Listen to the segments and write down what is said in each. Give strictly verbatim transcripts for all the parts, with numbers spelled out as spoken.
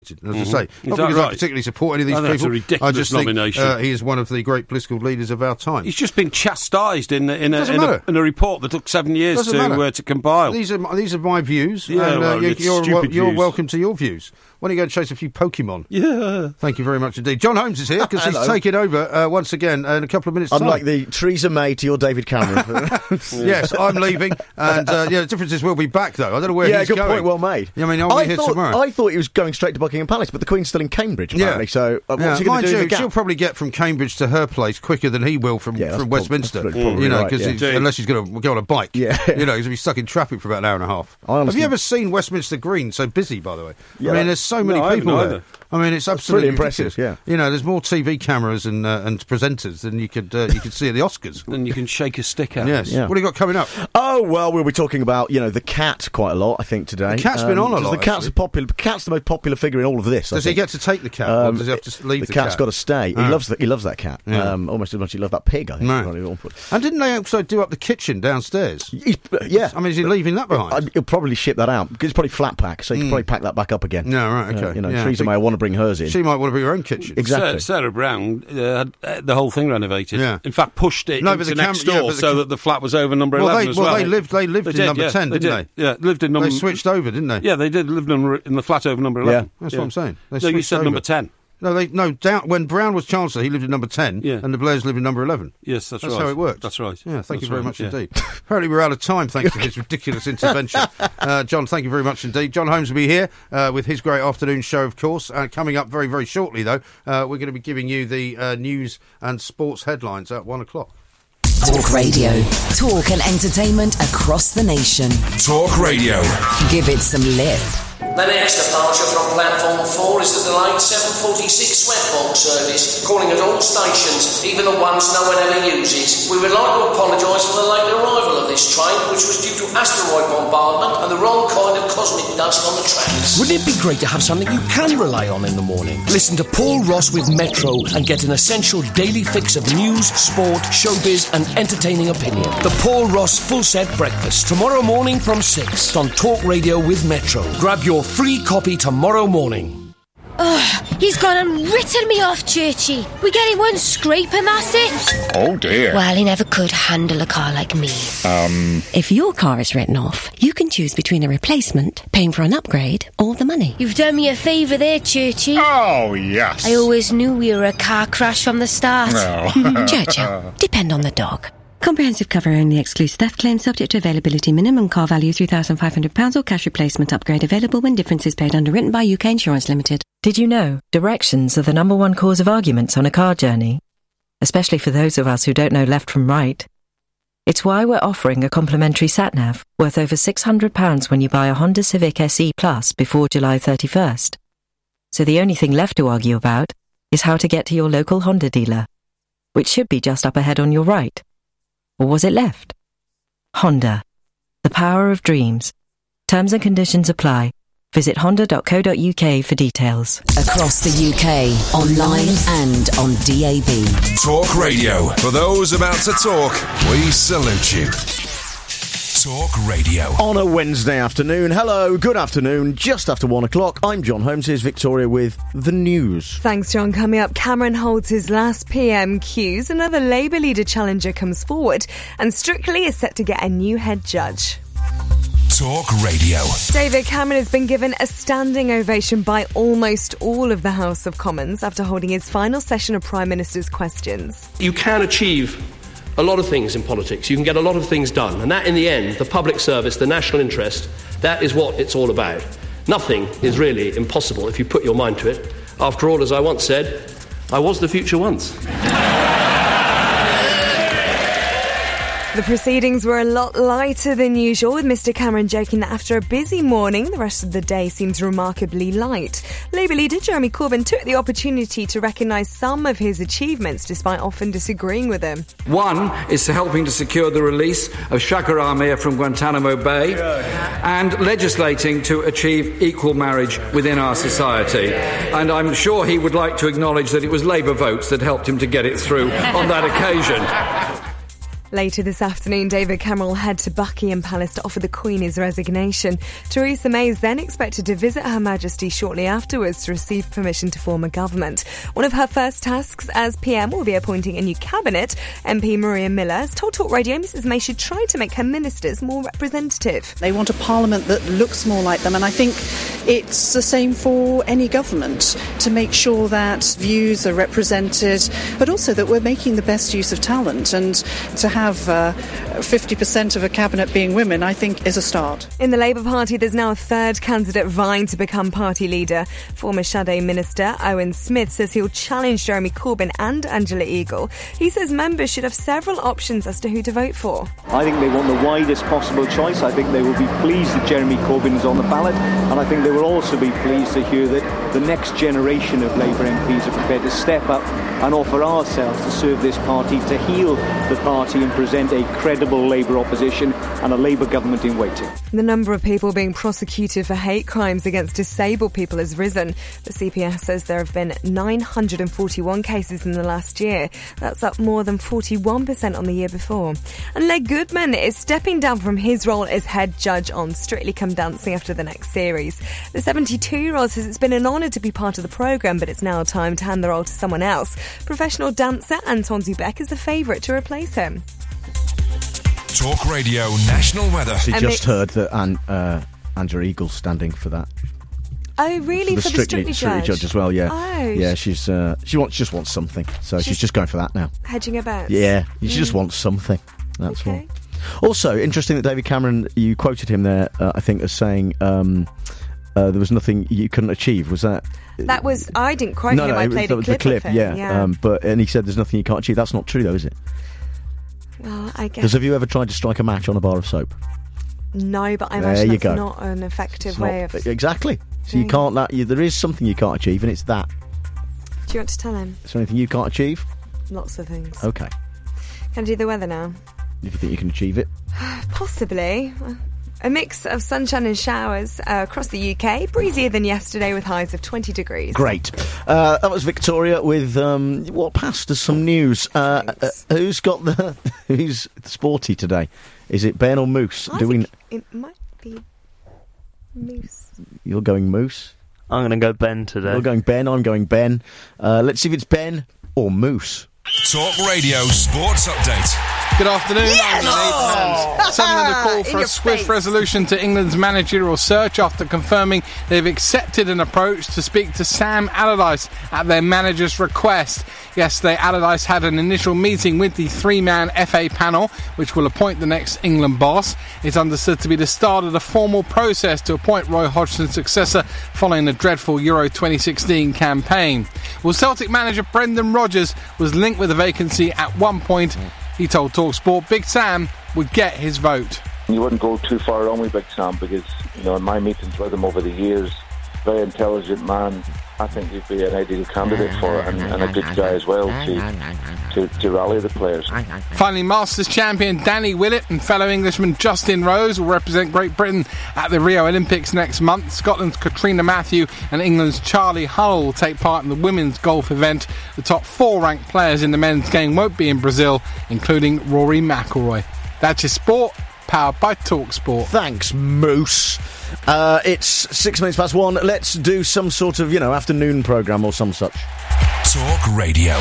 As mm-hmm. I say, not exactly because right. I particularly support any of these oh, people. That's a ridiculous I just nomination. think uh, he is one of the great political leaders of our time. He's just been chastised in, in, a, in, a, in a report that took seven years Doesn't to uh, to compile. These are these are my views. Yeah, and, uh, well, you're, it's you're, stupid you're views. welcome to your views. Why don't you go and chase a few Pokemon? Yeah. Thank you very much indeed. John Holmes is here because he's taking over uh, once again uh, in a couple of minutes' I'm time. like the Theresa May to your David Cameron. Yes, I'm leaving, and uh, yeah, the difference is we'll be back though. I don't know where yeah, he's good going. point, well made. I mean, I'll I be here thought, tomorrow. I thought he was going straight to Buckingham Palace, but the Queen's still in Cambridge, apparently, Yeah. so uh, what's Yeah, he going mind to do in you, the gap? she'll probably get from Cambridge to her place quicker than he will from, Yeah, that's from prob- Westminster. that's probably you know, right, because yeah. unless he's going to go on a bike, Yeah. you know, he's going to be stuck in traffic for about an hour and a half. I honestly- Have you ever seen Westminster Green so busy? By the way, Yeah. I mean, there's so many No, I people haven't there. either. I mean, it's absolutely pretty impressive, ridiculous. yeah. You know, there's more T V cameras and uh, and presenters than you could uh, you could see at the Oscars. Then you can shake a stick at. Yes. Yeah. What do you got coming up? Oh, well, we'll be talking about, you know, the cat quite a lot, I think, today. The cat's been on a 'cause lot, The cat's, actually. a popular, the cat's the most popular figure in all of this, I Does he think. get to take the cat, or Um, does he have to leave the, the, cat's cat? got to stay. He Oh. loves the, he loves that cat, Yeah. um, almost as much as he loved that pig, I think. Right. Really. And didn't they also do up the kitchen downstairs? He's, yeah. I mean, is he leaving that behind? I, he'll probably ship that out. It's probably flat pack, so he can probably pack that back up again. No, right, Uh, okay. you know, Yeah, Theresa I May think- want to bring hers in. She might want to bring her own kitchen. Exactly. Sarah, Sarah Brown uh, had uh, the whole thing renovated. Yeah. In fact, pushed it No, into but the next cam- yeah, door but the so cam- that the flat was over number Well, eleven they, as well, well. they lived. They lived They in did, number yeah, ten, they didn't did. Yeah, lived in number. They switched over, didn't they? Yeah, they did live in, in the flat over number eleven. That's yeah. what I'm saying. They no, you switched said over. number ten. No, they no. Down, when Brown was Chancellor, he lived in number ten, Yeah. and the Blairs lived in number eleven. Yes, that's, That's right. how it worked. That's right. Yeah, thank That's you very right, much yeah. indeed. Apparently, we're out of time thanks to his ridiculous intervention. Uh, John, thank you very much indeed. John Holmes will be here uh, with his great afternoon show, of course. Uh, coming up very, very shortly, though, uh, we're going to be giving you the uh, news and sports headlines at one o'clock. Talk Radio. Talk and entertainment across the nation. Talk Radio. Give it some lip. The next departure from platform four is the delayed seven forty-six Sweatbox service, calling at all stations, even the ones no one ever uses. We would like to apologise for the late arrival of this train, which was due to asteroid bombardment and the wrong kind of cosmic dust on the tracks. Wouldn't it be great to have something you can rely on in the morning? Listen to Paul Ross with Metro and get an essential daily fix of news, sport, showbiz and entertaining opinion. The Paul Ross Full Set Breakfast, tomorrow morning from six on Talk Radio with Metro. Grab your free copy tomorrow morning. Ugh, he's gone and written me off, Churchy. We get him one scrape and that's it. Oh dear. Well, he never could handle a car like me. Um. If your car is written off, you can choose between a replacement, paying for an upgrade, or the money. You've done me a favour there, Churchy. Oh yes. I always knew we were a car crash from the start. No. Churchill, depend on the dog. Comprehensive cover only excludes theft claims subject to availability. Minimum car value three thousand five hundred pounds or cash replacement upgrade available when difference is paid. Underwritten by U K Insurance Limited. Did you know directions are the number one cause of arguments on a car journey? Especially for those of us who don't know left from right. It's why we're offering a complimentary sat-nav worth over six hundred pounds when you buy a Honda Civic S E Plus before July thirty-first. So the only thing left to argue about is how to get to your local Honda dealer, which should be just up ahead on your right. Or was it left? Honda. The power of dreams. Terms and conditions apply. Visit honda dot co dot U K for details. Across the U K, online and on D A B. Talk Radio. For those about to talk, we salute you. Talk Radio. On a Wednesday afternoon. Hello, good afternoon. Just after one o'clock. I'm John Holmes. Here's Victoria with the news. Thanks, John. Coming up, Cameron holds his last P M Qs. Another Labour leader challenger comes forward. And Strictly is set to get a new head judge. Talk Radio. David Cameron has been given a standing ovation by almost all of the House of Commons after holding his final session of Prime Minister's questions. You can achieve a lot of things in politics. You can get a lot of things done. And that, in the end, the public service, the national interest, that is what it's all about. Nothing is really impossible if you put your mind to it. After all, as I once said, I was the future once. The proceedings were a lot lighter than usual, with Mr Cameron joking that after a busy morning, the rest of the day seems remarkably light. Labour leader Jeremy Corbyn took the opportunity to recognise some of his achievements, despite often disagreeing with him. One is to helping to secure the release of Shakar Amir from Guantanamo Bay and legislating to achieve equal marriage within our society. And I'm sure he would like to acknowledge that it was Labour votes that helped him to get it through on that occasion. Later this afternoon, David Cameron will head to Buckingham Palace to offer the Queen his resignation. Theresa May is then expected to visit Her Majesty shortly afterwards to receive permission to form a government. One of her first tasks as P M will be appointing a new cabinet. M P Maria Miller has told Talk Radio Missus May should try to make her ministers more representative. They want a parliament that looks more like them, and I think it's the same for any government, to make sure that views are represented, but also that we're making the best use of talent. And to have have uh, fifty percent of a cabinet being women, I think, is a start. In the Labour Party, there's now a third candidate vying to become party leader. Former Shadow Minister Owen Smith says he'll challenge Jeremy Corbyn and Angela Eagle. He says members should have several options as to who to vote for. I think they want the widest possible choice. I think they will be pleased that Jeremy Corbyn is on the ballot, and I think they will also be pleased to hear that the next generation of Labour M Ps are prepared to step up and offer ourselves to serve this party, to heal the party and present a credible Labour opposition and a Labour government in waiting. The number of people being prosecuted for hate crimes against disabled people has risen. The C P S says there have been nine hundred forty-one cases in the last year. That's up more than forty-one percent on the year before. And Leg Goodman is stepping down from his role as head judge on Strictly Come Dancing after the next series. The seventy-two-year-old says it's been an honour to be part of the programme, but it's now time to hand the role to someone else. Professional dancer Anton Zubek is the favourite to replace him. Talk Radio National Weather. She just heard that An- uh, Angela Eagle's standing for that. Oh, really? For the, for strictly, the Strictly, strictly judge? judge as well, yeah. Oh. Yeah, she's uh, she wants just wants something, so she's, she's just going for that now. Hedging her bets. Yeah, she mm. just wants something. That's okay. all. Also, interesting that David Cameron, you quoted him there, uh, I think, as saying um, uh, there was nothing you couldn't achieve. Was that? That was, I didn't quote no, him, no, I it was played the, a clip, the clip of him. yeah. yeah. Um, but and he said there's nothing you can't achieve. That's not true, though, is it? Well, I guess. Because have you ever tried to strike a match on a bar of soap? No, but I there imagine you that's go. not an effective It's way not, of... Exactly. So you can't, that, you, there is something you can't achieve, and it's that. Do you want to tell him? Is there anything you can't achieve? Lots of things. Okay. Can I do the weather now? If you think you can achieve it. Possibly. A mix of sunshine and showers uh, across the U K. Breezier than yesterday with highs of twenty degrees. Great. Uh, that was Victoria with um, what passed as some news. Uh, uh, who's got the who's sporty today? Is it Ben or Moose? I Do think we? It might be Moose. You're going Moose. I'm going to go Ben today. You're going Ben. I'm going Ben. Uh, let's see if it's Ben or Moose. Talk Radio Sports Update. Good afternoon. Yes! I'm Nathan. Sunderland have called for a swift face. resolution to England's managerial search after confirming they've accepted an approach to speak to Sam Allardyce at their manager's request. Yesterday, Allardyce had an initial meeting with the three-man F A panel, which will appoint the next England boss. It's understood to be the start of the formal process to appoint Roy Hodgson's successor following the dreadful Euro twenty sixteen campaign. Well, Celtic manager Brendan Rodgers was linked with a vacancy at one point. He told TalkSport Big Sam would get his vote. You wouldn't go too far wrong with Big Sam because, you know, in my meetings with him over the years, very intelligent man. I think he'd be an ideal candidate for it, and, and a good guy as well to, to, to rally the players. Finally, Masters champion Danny Willett and fellow Englishman Justin Rose will represent Great Britain at the Rio Olympics next month. Scotland's Katrina Matthew and England's Charlie Hull will take part in the women's golf event. The top four ranked players in the men's game won't be in Brazil, including Rory McIlroy. That's your sport, powered by TalkSport. Thanks, Moose. Uh, it's six minutes past one. Let's do some sort of, you know, afternoon programme or some such. Talk Radio.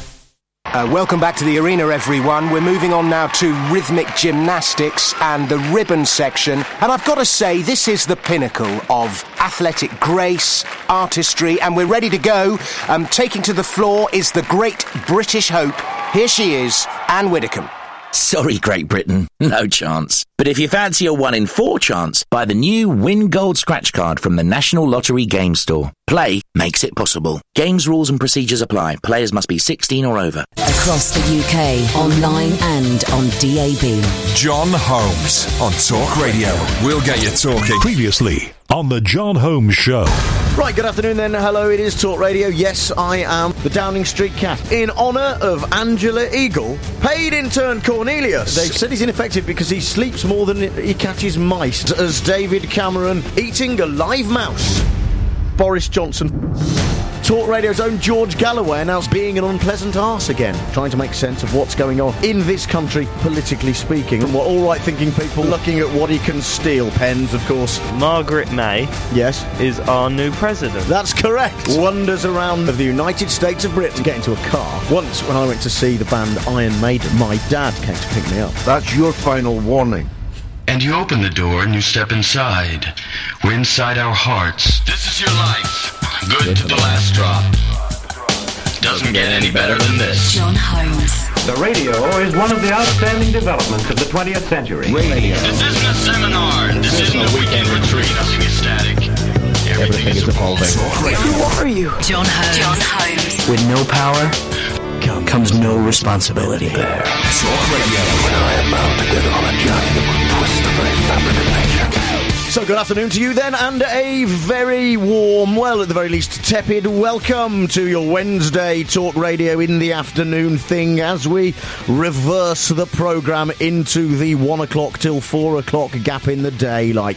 Uh, welcome back to the arena, everyone. We're moving on now to rhythmic gymnastics and the ribbon section. And I've got to say, this is the pinnacle of athletic grace, artistry, and we're ready to go. Um, taking to the floor is the great British hope. Here she is, Anne Widdecombe. Sorry, Great Britain, no chance. But if you fancy a one in four chance, buy the new Win Gold scratch card from the National Lottery Game Store. Play makes it possible. Games, rules and procedures apply. Players must be sixteen or over. Across the U K, online and on D A B. John Holmes on Talk Radio. We'll get you talking. Previously on the John Holmes Show. Right, good afternoon then. Hello, it is Talk Radio. Yes, I am the Downing Street Cat. In honour of Angela Eagle, paid intern Cornelius. They've said he's ineffective because he sleeps more than he catches mice. As David Cameron eating a live mouse. Boris Johnson. Talk Radio's own George Galloway announced being an unpleasant arse again, trying to make sense of what's going on in this country, politically speaking. And what all right-thinking people looking at what he can steal. Pens, of course. Margaret May. Yes. Is our new president. That's correct. Wanders around the United States of Britain, get into a car. Once, when I went to see the band Iron Maiden, my dad came to pick me up. That's your final warning. And you open the door and you step inside. We're inside our hearts. This is your life. Good to the last drop. Doesn't get any better than this. John Holmes. The radio is one of the outstanding developments of the twentieth century. Radio. This isn't a seminar. This isn't a weekend retreat. Nothing is static. Everything, Everything is evolving. Who are you? John Holmes. John Holmes. With no power comes no responsibility. There. Talk Radio. When I am bound to get on a journey that will twist the very fabric of nature. So good afternoon to you then, and a very warm, well at the very least tepid welcome to your Wednesday Talk Radio in the afternoon thing as we reverse the programme into the one o'clock till four o'clock gap in the day, like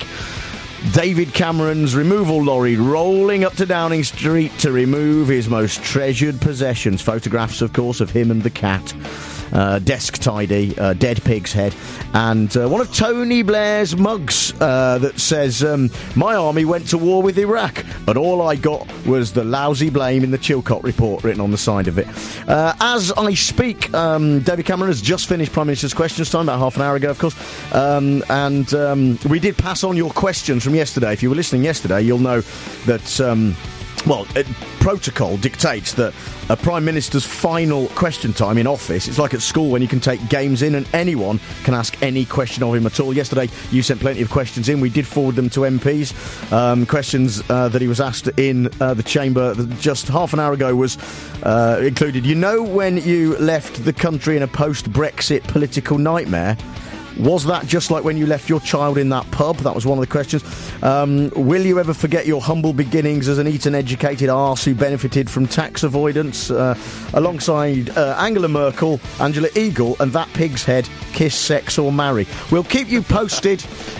David Cameron's removal lorry rolling up to Downing Street to remove his most treasured possessions. Photographs, of course, of him and the cat. Uh, desk tidy, uh, dead pig's head, and uh, one of Tony Blair's mugs uh, that says, um, my army went to war with Iraq, and all I got was the lousy blame in the Chilcot report written on the side of it. Uh, as I speak, um, David Cameron has just finished Prime Minister's Questions Time, about half an hour ago, of course, um, and um, we did pass on your questions from yesterday. If you were listening yesterday, you'll know that... Um, Well, it, protocol dictates that a Prime Minister's final question time in office, it's like at school when you can take games in and anyone can ask any question of him at all. Yesterday, you sent plenty of questions in. We did forward them to M Ps. Um, questions uh, that he was asked in uh, the chamber just half an hour ago was uh, included. You know when you left the country in a post-Brexit political nightmare? Was that just like when you left your child in that pub? That was one of the questions. Um, will you ever forget your humble beginnings as an Eton-educated arse who benefited from tax avoidance? Uh, alongside uh, Angela Merkel, Angela Eagle, and that pig's head, kiss, sex or marry. We'll keep you posted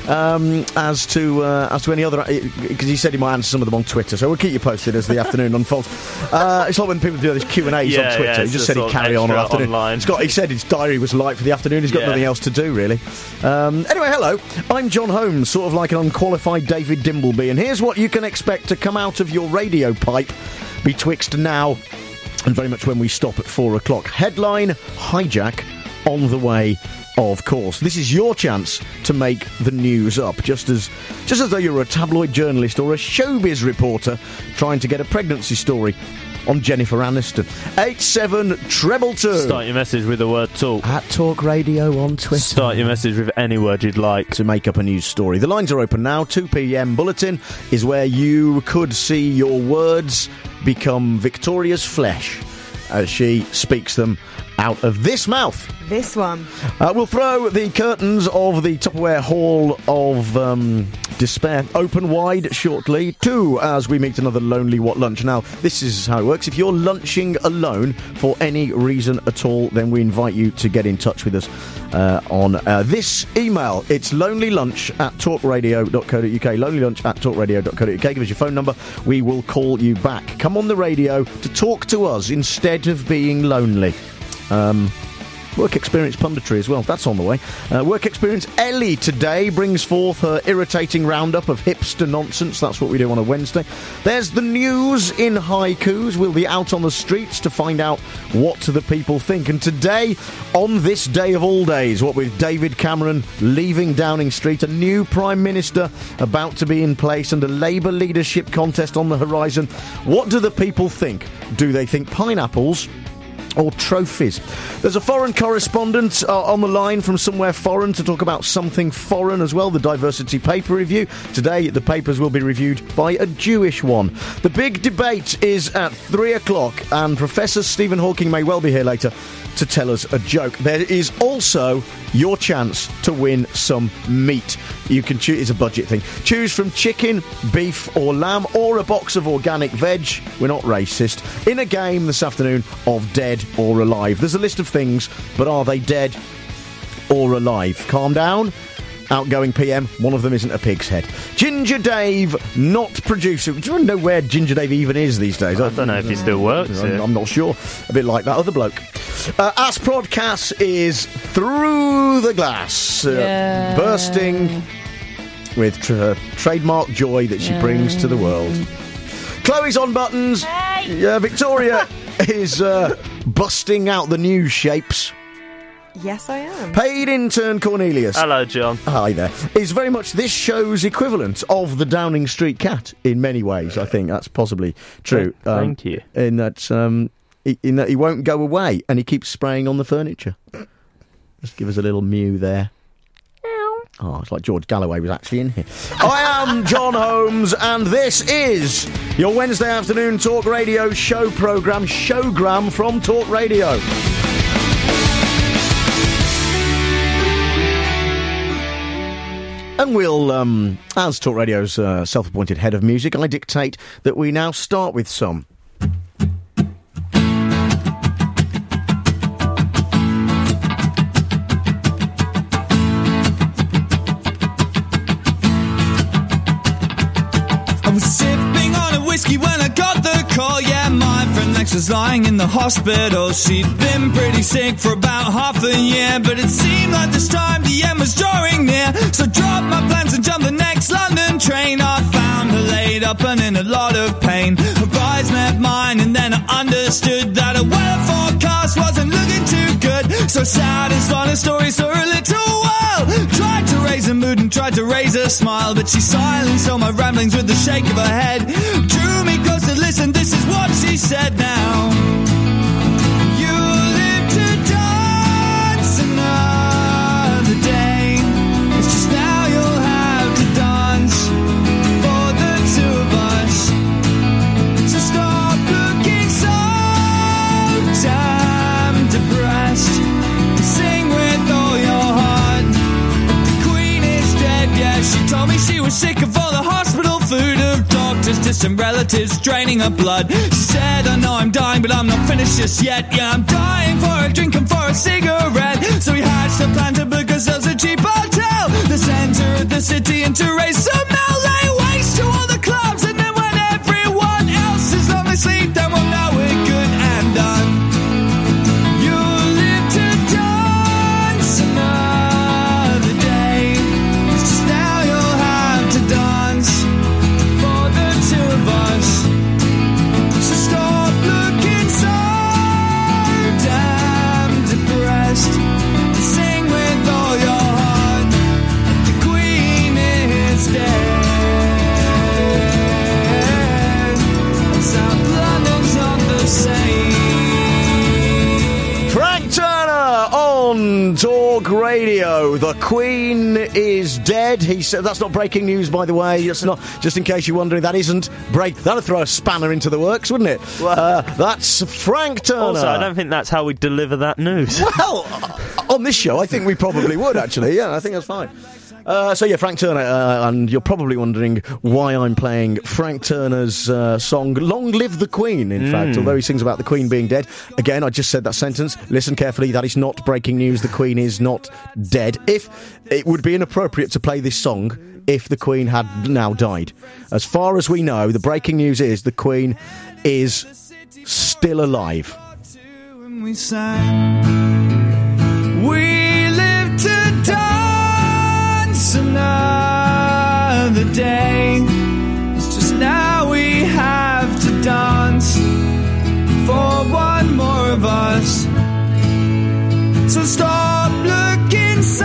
um, as to uh, as to any other... Because he said he might answer some of them on Twitter, so we'll keep you posted as the afternoon unfolds. Uh, it's like when people do these Q and A's yeah, on Twitter. Yeah, he just said he'd carry on all afternoon. Online. Scott, he said his diary was light for the afternoon. He's got yeah. nothing else to do, really. Um, anyway, hello, I'm John Holmes, sort of like an unqualified David Dimbleby, and here's what you can expect to come out of your radio pipe betwixt now and very much when we stop at four o'clock. Headline, hijack, on the way, of course. This is your chance to make the news up, just as just as though you're a tabloid journalist or a showbiz reporter trying to get a pregnancy story on Jennifer Aniston. eight seven treble two. Start your message with the word talk. At Talk Radio on Twitter. Start your message with any word you'd like. To make up a news story. The lines are open now. two p.m. Bulletin is where you could see your words become Victoria's flesh as she speaks them out of this mouth. This one. Uh, we'll throw the curtains of the Tupperware Hall of um, Despair open wide shortly, too, as we meet another Lonely What Lunch. Now, this is how it works. If you're lunching alone for any reason at all, then we invite you to get in touch with us uh, on uh, this email. It's lonelylunch at talkradio dot co dot uk, lonelylunch at talkradio dot co dot uk. Give us your phone number. We will call you back. Come on the radio to talk to us instead of being lonely. Um... Work Experience Punditry as well, that's on the way. Uh, Work Experience Ellie today brings forth her irritating roundup of hipster nonsense. That's what we do on a Wednesday. There's the news in haikus. We'll be out on the streets to find out what the people think. And today, on this day of all days, what with David Cameron leaving Downing Street, a new Prime Minister about to be in place, and a Labour leadership contest on the horizon, what do the people think? Do they think pineapples or trophies? There's a foreign correspondent uh, on the line from somewhere foreign to talk about something foreign as well, the Diversity Paper Review. Today, the papers will be reviewed by a Jewish one. The big debate is at three o'clock, and Professor Stephen Hawking may well be here later to tell us a joke. There is also your chance to win some meat. You can choose, it's a budget thing. Choose from chicken, beef or lamb, or a box of organic veg. We're not racist. In a game this afternoon of Dead or Alive. There's a list of things, but are they dead or alive? Calm down. outgoing P M. One of them isn't a pig's head. Ginger Dave, not producer. Do you know where Ginger Dave even is these days? I don't know if he still works I'm, here. I'm not sure. A bit like that other bloke. Uh, Ask Prodcast is through the glass, uh, Yeah. bursting with tra- trademark joy that she Yeah. brings to the world. Chloe's on buttons. Yeah, Victoria is uh, busting out the news shapes. Yes, I am. Paid intern Cornelius. Hello, John. Hi there. Is very much this show's equivalent of the Downing Street Cat in many ways. I think that's possibly true. Thank, thank you. In that, um, he, in that he won't go away and he keeps spraying on the furniture. Just give us a little mew there. Oh, it's like George Galloway was actually in here. I am John Holmes, and this is your Wednesday afternoon talk radio show programme, Showgram from Talk Radio. And we'll, um, as Talk Radio's uh, self-appointed head of music, I dictate that we now start with some. I was sipping on a whiskey when I got the call. Yeah, my friend Lex was lying in the hospital. She'd been pretty sick for about half a year, but it seemed like this time the end was drawing near. So dropped my plans and jumped the next London train. I found her laid up and in a lot of pain. Her eyes met mine and then I understood that a weather forecast wasn't looking too good. So sad and spun her stories for a little while. Tried to raise a mood and tried to raise a smile, but she silenced all my ramblings with a shake of her head. Drew me close to listen, this is what she said now. You live to dance another day. It's just now you'll have to dance for the two of us. So stop looking so damn depressed. Sing with all your heart. The Queen is dead, yeah. She told me she was sick of all the hospital food, of doctors, distant relatives draining her blood. She said, I know I'm dying, but I'm not finished just yet. Yeah, I'm dying for a drink and for a cigarette. So we hatched a plan to book ourselves a cheap hotel, the centre of the city, and to raise some mail, lay waste to all the clubs. And then when everyone else is on their sleep, then we'll know we're good and done. You live to dance another day. It's just now you'll have to dance for the two of us. So stop looking so damn depressed. Sing with all your heart. The Queen is dead. South London's not the same. Frank Turner on Talk Radio. The Queen is dead. He said that's not breaking news, by the way. It's not. Just in case you're wondering, that isn't break. That'd throw a spanner into the works, wouldn't it? Uh, that's Frank Turner. Also, I don't think that's how we deliver that news. Well, on this show, I think we probably would actually. Yeah, I think that's fine. Uh, so yeah, Frank Turner, uh, and you're probably wondering why I'm playing Frank Turner's uh, song "Long Live the Queen." In Mm. fact, although he sings about the Queen being dead, again, I just said that sentence. Listen carefully. That is not breaking news. The Queen is not dead. If it would be inappropriate to play this song if the Queen had now died. As far as we know, the breaking news is the Queen is still alive. When we sang, we live to dance another day. It's just now we have to dance for one more of us. So stop looking so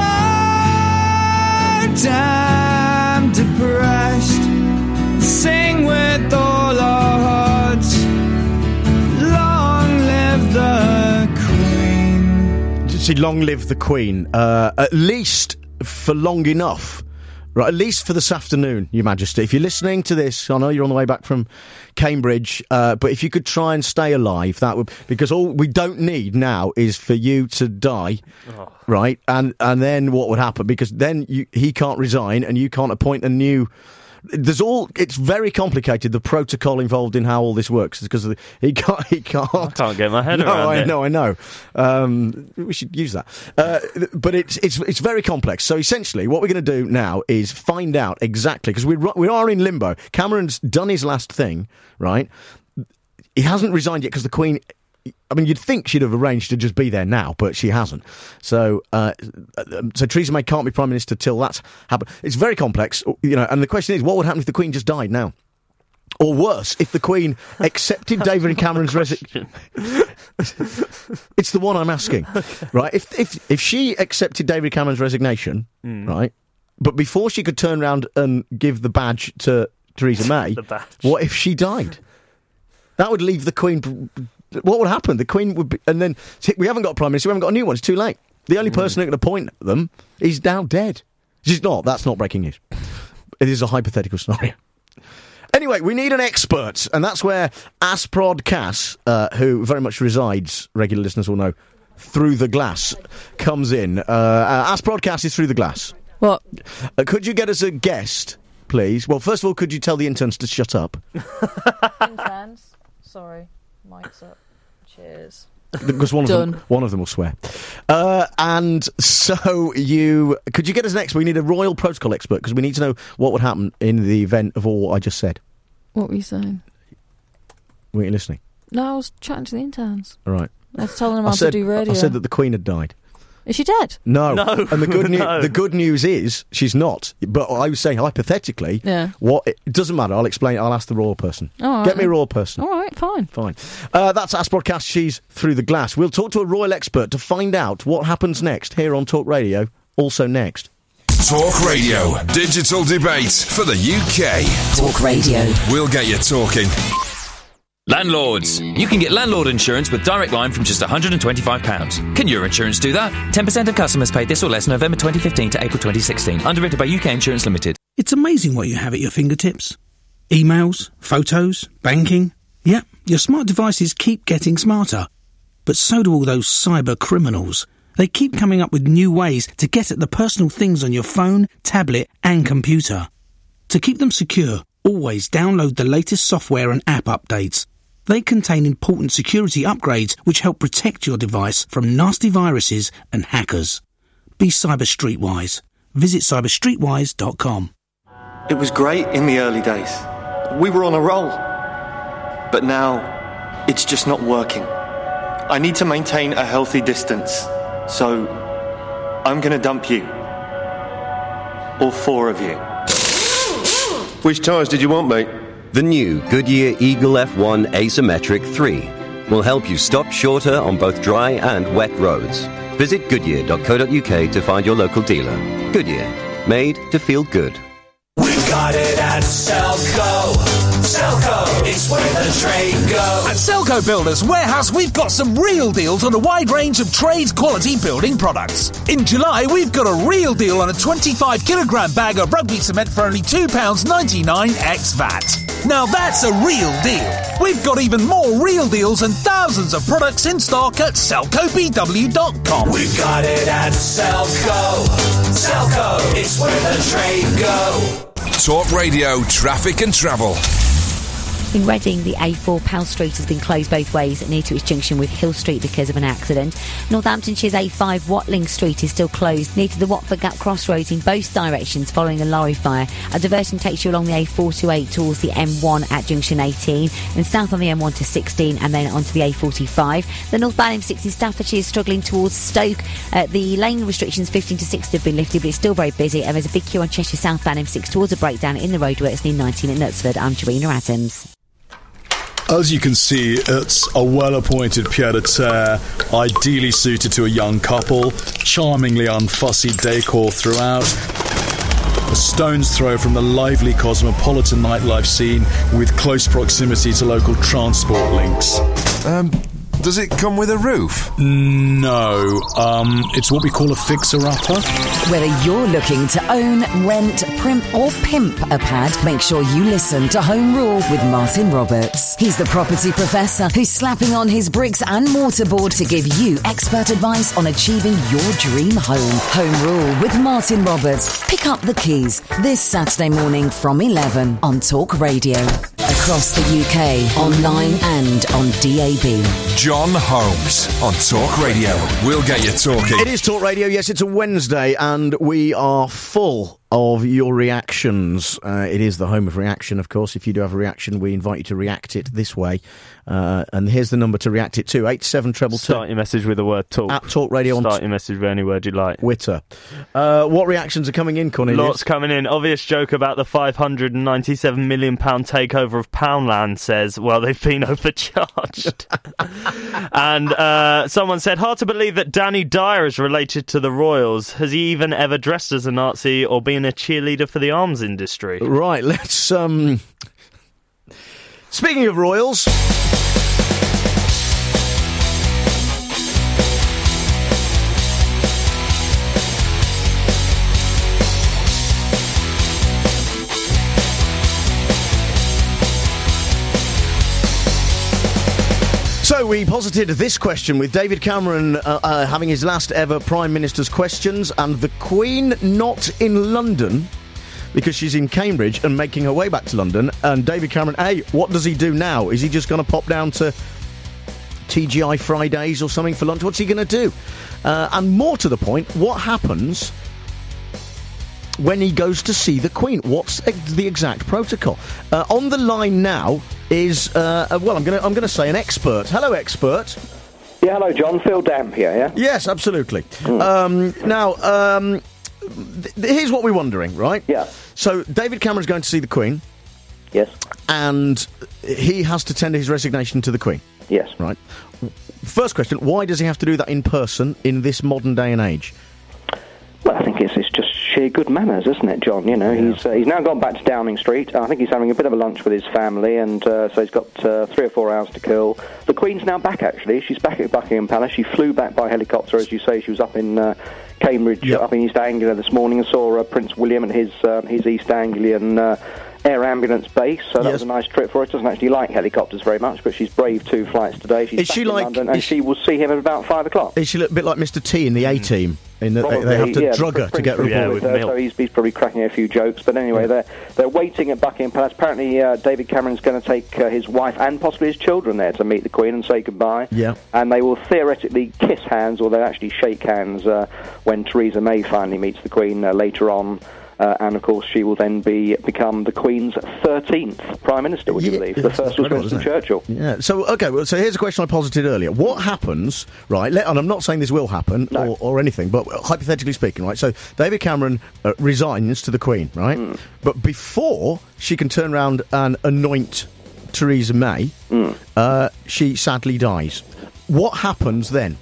damn depressed. Sing with all our hearts. Long live the Queen. See, long live the Queen. Uh, at least for long enough. Right, at least for this afternoon, Your Majesty. If you're listening to this, I know you're on the way back from Cambridge, uh, but if you could try and stay alive, that would, because all we don't need now is for you to die, Oh. right? And and then what would happen? Because then you, he can't resign and you can't appoint a new There's all. It's very complicated. The protocol involved in how all this works because he can't. He can't. I can't get my head no, around I it. know. I know. Um, we should use that. Uh, but it's it's it's very complex. So essentially, what we're going to do now is find out exactly because we we are in limbo. Cameron's done his last thing, right? He hasn't resigned yet because the Queen. I mean, you'd think she'd have arranged to just be there now, but she hasn't. So, uh, so Theresa May can't be Prime Minister till that's happened. It's very complex, you know, and the question is, what would happen if the Queen just died now? Or worse, if the Queen accepted David Cameron's resignation. It's the one I'm asking, right? If if if she accepted David Cameron's resignation, Mm. right, but before she could turn around and give the badge to Theresa May, The badge. what if she died? That would leave the Queen. What would happen? The Queen would be, and then we haven't got a Prime Minister. We haven't got a new one. It's too late. The only person who can appoint them is now dead. She's not. That's not breaking news. It is a hypothetical scenario. Anyway, we need an expert, and that's where Asprod Cass, uh, who very much resides, regular listeners will know, through the glass, comes in. Uh, uh, Asprod Cass is through the glass. What? Uh, could you get us a guest, please? Well, first of all, could you tell the interns to shut up? Interns? Sorry. Mic's up. Cheers. Because one of Done. them, one of them will swear. Uh, and so you could you get us an expert? We need a royal protocol expert because we need to know what would happen in the event of all what I just said. What were you saying? Were you listening? No, I was chatting to the interns. All right. I was telling them I how said, to do radio. I said that the Queen had died. Is she dead? No. No. And the good news, No. the good news is she's not. But I was saying hypothetically. Yeah. What it doesn't matter. I'll explain. I'll ask the royal person. All right. Get me a royal person. All right, fine. Fine. Uh, that's Asprod Cass. She's through the glass. We'll talk to a royal expert to find out what happens next here on Talk Radio. Also next. Talk Radio. Digital debate for the U K. Talk Radio. We'll get you talking. Landlords. You can get landlord insurance with Direct Line from just one hundred twenty-five pounds. Can your insurance do that? ten percent of customers paid this or less November twenty fifteen to April twenty sixteen. Underwritten by U K Insurance Limited. It's amazing what you have at your fingertips. Emails, photos, banking. Yep, your smart devices keep getting smarter. But so do all those cyber criminals. They keep coming up with new ways to get at the personal things on your phone, tablet and computer. To keep them secure, always download the latest software and app updates. They contain important security upgrades which help protect your device from nasty viruses and hackers. Be cyber streetwise. Visit cyber streetwise dot com. It was great in the early days. We were on a roll. But now, it's just not working. I need to maintain a healthy distance. So, I'm going to dump you. All four of you. Which tyres did you want, mate? The new Goodyear Eagle F one Asymmetric three will help you stop shorter on both dry and wet roads. Visit goodyear dot co dot uk to find your local dealer. Goodyear, made to feel good. We've got it at Selco. Selco, it's where the trade goes. At Selco Builders Warehouse, we've got some real deals on a wide range of trade-quality building products. In July, we've got a real deal on a twenty-five kilogram bag of rugby cement for only two pounds ninety-nine ex V A T. Now that's a real deal. We've got even more real deals and thousands of products in stock at selco b w dot com. We've got it at Selco. Selco, it's where the trade goes. Talk Radio Traffic and Travel. In Reading, the A four Powell Street has been closed both ways near to its junction with Hill Street because of an accident. Northamptonshire's A five Watling Street is still closed near to the Watford Gap Crossroads in both directions following a lorry fire. A diversion takes you along the A four twenty-eight towards the M one at junction eighteen and south on the M one to sixteen and then onto the A forty-five. The northbound M six in Staffordshire is struggling towards Stoke. Uh, the lane restrictions fifteen to sixty have been lifted, but it's still very busy, and there's a big queue on Cheshire southbound M six towards a breakdown in the roadworks near nineteen at Knutsford. I'm Jarina Adams. As you can see, it's a well-appointed pied-à-terre, ideally suited to a young couple, charmingly unfussy decor throughout, a stone's throw from the lively cosmopolitan nightlife scene with close proximity to local transport links. Um, Does it come with a roof? No, um, it's what we call a fixer-upper. Whether you're looking to own, rent, primp or pimp a pad, make sure you listen to Home Rule with Martin Roberts. He's the property professor who's slapping on his bricks and mortarboard to give you expert advice on achieving your dream home. Home Rule with Martin Roberts. Pick up the keys this Saturday morning from eleven on Talk Radio. Across the U K, online and on D A B. John Holmes on Talk Radio. We'll get you talking. It is Talk Radio. Yes, it's a Wednesday and we are full of your reactions. Uh, it is the home of reaction, of course. If you do have a reaction, we invite you to react it this way. Uh, and here's the number to react it to, eight seven two two. Start your message with the word talk. At Talk Radio. Start on your message with any word you like. Twitter. Uh, what reactions are coming in, Cornelius? Lots coming in. Obvious joke about the five hundred ninety-seven million pounds takeover of Poundland says, well, they've been overcharged. And uh, someone said, hard to believe that Danny Dyer is related to the Royals. Has he even ever dressed as a Nazi or been a cheerleader for the arms industry? Right, let's... um. Speaking of Royals... So we posited this question with David Cameron uh, uh, having his last ever Prime Minister's questions and the Queen not in London because she's in Cambridge and making her way back to London. And David Cameron, hey, what does he do now? Is he just going to pop down to T G I Fridays or something for lunch? What's he going to do? Uh, and more to the point, what happens when he goes to see the Queen? What's the exact protocol? Uh, on the line now is, uh, well, I'm going to I'm going to say an expert. Hello, expert. Yeah, hello, John. Phil Dam here, yeah? Yes, absolutely. Mm. Um, now, um, th- here's what we're wondering, right? Yeah. So, David Cameron's going to see the Queen. Yes. And he has to tender his resignation to the Queen. Yes. Right. First question, why does he have to do that in person in this modern day and age? Well, I think it's, it's just sheer good manners, isn't it, John? You know, yeah. he's uh, he's now gone back to Downing Street. I think he's having a bit of a lunch with his family, and uh, so he's got uh, three or four hours to kill. The Queen's now back, actually. She's back at Buckingham Palace. She flew back by helicopter, as you say. She was up in uh, Cambridge, yep. up in East Anglia this morning, and saw uh, Prince William and his uh, his East Anglian uh, air ambulance base. So that yes. was a nice trip for her. She doesn't actually like helicopters very much, but she's braved two flights today. She's is back she in like, London, and she, she will see him at about five o'clock. Is she a bit like Mister T in the A-Team? In the, Probably, they have to yeah, drug her to get her, yeah, with her, so he's, he's probably cracking a few jokes. But anyway, yeah. they're they're waiting at Buckingham Palace. Apparently, uh, David Cameron's going to take uh, his wife and possibly his children there to meet the Queen and say goodbye. Yeah. And they will theoretically kiss hands, or they'll actually shake hands uh, when Theresa May finally meets the Queen uh, later on. Uh, and, of course, she will then be become the Queen's thirteenth Prime Minister, would you yeah, believe? The first was Winston Churchill. Yeah. So, OK, well, so here's a question I posited earlier. What happens, right, let, and I'm not saying this will happen no. or, or anything, but hypothetically speaking, right, so David Cameron uh, resigns to the Queen, right? Mm. But before she can turn around and anoint Theresa May, mm. uh, she sadly dies. What happens then?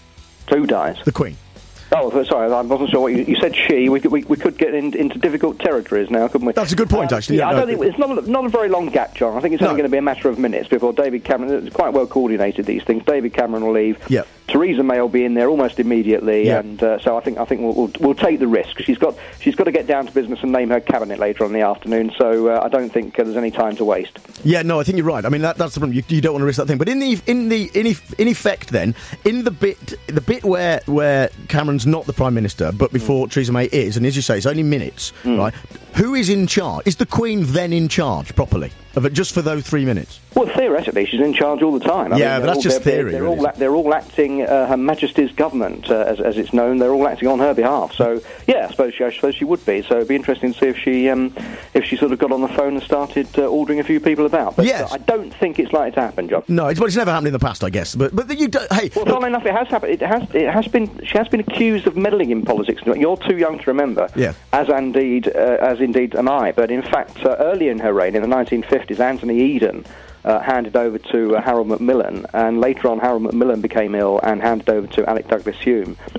Who dies? The Queen. Oh, sorry, I wasn't sure what you, you said. She, we, we, we could get in, into difficult territories now, couldn't we? That's a good point, um, actually. Yeah, yeah I no, don't think it's not a, not a very long gap, John. I think it's only no. going to be a matter of minutes before David Cameron. It's quite well coordinated, these things. David Cameron will leave. Yeah. Theresa May will be in there almost immediately, yeah. and uh, so I think I think we'll, we'll we'll take the risk. She's got she's got to get down to business and name her cabinet later on in the afternoon. So uh, I don't think uh, there's any time to waste. Yeah, no, I think you're right. I mean, that, that's the problem. You, you don't want to risk that thing. But in the in the in, in effect, then, in the bit the bit where where Cameron's not the Prime Minister, but before mm. Theresa May is, and as you say, it's only minutes, mm. right? Who is in charge? Is the Queen then in charge properly of it just for those three minutes? Well, theoretically, she's in charge all the time. I yeah, mean, but that's all, just they're, theory. They're, really, all, they're all acting uh, Her Majesty's government, uh, as, as it's known. They're all acting on her behalf. So, yeah, I suppose she, I suppose she would be. So it'd be interesting to see if she, um, if she sort of got on the phone and started uh, ordering a few people about. But yes. uh, I don't think it's likely to happen, John. No, it's, well, it's never happened in the past, I guess. But but you don't. Hey, well, funnily enough, it has happened. It has. It has been. She has been accused of meddling in politics. You're too young to remember. Yeah. As indeed, uh, as indeed am I. But in fact, uh, early in her reign, in the nineteen fifties, Anthony Eden uh, handed over to uh, Harold Macmillan, and later on, Harold Macmillan became ill and handed over to Alec Douglas Hume.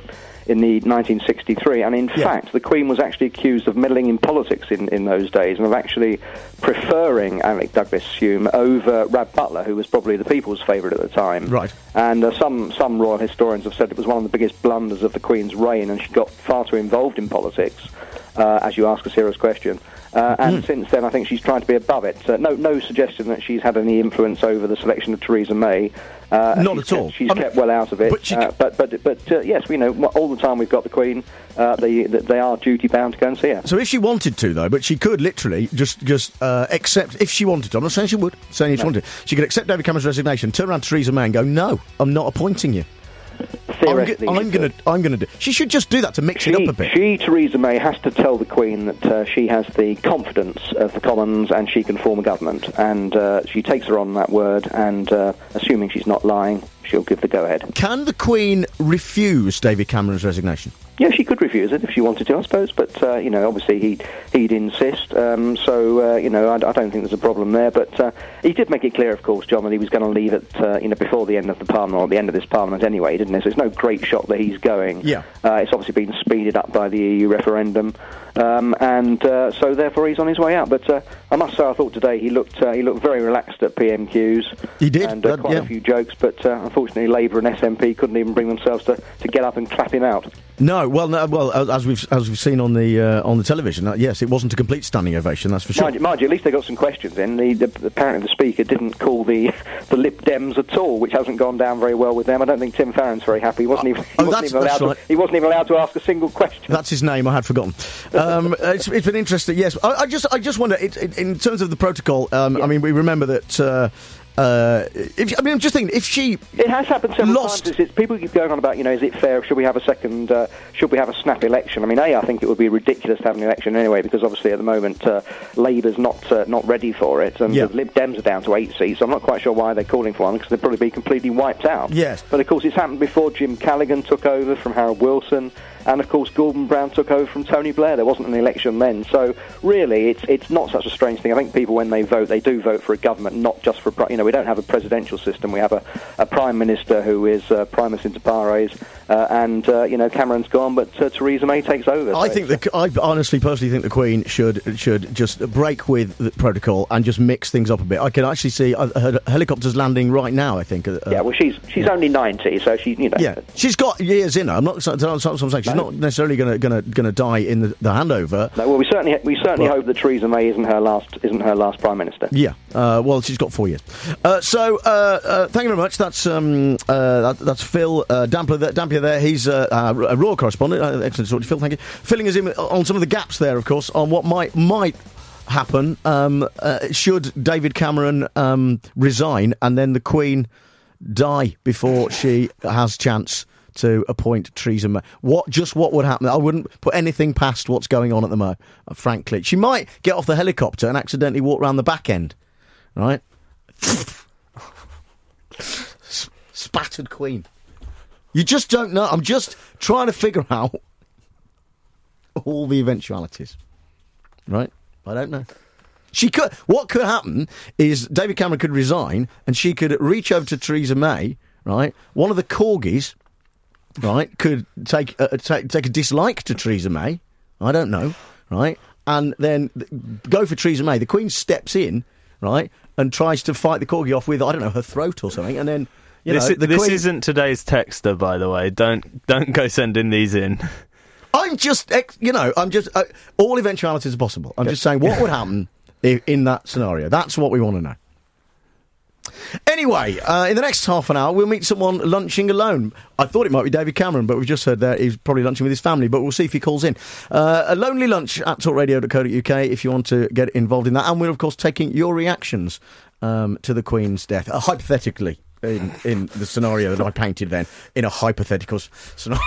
in the nineteen sixty-three, and in Yeah. fact, the Queen was actually accused of meddling in politics in, in those days, and of actually preferring Alec Douglas Hume over Rab Butler, who was probably the people's favourite at the time. Right. And uh, some some royal historians have said it was one of the biggest blunders of the Queen's reign, and she got far too involved in politics, uh, as you ask a serious question. Uh, and Mm. since then, I think she's trying to be above it. Uh, no, no suggestion that she's had any influence over the selection of Theresa May. Uh, Not she's at kept- all. She's I mean, kept well out of it. but she uh, but but but uh, yes, we know all the time we've got the Queen. Uh, they they are duty bound to go and see her. So if she wanted to, though, but she could literally just just uh, accept, if she wanted to, I'm not saying she would, saying if she No. wanted to, she could accept David Cameron's resignation, turn around to Theresa May and go, no, I'm not appointing you. I'm, Theoretically, go- I'm she going to I'm going to do. She should just do that to mix She, it up a bit. she, Theresa May, has to tell the Queen that uh, she has the confidence of the Commons and she can form a government. And uh, she takes her on that word, and uh, assuming she's not lying, she'll give the go-ahead. Can the Queen refuse David Cameron's resignation? Yeah, she could refuse it if she wanted to, I suppose. But, uh, you know, obviously he'd, he'd insist. Um, so, uh, you know, I, I don't think there's a problem there. But uh, he did make it clear, of course, John, that he was going to leave it, uh, you know, before the end of the Parliament, or the end of this Parliament anyway, didn't he? So it's no great shot that he's going. Yeah. Uh, it's obviously been speeded up by the E U referendum. Um, and uh, so, therefore, he's on his way out. But uh, I must say, I thought today he looked uh, he looked very relaxed at P M Qs. He did. And uh, that- quite yeah. a few jokes. But uh, unfortunately, Labour and S N P couldn't even bring themselves to, to get up and clap him out. No, well, no, well, as we've as we've seen on the uh, on the television, uh, yes, it wasn't a complete standing ovation, that's for sure. Mind you, mind you, at least they got some questions in. The, the, apparently the Speaker didn't call the the Lib Dems at all, which hasn't gone down very well with them. I don't think Tim Farron's very happy. He wasn't even, he oh, wasn't that's- even that's allowed right. to, he wasn't even allowed to ask a single question. That's his name. I had forgotten. Um, it's, it's been interesting. Yes, I, I just, I just wonder. It, it, in terms of the protocol, um, I mean, we remember that. Uh, uh, if, I mean, I'm just thinking, if she It has happened several lost- times. It's, people keep going on about, you know, is it fair? Should we have a second? Uh, should we have a snap election? I mean, a, I think it would be ridiculous to have an election anyway, because obviously at the moment uh, Labour's not uh, not ready for it, and Yeah. the Lib Dems are down to eight seats. So I'm not quite sure why they're calling for one, because they'd probably be completely wiped out. Yes. But of course, it's happened before. Jim Callaghan took over from Harold Wilson, and of course Gordon Brown took over from Tony Blair. There wasn't an election then, so really, it's it's not such a strange thing. I think people, when they vote, they do vote for a government, not just for a pri- you know. We don't have a presidential system. We have a, a prime minister who is uh, primus inter pares, uh, and uh, you know Cameron's gone, but uh, Theresa May takes over. I so think the, I honestly, personally think the Queen should should just break with the protocol and just mix things up a bit. I can actually see uh, her helicopters landing right now. I think. Uh, yeah, well, she's she's only ninety, so she you know. Yeah, she's got years in her. I'm not. That's what I'm saying. She's not necessarily going to going to going to die in the, the handover. No, well, we certainly we certainly Well- hope that Theresa May isn't her last isn't her last prime minister. Yeah. Uh, well, she's got four years. Uh, so, uh, uh, thank you very much. That's um, uh, that, that's Phil uh, Dampier. There, Dampier there. He's uh, a Royal correspondent. Uh, excellent story, Phil. Thank you. Filling us in on some of the gaps there, of course, on what might might happen um, uh, should David Cameron um, resign and then the Queen die before she has chance to appoint Theresa May. What, just what would happen? I wouldn't put anything past what's going on at the moment, uh, frankly. She might get off the helicopter and accidentally walk round the back end, right? S- Spattered Queen. You just don't know. I'm just trying to figure out all the eventualities, right? I don't know. She could. What could happen is David Cameron could resign, and she could reach over to Theresa May, right? One of the corgis, right, could take uh, take, take a dislike to Theresa May. I don't know, right? And then th- go for Theresa May. The Queen steps in, right, and tries to fight the corgi off with, I don't know, her throat or something, and then. You this know, i- the this Queen... isn't today's texter, by the way. Don't don't go sending these in. I'm just, ex- you know, I'm just uh, all eventualities are possible. I'm just saying what would happen if, in that scenario. That's what we want to know. Anyway, uh, in the next half an hour, we'll meet someone lunching alone. I thought it might be David Cameron, but we've just heard that he's probably lunching with his family, but we'll see if he calls in. Uh, a lonely lunch at talk radio dot co dot uk if you want to get involved in that. And we're, of course, taking your reactions um, to the Queen's death, uh, hypothetically, in, in the scenario that I painted then, in a hypothetical s- scenario.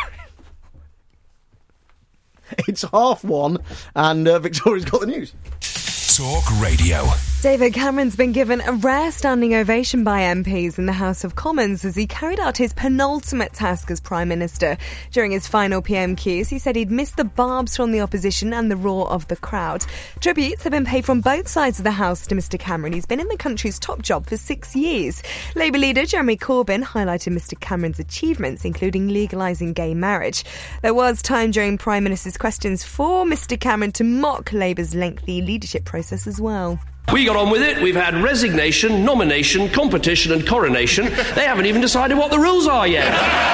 It's half one, and uh, Victoria's got the news. Talk Radio. David Cameron's been given a rare standing ovation by M Ps in the House of Commons as he carried out his penultimate task as Prime Minister. During his final P M Qs, he said he'd missed the barbs from the opposition and the roar of the crowd. Tributes have been paid from both sides of the House to Mr Cameron. He's been in the country's top job for six years. Labour leader Jeremy Corbyn highlighted Mr Cameron's achievements, including legalising gay marriage. There was time during Prime Minister's questions for Mr Cameron to mock Labour's lengthy leadership process as well. We got on with it. We've had resignation, nomination, competition and coronation. They haven't even decided what the rules are yet.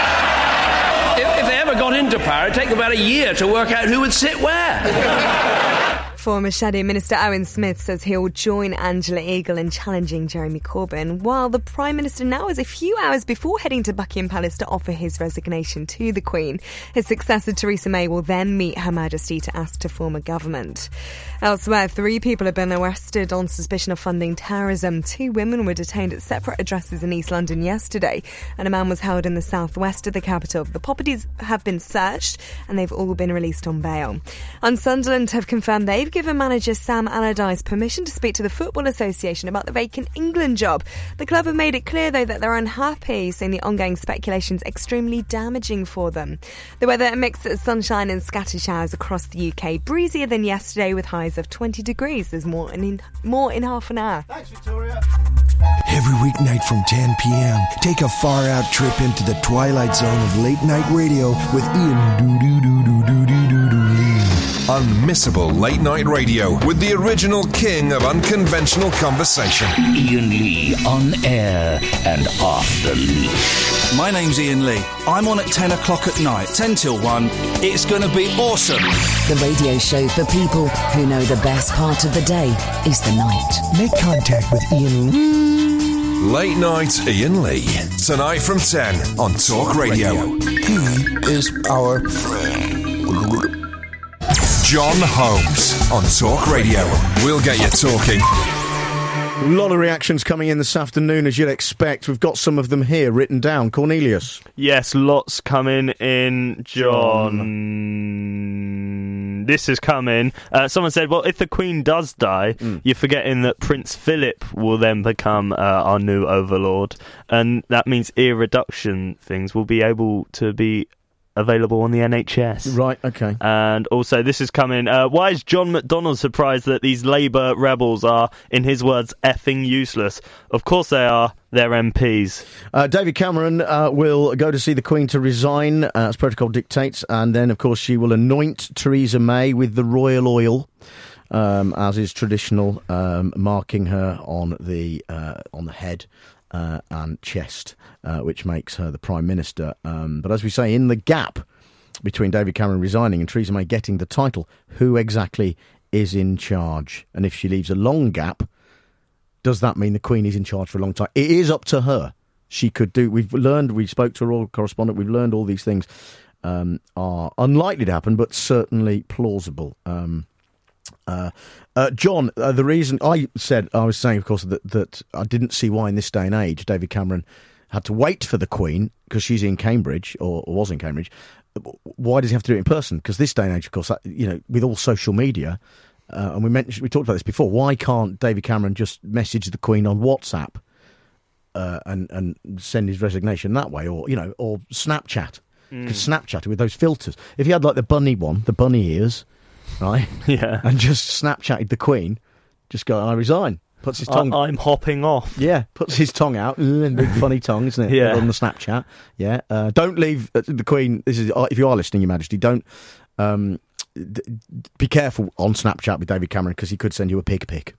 if, if they ever got into power, it'd take them about a year to work out who would sit where. Former Shadow Minister Owen Smith says he'll join Angela Eagle in challenging Jeremy Corbyn, while the Prime Minister now is a few hours before heading to Buckingham Palace to offer his resignation to the Queen. His successor Theresa May will then meet Her Majesty to ask to form a government. Elsewhere, three people have been arrested on suspicion of funding terrorism. Two women were detained at separate addresses in East London yesterday, and a man was held in the southwest of the capital. The properties have been searched and they've all been released on bail. And Sunderland have confirmed they've given manager Sam Allardyce permission to speak to the Football Association about the vacant England job. The club have made it clear, though, that they're unhappy, saying the ongoing speculation is extremely damaging for them. The weather, a mix of sunshine and scattered showers across the U K. Breezier than yesterday with highs of twenty degrees. There's more in, more in half an hour. Thanks, Victoria. Every weeknight from ten p.m, take a far-out trip into the twilight zone of late-night radio with Ian Doo-Doo-Doo-Doo-Doo-Doo-Doo-Lee. Unmissable late-night radio with the original king of unconventional conversation. Ian Lee, on air and off the leash. My name's Ian Lee. I'm on at ten o'clock at night, ten till one. It's going to be awesome. The radio show for people who know the best part of the day is the night. Make contact with Ian Lee. Late Night Ian Lee. Tonight from ten on Talk Radio. He is our friend. John Holmes on Talk Radio. We'll get you talking. A lot of reactions coming in this afternoon, as you'd expect. We've got some of them here written down. Cornelius. Yes, lots coming in, John. John. This is coming. Uh, someone said, well, if the Queen does die, mm. you're forgetting that Prince Philip will then become uh, our new overlord. And that means ear reduction things will be able to be available on the N H S. Right, okay. And also, this is coming. Uh, why is John McDonnell surprised that these Labour rebels are, in his words, effing useless? Of course they are. They're M Ps. Uh, David Cameron uh, will go to see the Queen to resign, uh, as protocol dictates, and then, of course, she will anoint Theresa May with the royal oil, um, as is traditional, um, marking her on the uh, on the head uh, and chest, uh, which makes her the Prime Minister. Um, but as we say, in the gap between David Cameron resigning and Theresa May getting the title, who exactly is in charge? And if she leaves a long gap, does that mean the Queen is in charge for a long time? It is up to her. She could do... We've learned, we spoke to a royal correspondent, we've learned all these things um, are unlikely to happen, but certainly plausible. Um, uh, uh, John, uh, the reason I said, I was saying, of course, that, that I didn't see why in this day and age David Cameron had to wait for the Queen, because she's in Cambridge, or, or was in Cambridge. Why does he have to do it in person? Because this day and age, of course, that, you know, with all social media... Uh, and we mentioned, we talked about this before. Why can't David Cameron just message the Queen on WhatsApp uh, and and send his resignation that way, or you know, or Snapchat? Because mm. Snapchat with those filters. If he had like the bunny one, the bunny ears, right? Yeah, and just Snapchatted the Queen, just go, I resign. Puts his tongue. I, I'm hopping off. Yeah, puts his tongue out. Big funny tongue, isn't it? Yeah, on the Snapchat. Yeah, uh, don't leave uh, the Queen. This is if you are listening, Your Majesty. Don't. Um, Be careful on Snapchat with David Cameron, because he could send you a pig pic.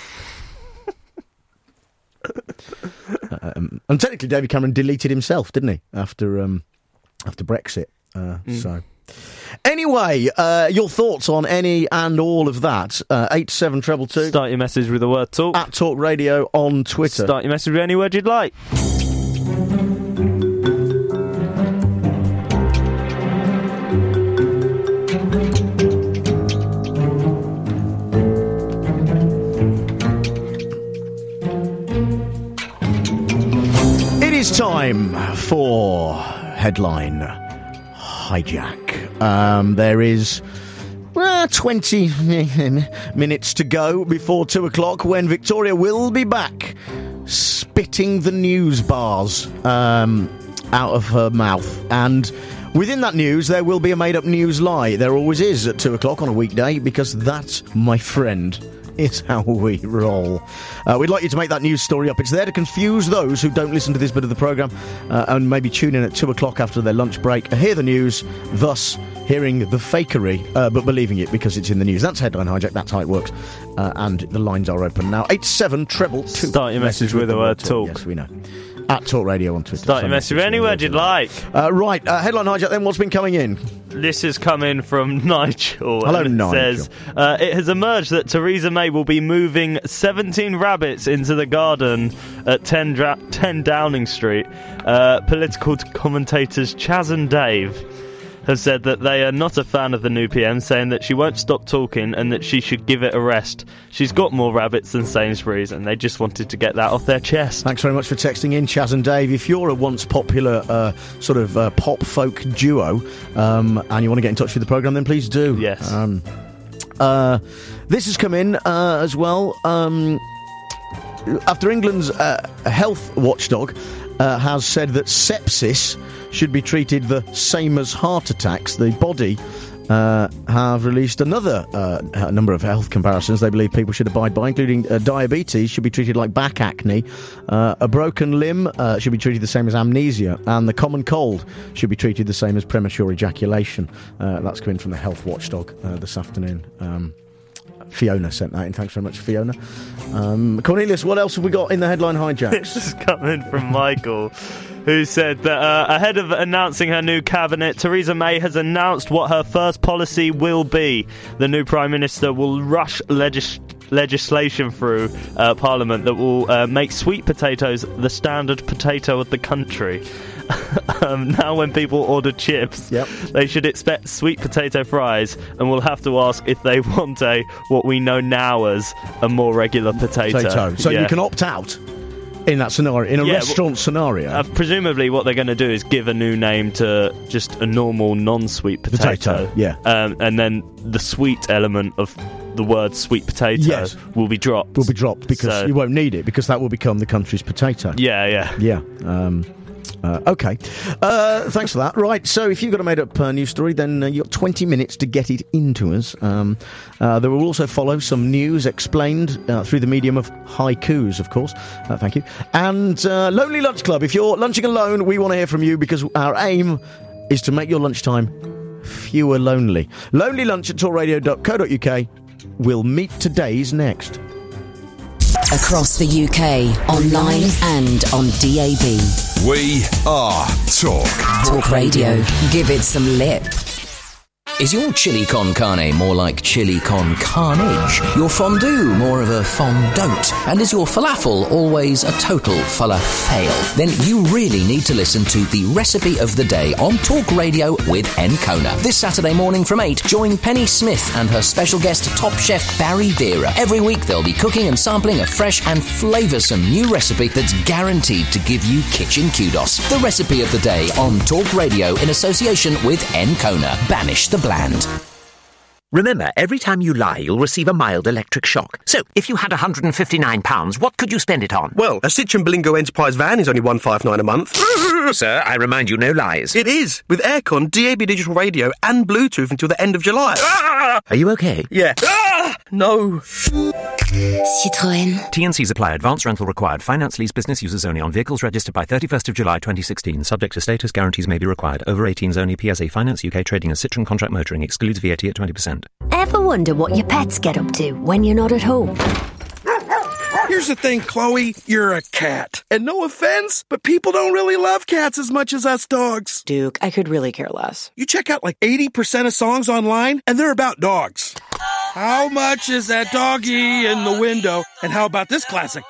um, and technically, David Cameron deleted himself, didn't he? After um, after Brexit. Uh, mm. So, anyway, uh, your thoughts on any and all of that? Uh, eight seven treble two. Start your message with the word talk at Talk Radio on Twitter. Start your message with any word you'd like. It's time for Headline Hijack. Um, there is uh, twenty minutes to go before two o'clock, when Victoria will be back spitting the news bars um, out of her mouth. And within that news, there will be a made-up news lie. There always is at two o'clock on a weekday, because that, my friend, is how we roll. Uh, we'd like you to make that news story up. It's there to confuse those who don't listen to this bit of the programme uh, and maybe tune in at two o'clock after their lunch break, hear the news, thus hearing the fakery, uh, but believing it because it's in the news. That's Headline Hijack. That's how it works. Uh, and the lines are open now. eight seven treble two. Start your message, message with, with the word talk. Yes, we know. At Talk Radio on Twitter. Start your message with any word you'd like. Uh, right, uh, Headline Hijack, then what's been coming in? This is coming from Nigel. Hello, and it Nigel. Says, uh, it has emerged that Theresa May will be moving seventeen rabbits into the garden at ten, Dra- ten Downing Street. Uh, political commentators Chaz and Dave have said that they are not a fan of the new P M, saying that she won't stop talking and that she should give it a rest. She's got more rabbits than Sainsbury's, and they just wanted to get that off their chest. Thanks very much for texting in, Chaz and Dave. If you're a once popular uh, sort of uh, pop folk duo um, and you want to get in touch with the programme, then please do. Yes. Um, uh, this has come in uh, as well. Um, after England's uh, health watchdog uh, has said that sepsis should be treated the same as heart attacks, the body uh, have released another uh, number of health comparisons they believe people should abide by, including uh, diabetes should be treated like back acne, uh, a broken limb uh, should be treated the same as amnesia, and the common cold should be treated the same as premature ejaculation. Uh, that's coming from the health watchdog uh, this afternoon. Um, Fiona sent that in. Thanks very much, Fiona. Um, Cornelius, what else have we got in the Headline Hijacks? This is coming from Michael, who said that uh, ahead of announcing her new cabinet, Theresa May has announced what her first policy will be. The new Prime Minister will rush legis- legislation through uh, Parliament that will uh, make sweet potatoes the standard potato of the country. um, now when people order chips, yep. they should expect sweet potato fries, and we'll have to ask if they want a, what we know now as, a more regular potato. potato. So yeah. you can opt out in that scenario, in a yeah, restaurant well, scenario. Uh, presumably what they're going to do is give a new name to just a normal non-sweet potato. Potato, yeah. Um, and then the sweet element of the word sweet potato yes. will be dropped. Will be dropped because so, you won't need it, because that will become the country's potato. Yeah, yeah. Yeah. Um... Uh, okay, uh, thanks for that. Right, so if you've got a made-up uh, news story, then uh, you've got twenty minutes to get it into us. Um, uh, there will also follow some news explained uh, through the medium of haikus, of course. Uh, thank you. And uh, Lonely Lunch Club. If you're lunching alone, we want to hear from you, because our aim is to make your lunchtime fewer lonely. Lonely Lunch at talk radio dot co dot uk. We'll meet today's next. Across the U K, online and on D A B. We are Talk. Talk Radio. Give it some lip. Is your chili con carne more like chili con carnage? Your fondue more of a fondant? And is your falafel always a total falafel? Then you really need to listen to the Recipe of the Day on Talk Radio with Encona. This Saturday morning from eight, join Penny Smith and her special guest, Top Chef Barry Vera. Every week they'll be cooking and sampling a fresh and flavoursome new recipe that's guaranteed to give you kitchen kudos. The Recipe of the Day on Talk Radio in association with Encona. Banish the bland. Remember, every time you lie, you'll receive a mild electric shock. So, if you had one hundred fifty-nine pounds, what could you spend it on? Well, a Citroen Berlingo Enterprise van is only one hundred fifty-nine pounds a month. Sir, I remind you, no lies. It is, with aircon, D A B digital radio and Bluetooth until the end of July. Ah! Are you okay? Yeah. Ah! No. Citroën. T and C's apply. Advance rental required. Finance lease business users only on vehicles registered by thirty-first of July twenty sixteen. Subject to status. Guarantees may be required. Over eighteens only. P S A Finance U K trading as Citroen contract motoring. Excludes V A T at twenty percent. Ever wonder what your pets get up to when you're not at home? Here's the thing, Chloe. You're a cat. And no offense, but people don't really love cats as much as us dogs. Duke, I could really care less. You check out like eighty percent of songs online, and they're about dogs. How much is that doggy in the window? And how about this classic?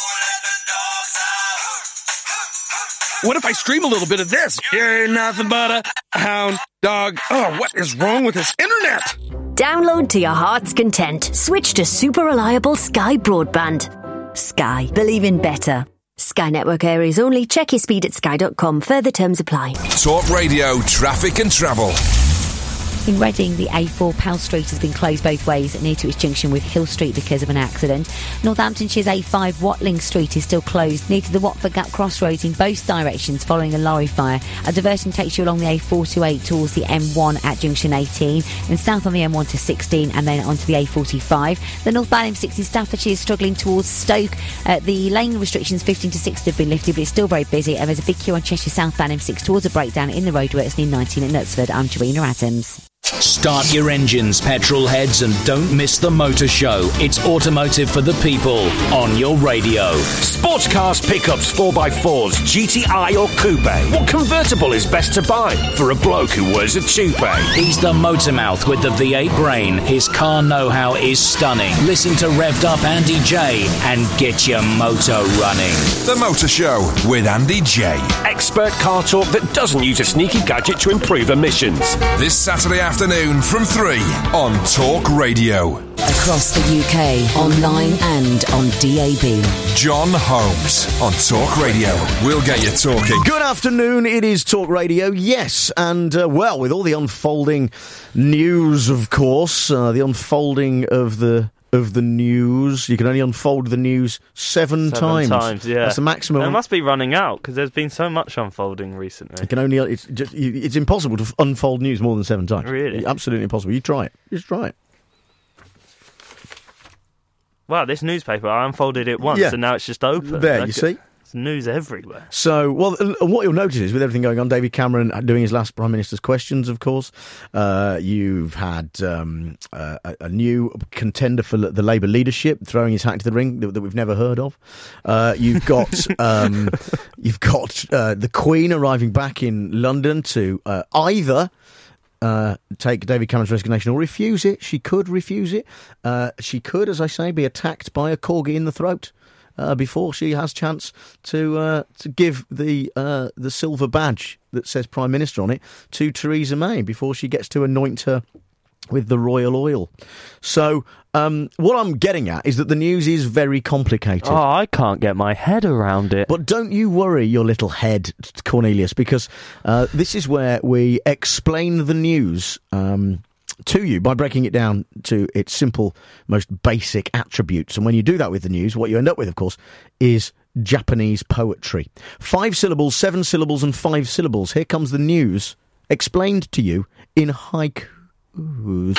What if I stream a little bit of this? You're nothing but a hound dog. Oh, what is wrong with this internet? Download to your heart's content. Switch to super reliable Sky Broadband. Sky. Believe in better. Sky Network areas only. Check your speed at sky dot com. Further terms apply. Talk Radio, traffic and travel. In Reading, the A four Powell Street has been closed both ways near to its junction with Hill Street because of an accident. Northamptonshire's A five Watling Street is still closed near to the Watford Gap Crossroads in both directions following a lorry fire. A diversion takes you along the A four twenty-eight towards the M one at junction eighteen, and south on the M one to sixteen, and then onto the A forty-five. The northbound M six in Staffordshire is struggling towards Stoke. Uh, the lane restrictions fifteen to sixty have been lifted, but it's still very busy, and there's a big queue on Cheshire southbound M six towards a breakdown in the roadworks near nineteen at Knutsford. I'm Joanna Adams. Start your engines, petrol heads, and don't miss the motor show. It's automotive for the people on your radio. Sports cars, pickups, four by fours, G T I or coupe. What convertible is best to buy for a bloke who wears a toupee? He's the motor mouth with the V eight brain. His car know-how is stunning. Listen to Revved Up Andy J and get your motor running. The Motor Show with Andy J. Expert car talk that doesn't use a sneaky gadget to improve emissions. This Saturday afternoon from three on Talk Radio. Across the U K, online and on D A B. John Holmes on Talk Radio. We'll get you talking. Good afternoon, it is Talk Radio, yes, and uh, well, with all the unfolding news, of course, uh, the unfolding of the of the news, you can only unfold the news seven, Seven times. times, yeah. That's the maximum. It must be running out because there's been so much unfolding recently. You can only it's just it's impossible to unfold news more than seven times. Really? Absolutely impossible. You try it. Just try it. Wow, this newspaper, I unfolded it once Yeah. and now it's just open. There, Like, you see? It's news everywhere. So, well, uh, what you'll notice is with everything going on, David Cameron doing his last Prime Minister's questions, of course, uh, you've had um, uh, a, a new contender for the Labour leadership throwing his hat into the ring that, that we've never heard of. Uh, you've got um, you've got uh, the Queen arriving back in London to uh, either Uh, take David Cameron's resignation or refuse it. She could refuse it. Uh, she could, as I say, be attacked by a corgi in the throat uh, before she has chance to uh, to give the uh, the silver badge that says Prime Minister on it to Theresa May before she gets to anoint her with the royal oil. So um, what I'm getting at is that the news is very complicated. Oh, I can't get my head around it. But don't you worry your little head, Cornelius, because uh, this is where we explain the news um, to you by breaking it down to its simple, most basic attributes. And when you do that with the news, what you end up with, of course, is Japanese poetry. Five syllables, seven syllables and five syllables. Here comes the news explained to you in haiku. Ooh.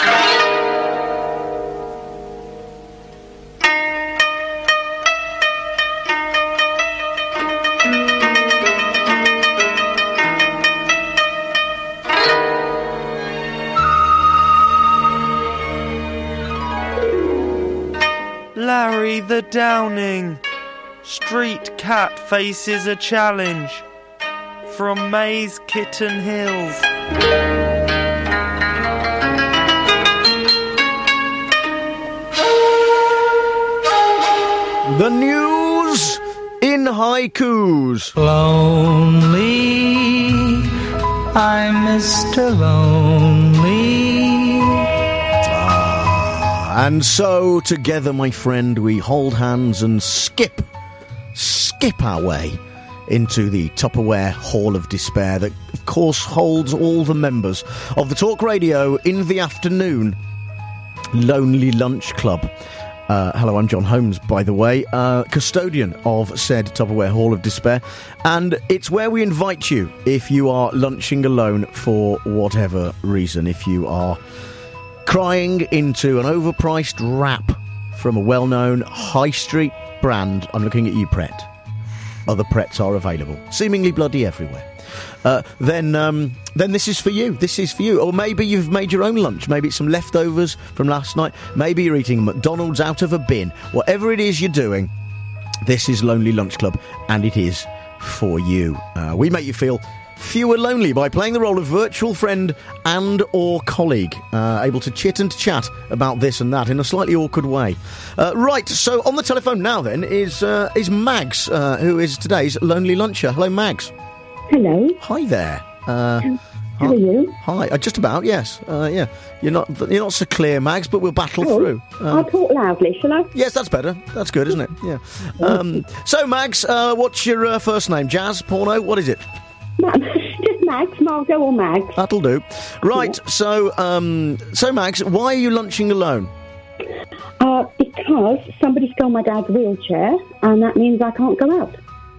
Larry the Downing. Street cat faces a challenge from Maze Kitten Hills. The news in haikus. Lonely, I'm Mister Lonely. Ah, and so together, my friend, we hold hands and skip, skip our way into the Tupperware Hall of Despair that, of course, holds all the members of the Talk Radio in the Afternoon Lonely Lunch Club. Uh, hello, I'm John Holmes, by the way, uh, custodian of said Tupperware Hall of Despair, and it's where we invite you if you are lunching alone for whatever reason. If you are crying into an overpriced wrap from a well-known high street brand, I'm looking at you, Pret. Other Prets are available, seemingly bloody everywhere. Uh, then um, then this is for you. This is for you. Or maybe you've made your own lunch. Maybe it's some leftovers from last night. Maybe you're eating McDonald's out of a bin. Whatever it is you're doing, this is Lonely Lunch Club, and it is for you. Uh, we make you feel fewer lonely by playing the role of virtual friend and or colleague, uh, able to chit and chat about this and that in a slightly awkward way. Uh, right, so on the telephone now then is, uh, is Mags, uh, who is today's Lonely Luncher. Hello, Mags. Hello. Hi there. Uh, How are you? Hi. Uh, just about. Yes. Uh, yeah. You're not. You're not so clear, Mags, but we'll battle Oh, through. Um, I'll talk loudly, shall I? Yes, that's better. That's good, isn't it? Yeah. Um, so, Mags, uh, what's your uh, first name? Jazz, porno? What is it? Ma- just Mags, Margot or Mags. That'll do. Right, Yeah. so, um, so Mags, why are you lunching alone? Uh, because somebody stole my dad's wheelchair, and that means I can't go out.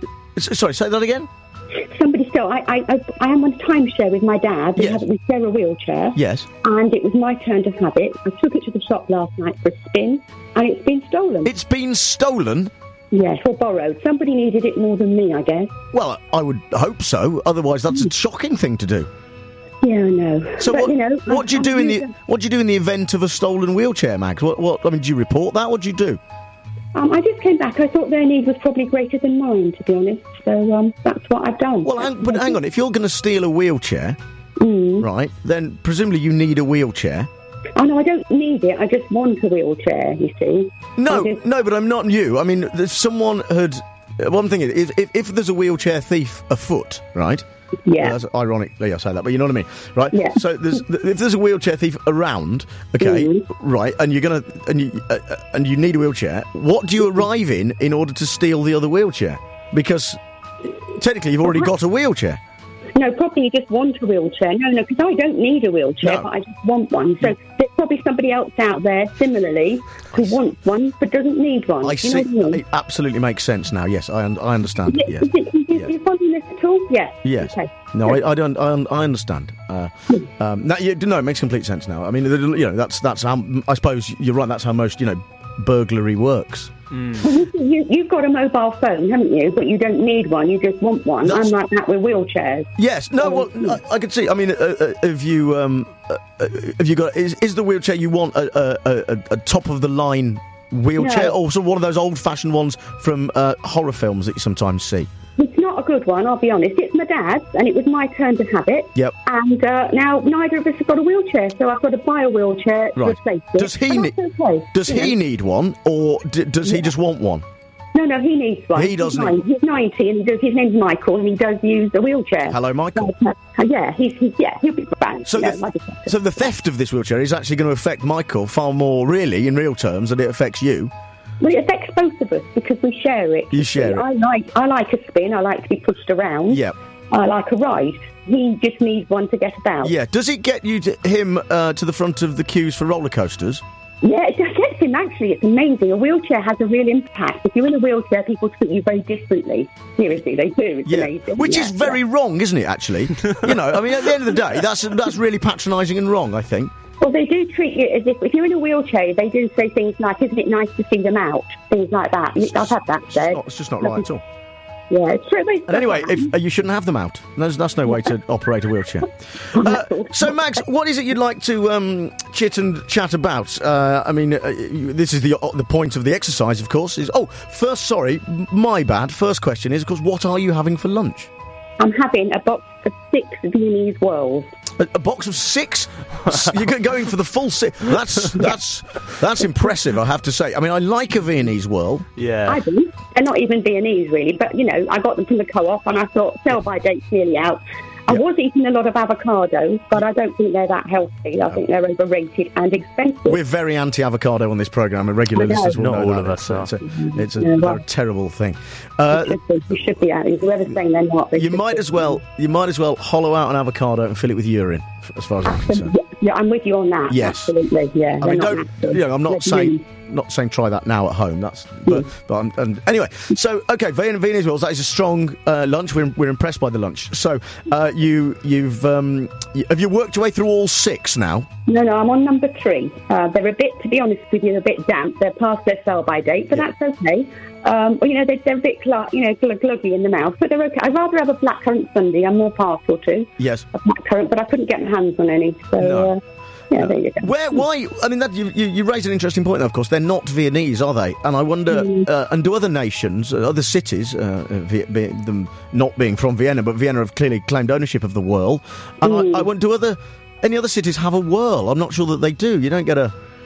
S- sorry, say that again? Somebody stole. I, I, I, I am on a timeshare with my dad. We, Yes. have, we share a wheelchair. Yes. And it was my turn to have it. I took it to the shop last night for a spin, and it's been stolen. It's been stolen? Yes, or borrowed. Somebody needed it more than me, I guess. Well, I would hope so. Otherwise, that's a shocking thing to do. Yeah, I know. So But, what? you know, what do you I'm- do I'm in the using- what do you do in the event of a stolen wheelchair, Mags? What? What? I mean, do you report that? What do you do? Um, I just came back. I thought their need was probably greater than mine, to be honest. So um, that's what I've done. Well, hang, but hang on. If you're going to steal a wheelchair, Mm. right? Then presumably you need a wheelchair. Oh no, I don't need it. I just want a wheelchair. You see? No, no, but I'm not you. I mean, if someone had. One thing is, if, if, if there's a wheelchair thief afoot, right? Yeah. Well, that's ironically I say that, but you know what I mean, right? Yeah. So there's, if there's a wheelchair thief around, okay, Mm-hmm. right, and you're gonna and you uh, uh, and you need a wheelchair, what do you arrive in in order to steal the other wheelchair? Because technically you've already got a wheelchair. No, probably you just want a wheelchair. No, no, because I don't need a wheelchair, No. but I just want one. So there's probably somebody else out there, similarly, who wants one but doesn't need one. I Do you see. know what I mean? It absolutely makes sense now. Yes, I un- I understand. Is it, Yes. is it, is it, you following this at all? Yes. Yes. Okay. No, I, I don't. I, un- I understand. Uh, um, no, you, no, it makes complete sense now. I mean, the- you know, that's that's how. I suppose you're right. That's how most, you know, burglary works. Well, you, you, you've got a mobile phone, haven't you? But you don't need one. You just want one. I'm like that with wheelchairs. Yes. No. Well, I, I could see. I mean, uh, uh, have you um, uh, uh, have you got? Is, is the wheelchair you want a, a, a, a top of the line wheelchair, No. or sort of one of those old fashioned ones from uh, horror films that you sometimes see? It's not a good one, I'll be honest. It's my dad's, and it was my turn to have it. Yep. And uh, now neither of us have got a wheelchair, so I've got to buy a wheelchair to Right. replace it. Does he But need? that's okay, Does you he know. need one, or d- does he just want one? No, no, he needs one. He doesn't He's, nine, he's ninety, and he does. His name's Michael, and he does use a wheelchair. Hello, Michael. So, uh, yeah, he's, he's yeah, he'll be fine. So, No, the, I just- so the theft of this wheelchair is actually going to affect Michael far more, really, in real terms, than it affects you. Well, it affects both of us because we share it. You share it. I like I like a spin. I like to be pushed around. Yeah. I like a ride. He just needs one to get about. Yeah. Does it get you to him uh, to the front of the queues for roller coasters? Yeah, it gets him, actually. It's amazing. A wheelchair has a real impact. If you're in a wheelchair, people treat you very differently. Seriously, they do. It's Yeah. amazing. Which Yeah, is very yeah. wrong, isn't it, actually? You know, I mean, at the end of the day, that's that's really patronising and wrong, I think. Well, they do treat you as if, if you're in a wheelchair, they do say things like, isn't it nice to see them out? Things like that. I've had that said. Not, it's just not right at all. Yeah, it's true. And anyway, if, uh, you shouldn't have them out. That's, that's no way to operate a wheelchair. Uh, so, Mags, what is it you'd like to um, chit and chat about? Uh, I mean, uh, you, this is the uh, the point of the exercise, of course. Is oh, first, sorry, m- my bad. First question is, of course, what are you having for lunch? I'm having a box of six Viennese whirls. A, a box of six? S- You're go- going for the full six? That's that's that's impressive, I have to say. I mean, I like a Viennese whirl. Yeah. I do. They're not even Viennese, really, but, you know, I got them from the co-op, and I thought, sell-by date's nearly out. I was eating a lot of avocado, but I don't think they're that healthy. I think they're overrated and expensive. We're very anti-avocado on this programme, and regular I know. listeners will Not know all that. of us It's a, it's a, Yeah, a well- terrible thing. Uh, It should be, it should be out. Whoever's saying they're not. they you should might be. as well you might as well hollow out an avocado and fill it with urine, f- as far as I'm concerned. Yeah, yeah, I'm with you on that. Yes. Absolutely, yeah. I mean, they're don't. natural. You know, I'm not They're saying green. not saying try that now at home. That's but, but I'm, and anyway. So okay, Vien- Viennese Whirls. That is a strong uh, lunch. We're we're impressed by the lunch. So uh, you you've um, you, have you worked your way through all six now? No, no, I'm on number three. Uh, they're a bit, to be honest with you, a bit damp. They're past their sell-by date, but that's okay. Um, well, you know, they're, they're a bit, gl- you know, gl- gluggy in the mouth, but they're okay. I'd rather have a blackcurrant sundae. I'm more partial to Yes. a blackcurrant, but I couldn't get my hands on any. So, No. uh, yeah, there you go. Where? Why? I mean, that you, you, you raise an interesting point. Though, of course, they're not Viennese, are they? And I wonder. Mm. Uh, and do other nations, uh, other cities, uh, uh, Vi- Vi- them not being from Vienna, but Vienna have clearly claimed ownership of the whirl. And Mm. I, I wonder, do other any other cities have a whirl? I'm not sure that they do. You don't get a.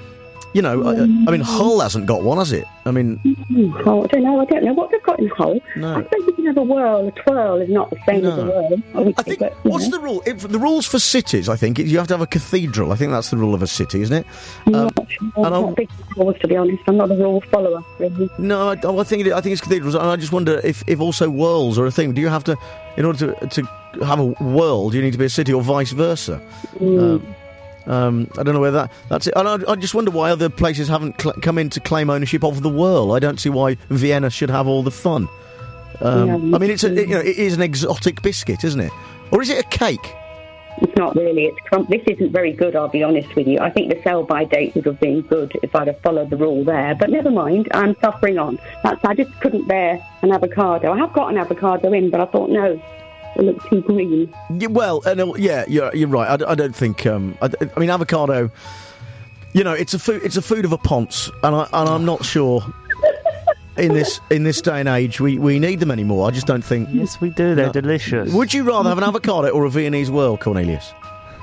You know, I, I mean, Hull hasn't got one, has it? I mean... Oh, I don't know. I don't know what they've got in Hull. No. I suppose you can have a whirl. A twirl is not the same No. as a whirl. Obviously, I think, but, you what's know. the rule? If, the rules for cities, I think, you have to have a cathedral. I think that's the rule of a city, isn't it? I'm Um, not sure. and I'm I'll- not big rules, to be honest. I'm not a rule follower, really. No, I, I think it, I think it's cathedrals. And I just wonder if, if also whirls are a thing. Do you have to, in order to to have a whirl, do you need to be a city or vice versa? Mm. Um, um, I don't know whether that that's it. And I, I just wonder why other places haven't cl- come in to claim ownership of the whirl. I don't see why Vienna should have all the fun. Um, Yeah, I mean, it's a, it, you know, it is an exotic biscuit, isn't it? Or is it a cake? It's not really. It's crump. This isn't very good, I'll be honest with you. I think the sell-by date would have been good if I'd have followed the rule there. But never mind, I'm suffering on. That's, I just couldn't bear an avocado. I have got an avocado in, but I thought, no, it looks too green. Yeah, well, uh, no, yeah, you're, you're right. I, d- I don't think. Um, I, d- I mean, avocado. You know, it's a food. It's a food of a ponce, and I and I'm not sure. In this in this day and age, we, we need them anymore. I just don't think. Yes, we do. They're No. delicious. Would you rather have an avocado or a Viennese whirl, Cornelius?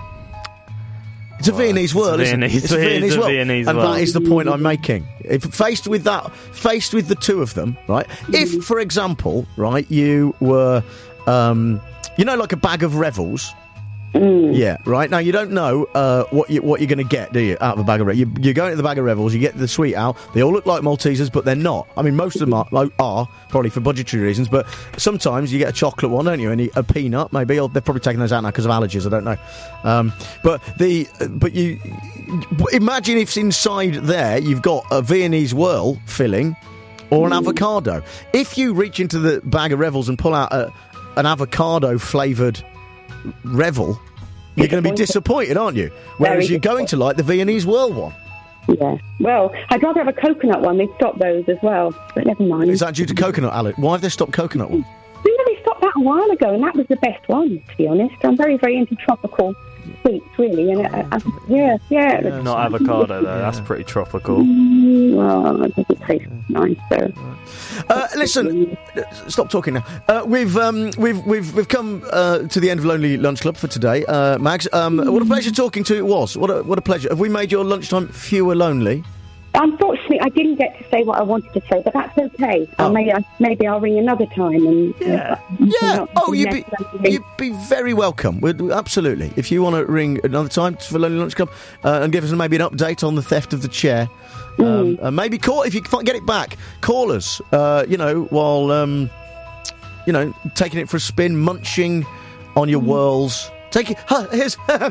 It's a Viennese whirl, isn't it? Viennese- It's a it is Viennese a whirl, Viennese and whirl. that is the point I'm making. If faced with that, faced with the two of them, right? If, for example, right, you were, um, you know, like a bag of Revels. Yeah, right. Now you don't know uh, what you what you're going to get, do you? Out of a bag of Revels, you, you go into the bag of Revels, you get the sweet out. They all look like Maltesers, but they're not. I mean, most of them are, are probably for budgetary reasons, but sometimes you get a chocolate one, don't you? And a peanut, maybe. Or they're probably taking those out now because of allergies. I don't know. Um, but the but you imagine if inside there you've got a Viennese whirl filling or an avocado. If you reach into the bag of Revels and pull out a, an avocado flavoured Revel, you're going to be disappointed, aren't you? Whereas Very you're going to like the Viennese whirl one. Yeah. Well, I'd rather have a coconut one. They've stopped those as well, but never mind. Is that due to coconut, Alec? Why have they stopped coconut one? You know, they stopped that a while ago, and that was the best one, to be honest. I'm very, very into tropical sweets, really. And uh, uh, yeah, yeah. Yeah, not avocado, though. That's pretty tropical. Mm, well, I think it tastes nice, so. Uh, listen, stop talking now. Uh, we've um, we've we've we've come uh, to the end of Lonely Lunch Club for today, uh, Mags. Um, what a pleasure talking to you. It was. What a what a pleasure. Have we made your lunchtime fewer lonely? Unfortunately, I didn't get to say what I wanted to say, but that's okay. Oh. Uh, maybe, I, maybe I'll ring another time. And Yeah. uh, Yeah. not- Oh, you'd be you'd be very welcome. We'd, absolutely. If you want to ring another time for Lonely Lunch Club uh, and give us maybe an update on the theft of the chair, um, uh, maybe call if you can get it back. Call us. Uh, you know, while um, you know taking it for a spin, munching on your whirls. Take it. Huh, here's.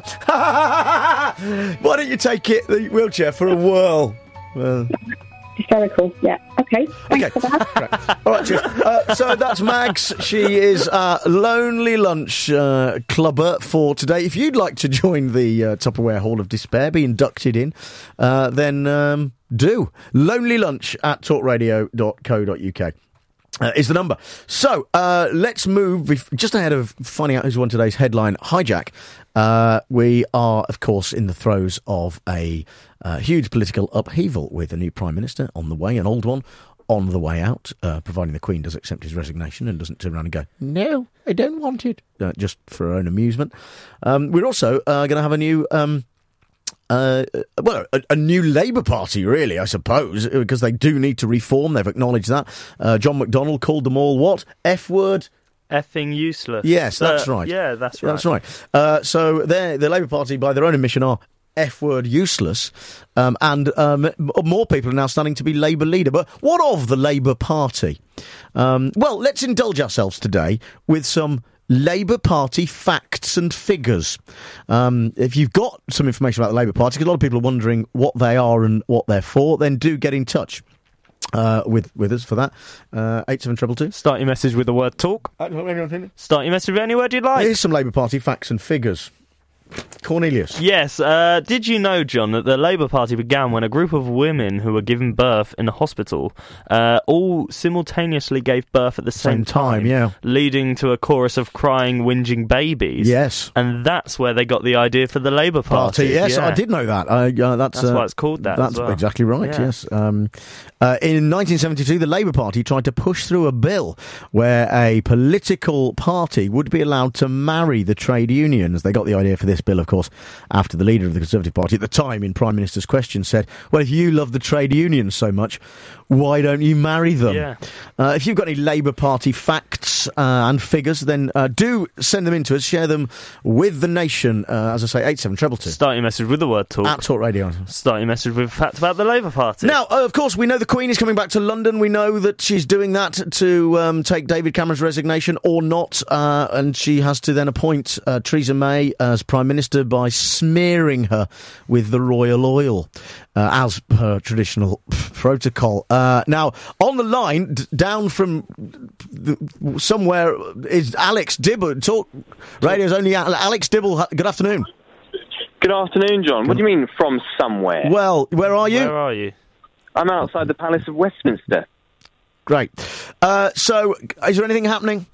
Why don't you take it the wheelchair for a whirl? Well. Hysterical, yeah. Okay. Okay. Right. All right, cheers. Uh, so that's Mags. She is our Lonely Lunch uh, clubber for today. If you'd like to join the uh, Tupperware Hall of Despair, be inducted in, uh, then um, do. Lonely Lunch at talkradio dot co dot uk. Uh, is the number. So, uh, let's move, bef- just ahead of finding out who's won today's headline hijack, uh, we are, of course, in the throes of a uh, huge political upheaval with a new Prime Minister on the way, an old one on the way out, uh, providing the Queen does accept his resignation and doesn't turn around and go, no, I don't want it, uh, just for her own amusement. Um, we're also uh, going to have a new... Um, Uh, well, a, a new Labour Party, really, I suppose, because they do need to reform. They've acknowledged that. Uh, John McDonnell called them all what? F word? Effing useless. Yes, that's Uh, right. Yeah, that's right. That's right. Uh, so they're, the Labour Party, by their own admission, are F word useless. Um, and um, m- more people are now starting to be Labour leader. But what of the Labour Party? Um, well, let's indulge ourselves today with some Labour Party facts and figures. Um, if you've got some information about the Labour Party, because a lot of people are wondering what they are and what they're for, then do get in touch uh, with with us for that. Uh, eight seven two two. Start your message with the word talk. Start your message with any word you'd like. Here's some Labour Party facts and figures. Cornelius. Yes, uh, did you know, John, that the Labour Party began when a group of women who were given birth in a hospital uh, all simultaneously gave birth at the same, Same time, yeah. leading to a chorus of crying, whinging babies. Yes. And that's where they got the idea for the Labour Party. Party, yes, yeah. I did know that. Uh, uh, that's That's uh, why it's called that That's as well. exactly right, Yeah. yes. Um, uh, in nineteen seventy-two, the Labour Party tried to push through a bill where a political party would be allowed to marry the trade unions. They got the idea for this bill, of course, course, after the leader of the Conservative Party at the time in Prime Minister's Question said, well, if you love the trade unions so much, why don't you marry them? Yeah. Uh, if you've got any Labour Party facts uh, and figures, then uh, do send them in to us. Share them with the nation. Uh, as I say, eight seven two two. Start your message with the word talk. At Talk Radio. Start your message with a fact about the Labour Party. Now, uh, of course, we know the Queen is coming back to London. We know that she's doing that to um, take David Cameron's resignation or not. Uh, and she has to then appoint uh, Theresa May as Prime Minister by smearing her with the royal oil, uh, as per traditional protocol. Uh, now, on the line, d- down from the, somewhere, is Alex Dibble. Talk Radio's only Al- Alex Dibble. Good afternoon. Good afternoon, John. What do you mean, from somewhere? Well, where are you? Where are you? I'm outside the Palace of Westminster. Great. Uh, so, is there anything happening?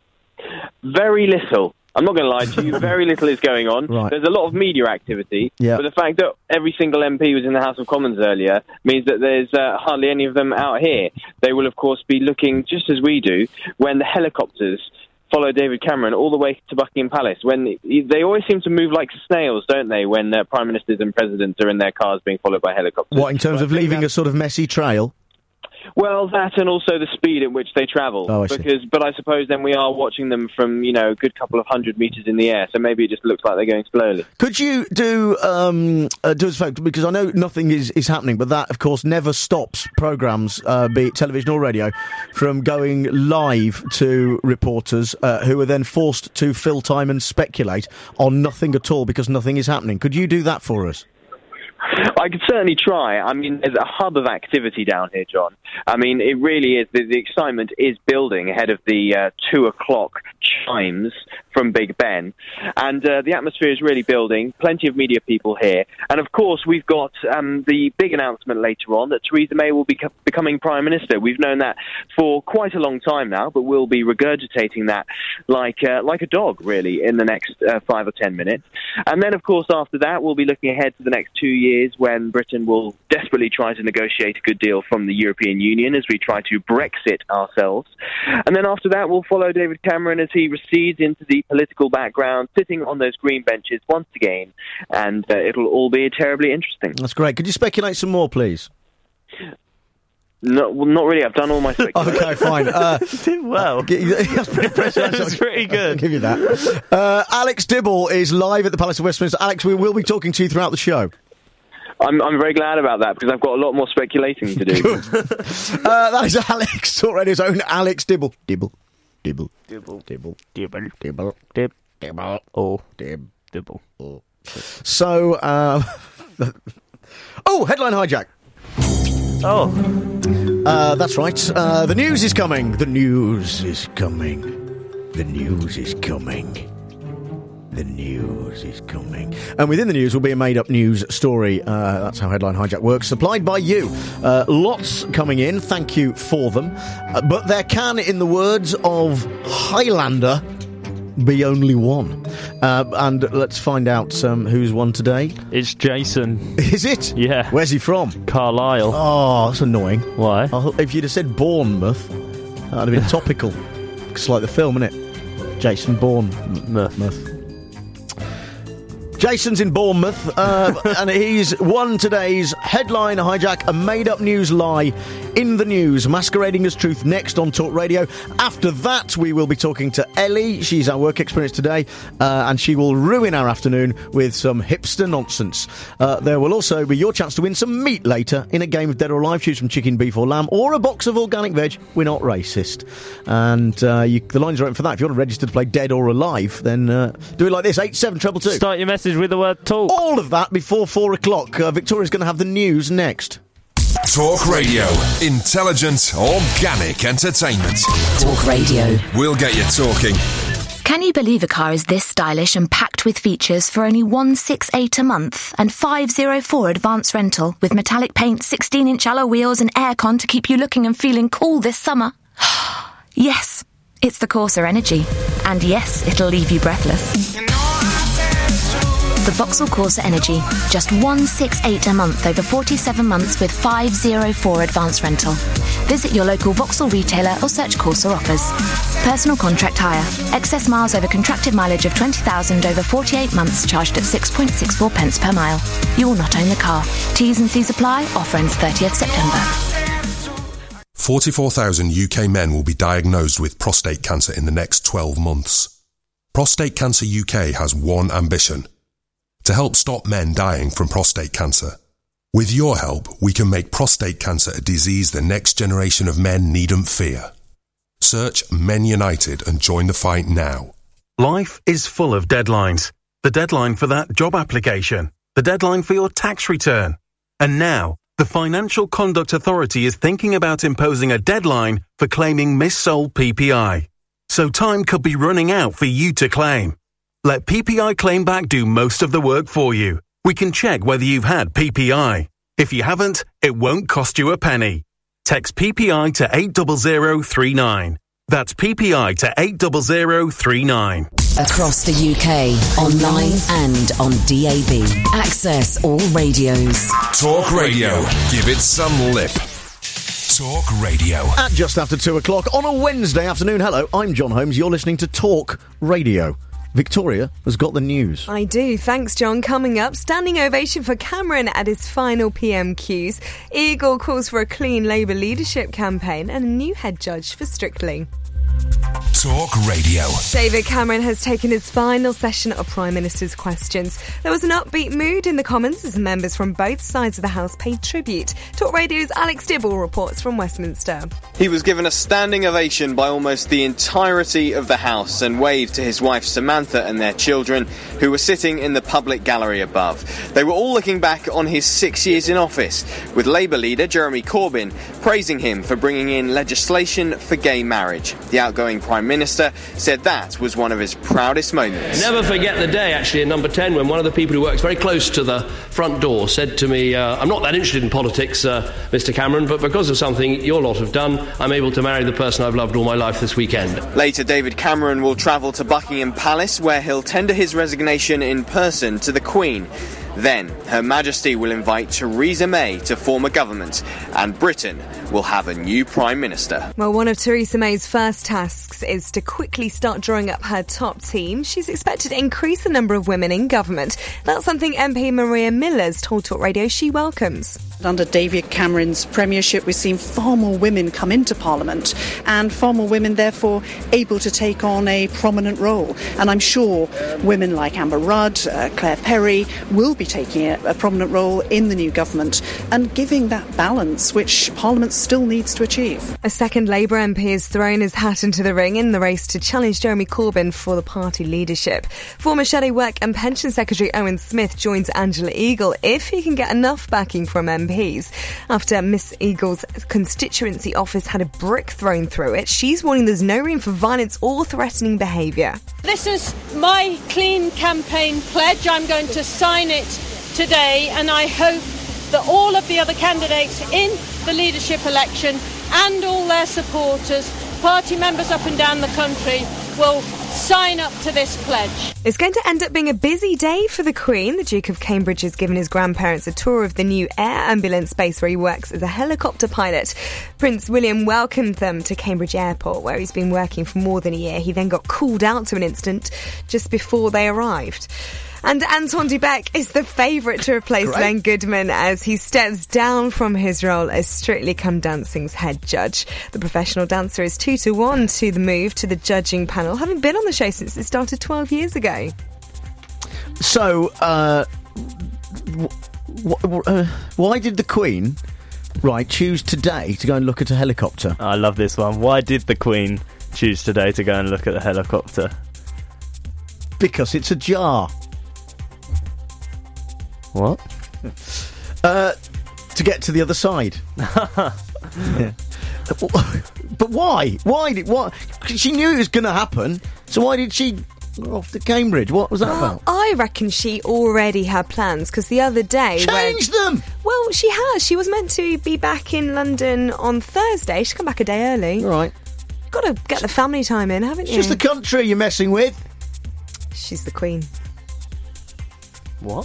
Very little. I'm not going to lie to you, very little is going on. Right. There's a lot of media activity, Yeah. but the fact that every single M P was in the House of Commons earlier means that there's uh, hardly any of them out here. They will, of course, be looking, just as we do, when the helicopters follow David Cameron all the way to Buckingham Palace. When they always seem to move like snails, don't they, when uh, Prime Ministers and Presidents are in their cars being followed by helicopters. What, in terms of leaving a sort of messy trail? Well, that and also the speed at which they travel. Oh, I see. Because, but I suppose then we are watching them from, you know, a good couple of hundred metres in the air, so maybe it just looks like they're going slowly. Could you do um, uh, do us a favour, because I know nothing is, is happening, but that, of course, never stops programmes, uh, be it television or radio, from going live to reporters uh, who are then forced to fill time and speculate on nothing at all because nothing is happening. Could you do that for us? I could certainly try. I mean, there's a hub of activity down here, John. I mean, it really is. The, the excitement is building ahead of the uh, two o'clock chimes from Big Ben. And uh, the atmosphere is really building. Plenty of media people here. And, of course, we've got um, the big announcement later on that Theresa May will be co- becoming Prime Minister. We've known that for quite a long time now, but we'll be regurgitating that like, uh, like a dog, really, in the next uh, five or ten minutes. And then, of course, after that, we'll be looking ahead to the next two years when Britain will desperately try to negotiate a good deal from the European Union as we try to Brexit ourselves. And then after that, we'll follow David Cameron as he recedes into the political background, sitting on those green benches once again, and uh, it'll all be terribly interesting. That's great. Could you speculate some more, please? No, well, not really. I've done all my speculation. Okay, fine. Uh, you did well. That's pretty impressive. That's pretty good. I'll give you that. Uh, Alex Dibble is live at the Palace of Westminster. Alex, we will be talking to you throughout the show. I'm, I'm very glad about that because I've got a lot more speculating to do. uh, that is Alex, Talk Radio's own Alex Dibble. Dibble. Dibble. Dibble. Dibble. Dibble. Dibble. Dib. Dibble. Oh. Dib. Dibble. Oh. So, uh, oh, headline hijack. Oh. Uh, that's right. Uh, the news is coming. The news is coming. The news is coming. The news is coming. And within the news will be a made-up news story. Uh, that's how Headline Hijack works. Supplied by you. Uh, lots coming in. Thank you for them. Uh, but there can, in the words of Highlander, be only one. Uh, and let's find out um, who's won today. It's Jason. Is it? Yeah. Where's he from? Carlisle. Oh, that's annoying. Why? Oh, if you'd have said Bournemouth, that would have been topical. It's like the film, isn't it? Jason Bournemouth. Jason's in Bournemouth, uh, and he's won today's Headline Hijack, a made-up news lie in the news, masquerading as truth, next on Talk Radio. After that, we will be talking to Ellie. She's our work experience today, uh, and she will ruin our afternoon with some hipster nonsense. Uh, there will also be your chance to win some meat later in a game of Dead or Alive. Choose from chicken, beef or lamb, or a box of organic veg. We're not racist. And uh, you, the lines are open for that. If you want to register to play Dead or Alive, then uh, do it like this, eight seven two two. Start your message with the word talk. All of that before four o'clock. Uh, Victoria's going to have the news next. Talk Radio. Intelligent, organic entertainment. Talk Radio. We'll get you talking. Can you believe a car is this stylish and packed with features for only one sixty-eight a month and five oh four advance rental with metallic paint, sixteen inch alloy wheels and aircon to keep you looking and feeling cool this summer? Yes, it's the Corsa Energy. And yes, it'll leave you breathless. The Vauxhall Corsa Energy. Just one sixty-eight a month over forty-seven months with five oh four advance rental. Visit your local Vauxhall retailer or search Corsa offers. Personal contract hire. Excess miles over contracted mileage of twenty thousand over forty-eight months charged at six point six four pence per mile. You will not own the car. T's and C's apply. Offer ends thirtieth September. forty-four thousand U K men will be diagnosed with prostate cancer in the next twelve months. Prostate Cancer U K has one ambition: to help stop men dying from prostate cancer. With your help, we can make prostate cancer a disease the next generation of men needn't fear. Search Men United and join the fight now. Life is full of deadlines. The deadline for that job application, the deadline for your tax return. And now, the Financial Conduct Authority is thinking about imposing a deadline for claiming missold P P I. So time could be running out for you to claim. Let P P I Claimback do most of the work for you. We can check whether you've had P P I. If you haven't, it won't cost you a penny. Text P P I to eight zero zero three nine. That's P P I to eight zero zero three nine. Across the U K, online and on D A B. Access all radios. Talk Radio. Give it some lip. Talk Radio. At just after two o'clock on a Wednesday afternoon. Hello, I'm John Holmes. You're listening to Talk Radio. Victoria has got the news. I do. Thanks, John. Coming up, standing ovation for Cameron at his final P M Qs. Eagle calls for a clean Labour leadership campaign and a new head judge for Strictly. Talk Radio. David Cameron has taken his final session of Prime Minister's questions. There was an upbeat mood in the Commons as members from both sides of the House paid tribute. Talk Radio's Alex Dibble reports from Westminster. He was given a standing ovation by almost the entirety of the House and waved to his wife Samantha and their children, who were sitting in the public gallery above. They were all looking back on his six years in office, with Labour leader Jeremy Corbyn praising him for bringing in legislation for gay marriage. The outgoing Prime Minister said that was one of his proudest moments. Never forget the day, actually, in number ten, when one of the people who works very close to the front door said to me, uh, I'm not that interested in politics, uh, Mister Cameron, but because of something your lot have done, I'm able to marry the person I've loved all my life this weekend. Later, David Cameron will travel to Buckingham Palace, where he'll tender his resignation in person to the Queen. Then, Her Majesty will invite Theresa May to form a government, and Britain will have a new Prime Minister. Well, one of Theresa May's first tasks is to quickly start drawing up her top team. She's expected to increase the number of women in government. That's something M P Maria Miller's told Talk Radio she welcomes. Under David Cameron's premiership, we've seen far more women come into Parliament and far more women, therefore, able to take on a prominent role. And I'm sure women like Amber Rudd, uh, Claire Perry will be taking a, a prominent role in the new government and giving that balance which Parliament still needs to achieve. A second Labour M P has thrown his hat into the ring in the race to challenge Jeremy Corbyn for the party leadership. Former Shadow Work and Pension Secretary Owen Smith joins Angela Eagle if he can get enough backing from M Ps. After Miss Eagle's constituency office had a brick thrown through it, she's warning there's no room for violence or threatening behaviour. This is my clean campaign pledge. I'm going to sign it today, and I hope that all of the other candidates in the leadership election and all their supporters, party members up and down the country, will sign up to this pledge. It's going to end up being a busy day for the Queen. The Duke of Cambridge has given his grandparents a tour of the new air ambulance base where he works as a helicopter pilot. Prince William welcomed them to Cambridge Airport, where he's been working for more than a year. He then got called out to an incident just before they arrived. And Antoine Dubek is the favourite to replace Great. Len Goodman as he steps down from his role as Strictly Come Dancing's head judge. The professional dancer is two to one to the move to the judging panel, having been on the show since it started twelve years ago. So, uh, w- w- uh, why did the Queen, right, choose today to go and look at a helicopter? I love this one. Why did the Queen choose today to go and look at the helicopter? Because it's ajar. What? Uh, to get to the other side. Yeah. But why? Why did what? She knew it was going to happen. So why did she go off to Cambridge? What was that well, about? I reckon she already had plans because the other day, change when, them. Well, she has. She was meant to be back in London on Thursday. She's come back a day early. Right. You've got to get the family time in, haven't It's you? just the country you're messing with. She's the Queen. What?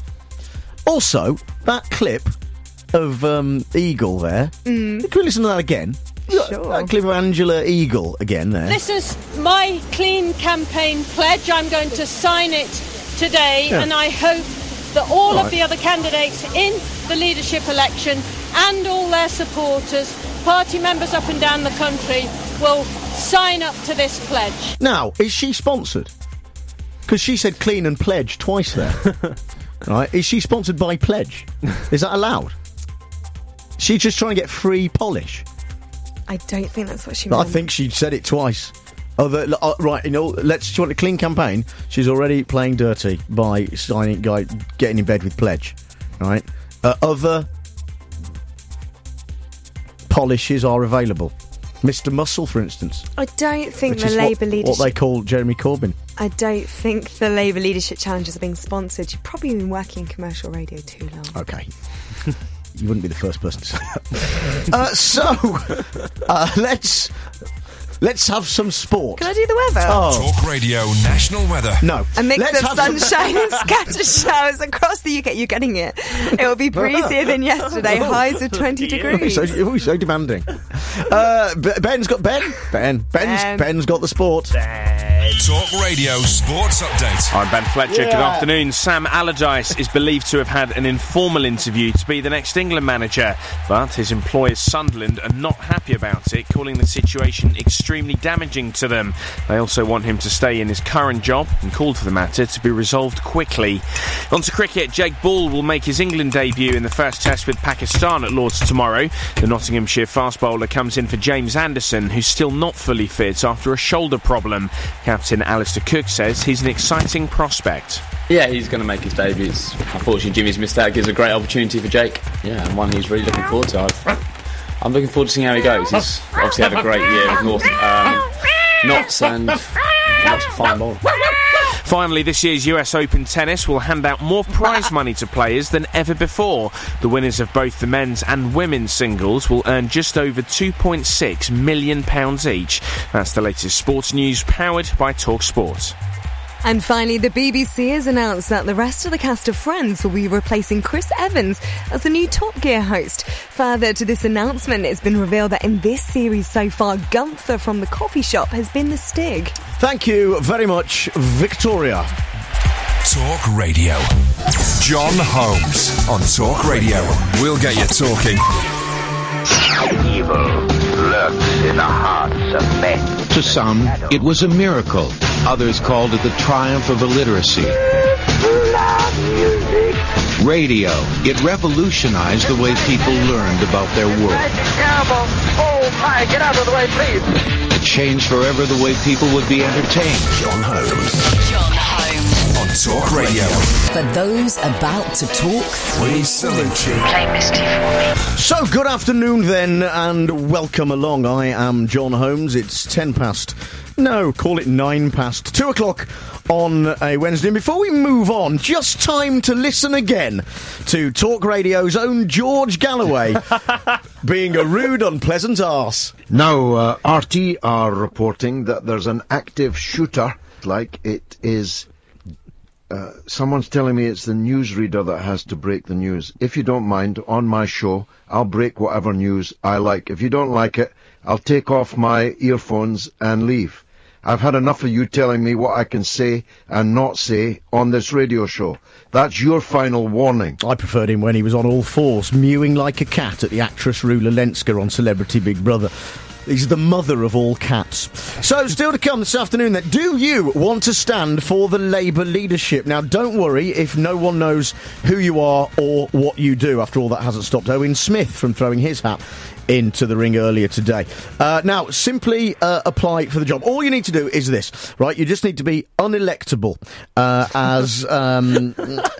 Also, that clip of um, Eagle there. Mm. Can we listen to that again? Sure. A clip of Angela Eagle again there. This is my Clean Campaign pledge. I'm going to sign it today, Yeah. and I hope that all All of right. the other candidates in the leadership election and all their supporters, party members up and down the country, will sign up to this pledge. Now, is she sponsored? Because she said clean and pledge twice there. Right? Is she sponsored by Pledge? Is that allowed? She's just trying to get free polish. I don't think that's what she I meant. think she said it twice. Oh, the, uh, right. You know, let's. She want a clean campaign. She's already playing dirty by signing, guy, getting in bed with Pledge. Right. Uh, other polishes are available. Mister Muscle, for instance. I don't think which the is Labour what, leadership... what they call Jeremy Corbyn. I don't think the Labour leadership challenges are being sponsored. You've probably been working in commercial radio too long. Okay. You wouldn't be the first person to say that. uh, so, uh, let's let's have some sport. Can I do the weather? Oh. Talk Radio National Weather. No. A mix Let's of have some- sunshine and scattered showers across the U K. You're getting it. It will be breezier than yesterday. Highs of twenty degrees. So, oh, so demanding. Uh, B- Ben's got Ben. Ben. Ben's Ben. Ben's got the sport. Talk Radio Sports Update. I'm Ben Fletcher. Yeah. Good afternoon. Sam Allardyce is believed to have had an informal interview to be the next England manager, but his employer Sunderland are not happy about it, calling the situation extremely damaging to them. They also want him to stay in his current job and called for the matter to be resolved quickly. On to cricket. Jake Ball will make his England debut in the first test with Pakistan at Lord's tomorrow. The Nottinghamshire fast bowler comes in for James Anderson, who's still not fully fit after a shoulder problem. Captain Alistair Cook says he's an exciting prospect. Yeah, he's going to make his debut. It's, unfortunately, Jimmy's missed out. It gives a great opportunity for Jake. Yeah, and one he's really looking forward to. I've, I'm looking forward to seeing how he goes. He's obviously had a great year with North, um, Notts and Notts a fine bowler. Finally, this year's U S Open tennis will hand out more prize money to players than ever before. The winners of both the men's and women's singles will earn just over two point six million pounds each. That's the latest sports news, powered by TalkSport. And finally, the B B C has announced that the rest of the cast of Friends will be replacing Chris Evans as the new Top Gear host. Further to this announcement, it's been revealed that in this series so far, Gunther from The Coffee Shop has been the Stig. Thank you very much, Victoria. Talk Radio. John Holmes on Talk Radio. We'll get you talking. Evil lurks in the hearts of men. To some, it was a miracle. Others called it the triumph of illiteracy. Radio. It revolutionized the way people learned about their world. Terrible. Oh my, get out of the way, please. It changed forever the way people would be entertained. John Holmes. John Holmes. On Talk Radio. For those about to talk, We salute you. play Misty for me. So, good afternoon then, and welcome along. I am John Holmes. It's ten past, no, call it nine past, two o'clock on a Wednesday. And before we move on, just time to listen again to Talk Radio's own George Galloway being a rude, unpleasant arse. Now, uh, R T are reporting that there's an active shooter, like it is... Uh, someone's telling me it's the newsreader that has to break the news. If you don't mind, on my show, I'll break whatever news I like. If you don't like it, I'll take off my earphones and leave. I've had enough of you telling me what I can say and not say on this radio show. That's your final warning. I preferred him when he was on all fours, mewing like a cat at the actress Rula Lenska on Celebrity Big Brother. He's the mother of all cats. So, still to come this afternoon then, do you want to stand for the Labour leadership? Now, don't worry if no one knows who you are or what you do. After all, that hasn't stopped Owen Smith from throwing his hat into the ring earlier today. Uh, now, simply uh, apply for the job. All you need to do is this, right? You just need to be unelectable uh, as... Um,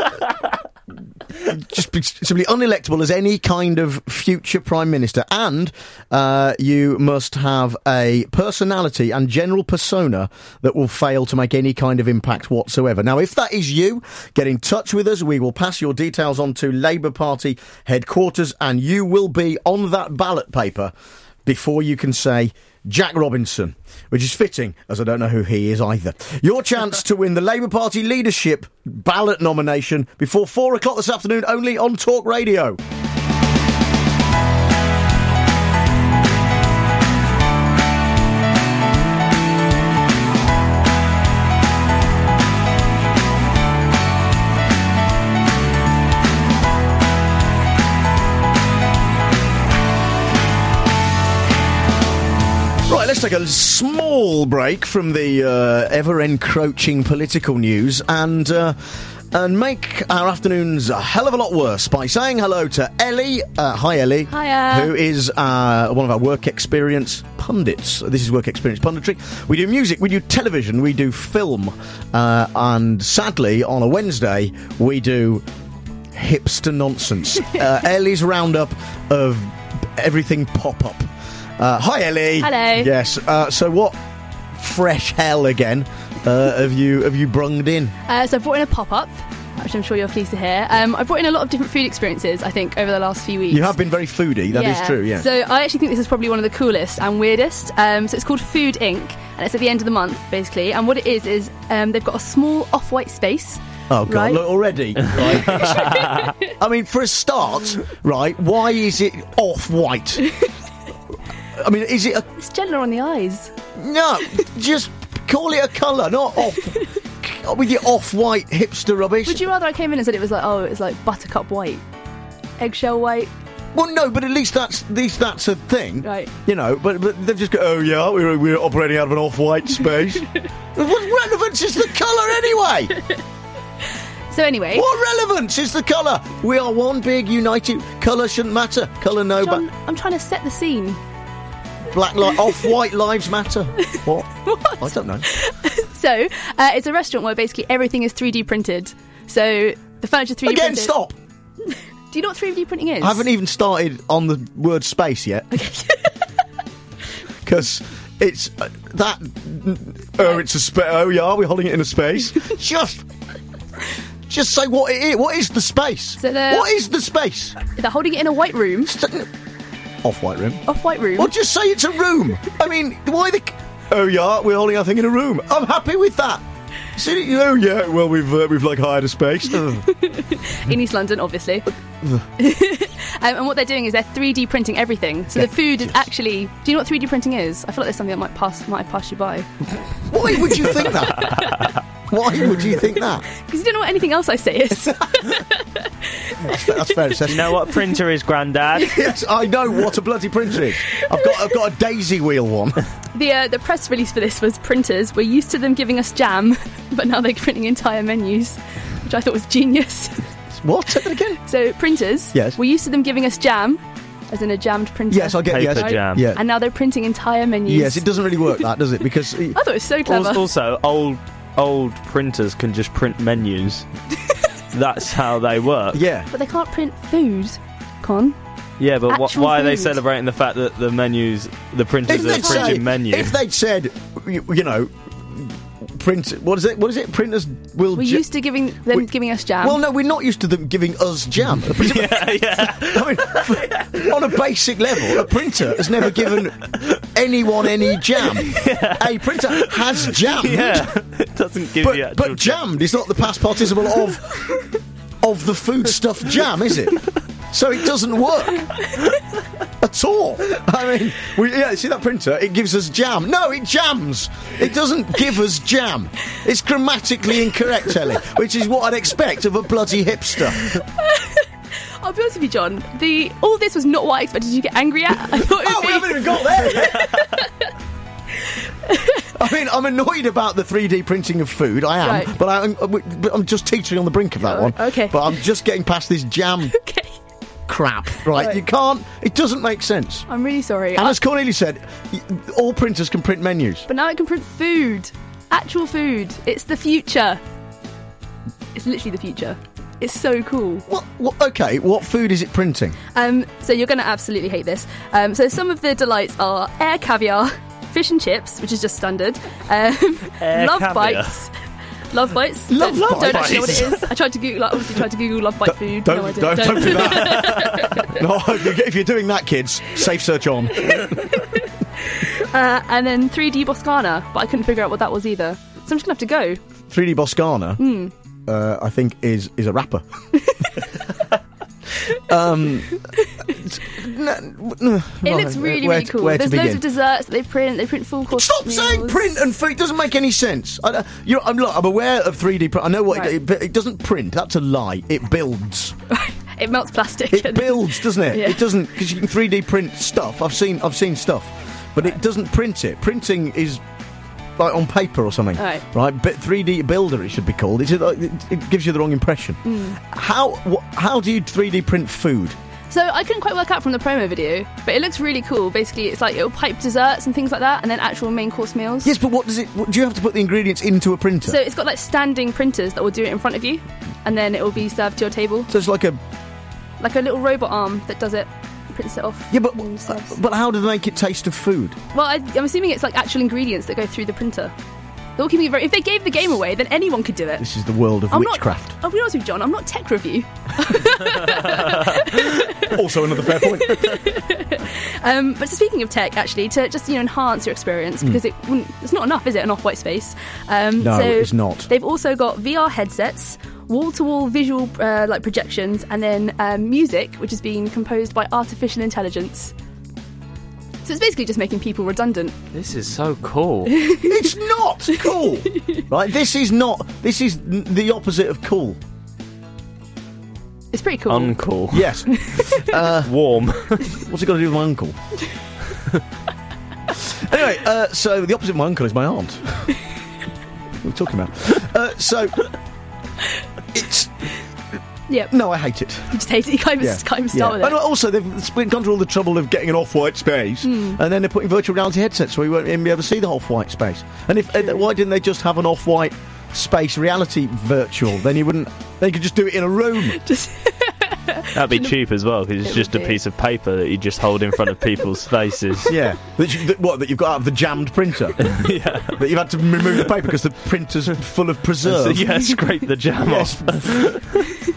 just be simply unelectable as any kind of future Prime Minister, and uh, you must have a personality and general persona that will fail to make any kind of impact whatsoever. Now, if that is you, get in touch with us. We will pass your details on to Labour Party headquarters, and you will be on that ballot paper before you can say Jack Robinson, which is fitting, as I don't know who he is either. Your chance to win the Labour Party leadership ballot nomination before four o'clock this afternoon, only on Talk Radio. Let's take a small break from the uh, ever-encroaching political news and uh, and make our afternoons a hell of a lot worse by saying hello to Ellie. Uh, hi, Ellie. Hiya. Who is uh, one of our work experience pundits. This is work experience punditry. We do music, we do television, we do film, uh, and sadly, on a Wednesday, we do hipster nonsense. uh, Ellie's roundup of everything pop-up. Uh, hi, Ellie. Hello. Yes. Uh, so, what fresh hell again uh, have you have you brunged in? Uh, so I've brought in a pop-up, which I'm sure you're pleased to hear. Um, I've brought in a lot of different food experiences, I think, over the last few weeks. You have been very foodie. That yeah. is true. Yeah. So I actually think this is probably one of the coolest and weirdest. Um, so it's called Food Incorporated, and it's at the end of the month, basically. And what it is is um, they've got a small off-white space. Oh, God, right? look, already. Right. I mean, for a start, right, why is it off-white? I mean, is it a... It's gentler on the eyes. No, just call it a colour, not off... with your off-white hipster rubbish. Would you rather I came in and said it was like, oh, it's like buttercup white, eggshell white? Well, no, but at least that's at least that's a thing, right? You know, but, but they've just got, oh yeah, we're we're operating out of an off-white space. What relevance is the colour anyway? So anyway, what relevance is the colour? We are one big united. Colour shouldn't matter. Colour no, John, but I'm trying to set the scene. Black li- off-white lives matter. What? What? I don't know. So uh, it's a restaurant where basically everything is three D printed. So the furniture three D Again, printed. stop. Do you know what three D printing is? I haven't even started on the word space yet. Because it's uh, that. Oh, it's a space. Oh, yeah, we're holding it in a space. Just. Just say what it is. What is the space? So what is the space? They're holding it in a white room. Off-white room. Off-white room. Well, just say it's a room. I mean, why the... Oh, yeah, we're holding our thing in a room. I'm happy with that. See, oh, yeah, well, we've, uh, we've like, hired a space. In East London, obviously. um, and what they're doing is they're three D printing everything. So yeah. the food is actually... Do you know what three D printing is? I feel like there's something that might pass might pass you by. Why would you think that? Why would you think that? Because you don't know what anything else I say is. That's, that's fair to say. You know what a printer is, Grandad? Yes, I know what a bloody printer is. I've got I've got a daisy wheel one. The uh, the press release for this was printers. We're used to them giving us jam, but now they're printing entire menus, which I thought was genius. What? Say that again? So printers. Yes. We're used to them giving us jam, as in a jammed printer. Yes, I get Paper yes. jam. Yeah. And now they're printing entire menus. Yes, it doesn't really work that, does it? Because I thought it was so clever. Also, old old printers can just print menus. That's how they work. Yeah. But they can't print food, Con. Yeah, but wh- Actual why are they food. celebrating the fact that the menus, the printers If are they'd printing say- menus? If they'd said, you, you know, print. What is it? What is it? Printers will. We're ja- used to giving them we- giving us jam. Well, no, we're not used to them giving us jam. A printer- yeah, yeah. I mean, on a basic level, a printer has never given anyone any jam. A printer has jammed. Yeah, it doesn't give but, you actual but jammed is not the past participle of of the foodstuff jam, is it? So it doesn't work at all. I mean, we, yeah, see that printer? It gives us jam. No, it jams. It doesn't give us jam. It's grammatically incorrect, Ellie, which is what I'd expect of a bloody hipster. I'll be honest with you, John. The all this was not what I expected you to get angry at. I thought it would Oh, be... we haven't even got there yet. I mean, I'm annoyed about the three D printing of food. I am, Right. but, I, I'm, but I'm just teetering on the brink of that Oh, one. okay. But I'm just getting past this jam Okay. crap. Right. Right. You can't. It doesn't make sense. I'm really sorry. And I- as Cornelia said, y- all printers can print menus. But now it can print food. Actual food. It's the future. It's literally the future. It's so cool. What, what? Okay. What food is it printing? Um, so you're going to absolutely hate this. Um, so some of the delights are air caviar, fish and chips, which is just standard. Um, Air love caviar. bites. Love bites. Love don't, bites. Don't actually know what it is. I tried to Google. Like, obviously, tried to Google love bite food. Don't, no idea. don't, don't do that. No, if you're, if you're doing that, kids, safe search on. Uh, and then three D Boscana, but I couldn't figure out what that was either. So I'm just gonna have to go. three D Boscana, Hmm. uh, I think, is is a rapper. um, It looks really, really cool. Where There's to loads begin? of desserts that they print. They print full course. Stop meals. saying print and food. It doesn't make any sense. I, don't- you know, I'm, look, I'm aware of three D print. I know what Right. it, it, it doesn't print. That's a lie. It builds. It melts plastic. It builds, doesn't it? Yeah. It doesn't, because you can three D print stuff. I've seen, I've seen stuff, but it doesn't print it. Printing is like on paper or something, Right. right? But three D builder, it should be called. It's, like, it, it gives you the wrong impression. Mm. How wh- how do you three D print food? So I couldn't quite work out from the promo video, but it looks really cool. Basically, it's like it'll pipe desserts and things like that, and then actual main course meals. Yes, but what does it? What, do you have to put the ingredients into a printer? So it's got like standing printers that will do it in front of you, and then it will be served to your table. So it's like a like a little robot arm that does it, prints it off. Yeah, but but how do they make it taste of food? Well, I, I'm assuming it's like actual ingredients that go through the printer. They'll keep it very. If they gave the game away, then anyone could do it. This is the world of I'm witchcraft. Not, I'll be honest with you, John. I'm not tech review. Also, another fair point. um, but speaking of tech, actually, to just you know enhance your experience, Mm. because it wouldn't, it's not enough, is it? An off-white space. Um, No, so it's not. They've also got V R headsets, wall-to-wall visual uh, like projections, and then um, music, which is being composed by artificial intelligence. So it's basically just making people redundant. This is so cool. It's not cool, right? This is not. This is n- the opposite of cool. It's pretty cool. Uncool. Yes. uh, Warm. What's it got to do with my uncle? Anyway, uh, so the opposite of my uncle is my aunt. What are we talking about? Uh, so it's. Yep. No, I hate it. You just hate it. You can't even, Yeah. can't even start Yeah. with it. And also, they've gone through all the trouble of getting an off-white space, Mm. and then they're putting virtual reality headsets so we won't even be able to see the off-white space. And if uh, why didn't they just have an off-white space reality virtual? Then you wouldn't. They could just do it in a room. Just That'd be cheap as well, because it's It just would a be. piece of paper that you just hold in front of people's faces. Yeah. That you, that, what? That you've got out of the jammed printer. Yeah. That you've had to remove the paper because the printer's full of preserve. So, yeah, scrape the jam Yes. off.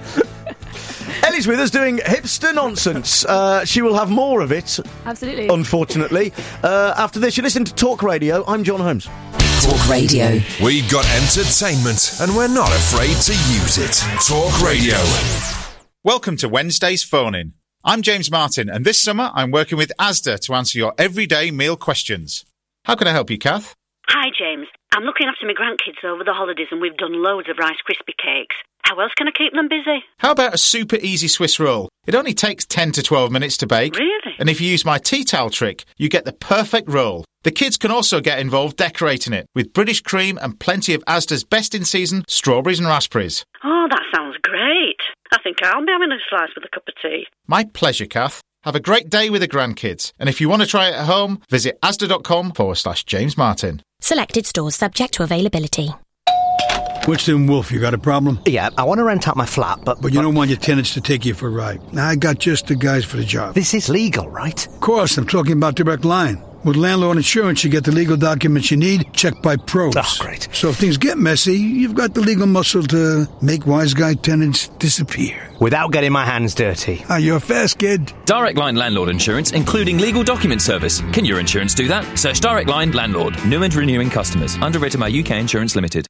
Ellie's with us doing hipster nonsense. Uh, she will have more of it, Absolutely. unfortunately. Uh, after this, you listen to Talk Radio. I'm John Holmes. Talk Radio. We got entertainment, and we're not afraid to use it. Talk Radio. Welcome to Wednesday's Phone-In. I'm James Martin, and this summer I'm working with Asda to answer your everyday meal questions. How can I help you, Kath? Hi, James. I'm looking after my grandkids over the holidays and we've done loads of Rice Krispie cakes. How else can I keep them busy? How about a super easy Swiss roll? It only takes ten to twelve minutes to bake. Really? And if you use my tea towel trick, you get the perfect roll. The kids can also get involved decorating it with British cream and plenty of Asda's best-in-season strawberries and raspberries. Oh, that sounds great. I think I'll be having a slice with a cup of tea. My pleasure, Kath. Have a great day with the grandkids. And if you want to try it at home, visit asda.com forward slash James Martin. Selected stores subject to availability. Winston Wolf, you got a problem? Yeah, I want to rent out my flat, but... But you don't want your tenants to take you for a ride. I got just the guys for the job. This is legal, right? Of course, I'm talking about Direct Line. With landlord insurance, you get the legal documents you need, checked by pros. Oh, great. So if things get messy, you've got the legal muscle to make wise guy tenants disappear. Without getting my hands dirty. Ah, you're a fast kid. Direct Line Landlord Insurance, including legal document service. Can your insurance do that? Search Direct Line Landlord. New and renewing customers. Underwritten by U K Insurance Limited.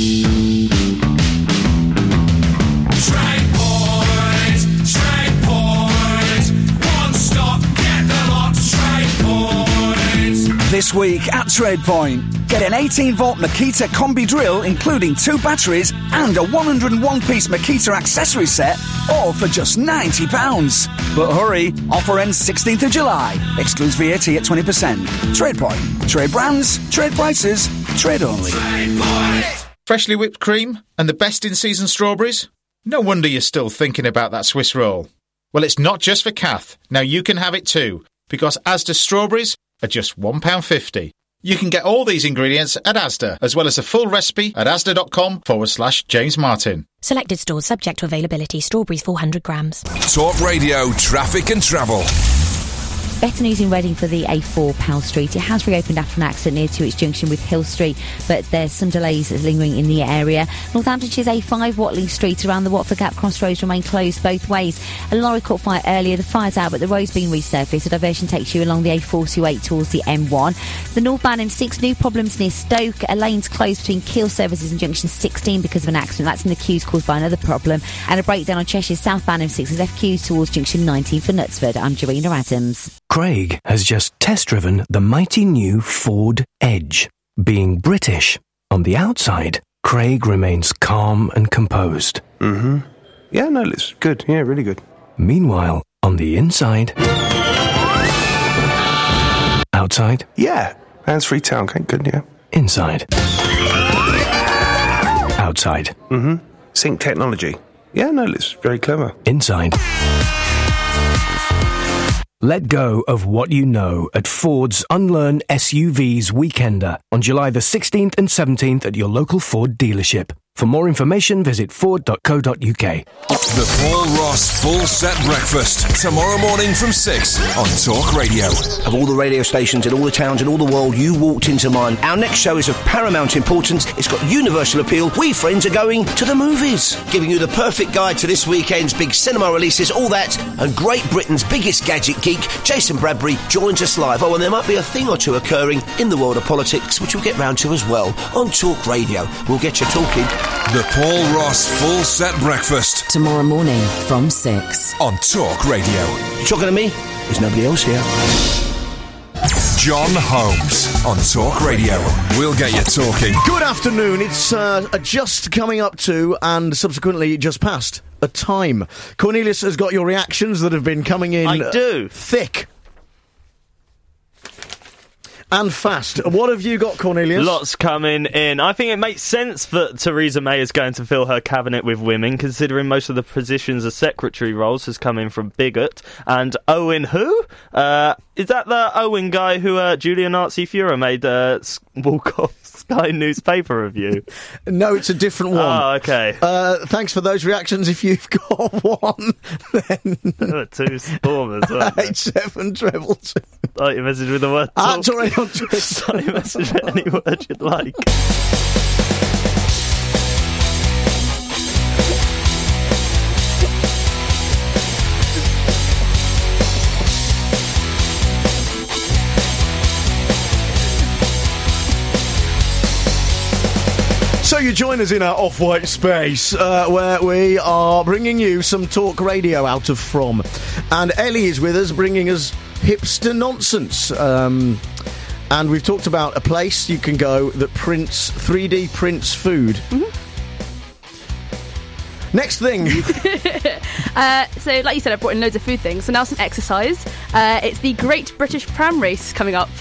This week at TradePoint, get an eighteen volt Makita Combi drill including two batteries and a one hundred and one piece Makita accessory set, all for just ninety pounds. But hurry, offer ends sixteenth of July. Excludes V A T at twenty percent. TradePoint. Trade brands, trade prices, trade only. Freshly whipped cream and the best-in-season strawberries? No wonder you're still thinking about that Swiss roll. Well, it's not just for Kath. Now you can have it too, because Asda strawberries are just one pound fifty. You can get all these ingredients at Asda, as well as a full recipe at asda.com forward slash James Martin. Selected stores subject to availability. Strawberries four hundred grams. Talk Radio, traffic and travel. Better news in Reading for the A four Powell Street. It has reopened after an accident near to its junction with Hill Street, but there's some delays lingering in the area. Northamptonshire's A five Watling Street around the Watford Gap crossroads remain closed both ways. A lorry caught fire earlier. The fire's out, but the road's been resurfaced. The diversion takes you along the A four twenty-eight towards the M one. The northbound M six, new problems near Stoke. A lane's closed between Keel Services and junction sixteen because of an accident. That's in the queues caused by another problem. And a breakdown on Cheshire's southbound M six has left queues towards junction nineteen for Knutsford. I'm Jarena Adams. Craig has just test-driven the mighty new Ford Edge. Being British, on the outside, Craig remains calm and composed. Mm-hmm. Yeah, no, it's good. Yeah, really good. Meanwhile, on the inside, Outside? Yeah. Hands-free tailgate, good, yeah. Inside? Outside? Mm-hmm. Sync technology. Yeah, no, it's very clever. Inside? Let go of what you know at Ford's Unlearn S U Vs Weekender on July the sixteenth and seventeenth at your local Ford dealership. For more information, visit ford dot co dot uk. The Paul Ross Full Set Breakfast, tomorrow morning from six on Talk Radio. Of all the radio stations in all the towns in all the world, you walked into mine. Our next show is of paramount importance. It's got universal appeal. We friends are going to the movies, giving you the perfect guide to this weekend's big cinema releases, all that, and Great Britain's biggest gadget geek, Jason Bradbury, joins us live. Oh, and there might be a thing or two occurring in the world of politics, which we'll get round to as well on Talk Radio. We'll get you talking. The Paul Ross Full Set Breakfast. Tomorrow morning from six. On Talk Radio. You talking to me? There's nobody else here. John Holmes on Talk Radio. We'll get you talking. Good afternoon. It's uh, just coming up to and subsequently just past a time. Cornelius has got your reactions that have been coming in. I do. Uh, thick. And fast. What have you got, Cornelius? Lots coming in. I think it makes sense that Theresa May is going to fill her cabinet with women, considering most of the positions as secretary roles has come in from Bigot. And Owen who? Uh, is that the Owen guy who uh, Julia Nazi-Fuhrer made uh, walk off Sky newspaper review? No, it's a different one. Oh, okay. Uh, thanks for those reactions. If you've got one, then... There were two stormers, weren't there? eight seven treble two. Like your message with the word Ah, talk. it's all right on Twitter. Sorry, message with any word you'd like. So you join us in our off-white space, uh, where we are bringing you some talk radio out of From. And Ellie is with us, bringing us hipster nonsense. Um, and we've talked about a place you can go that prints, three D prints food. Mm-hmm. Next thing. uh, so, like you said, I brought in loads of food things. So now some exercise. Uh, it's the Great British Pram Race coming up.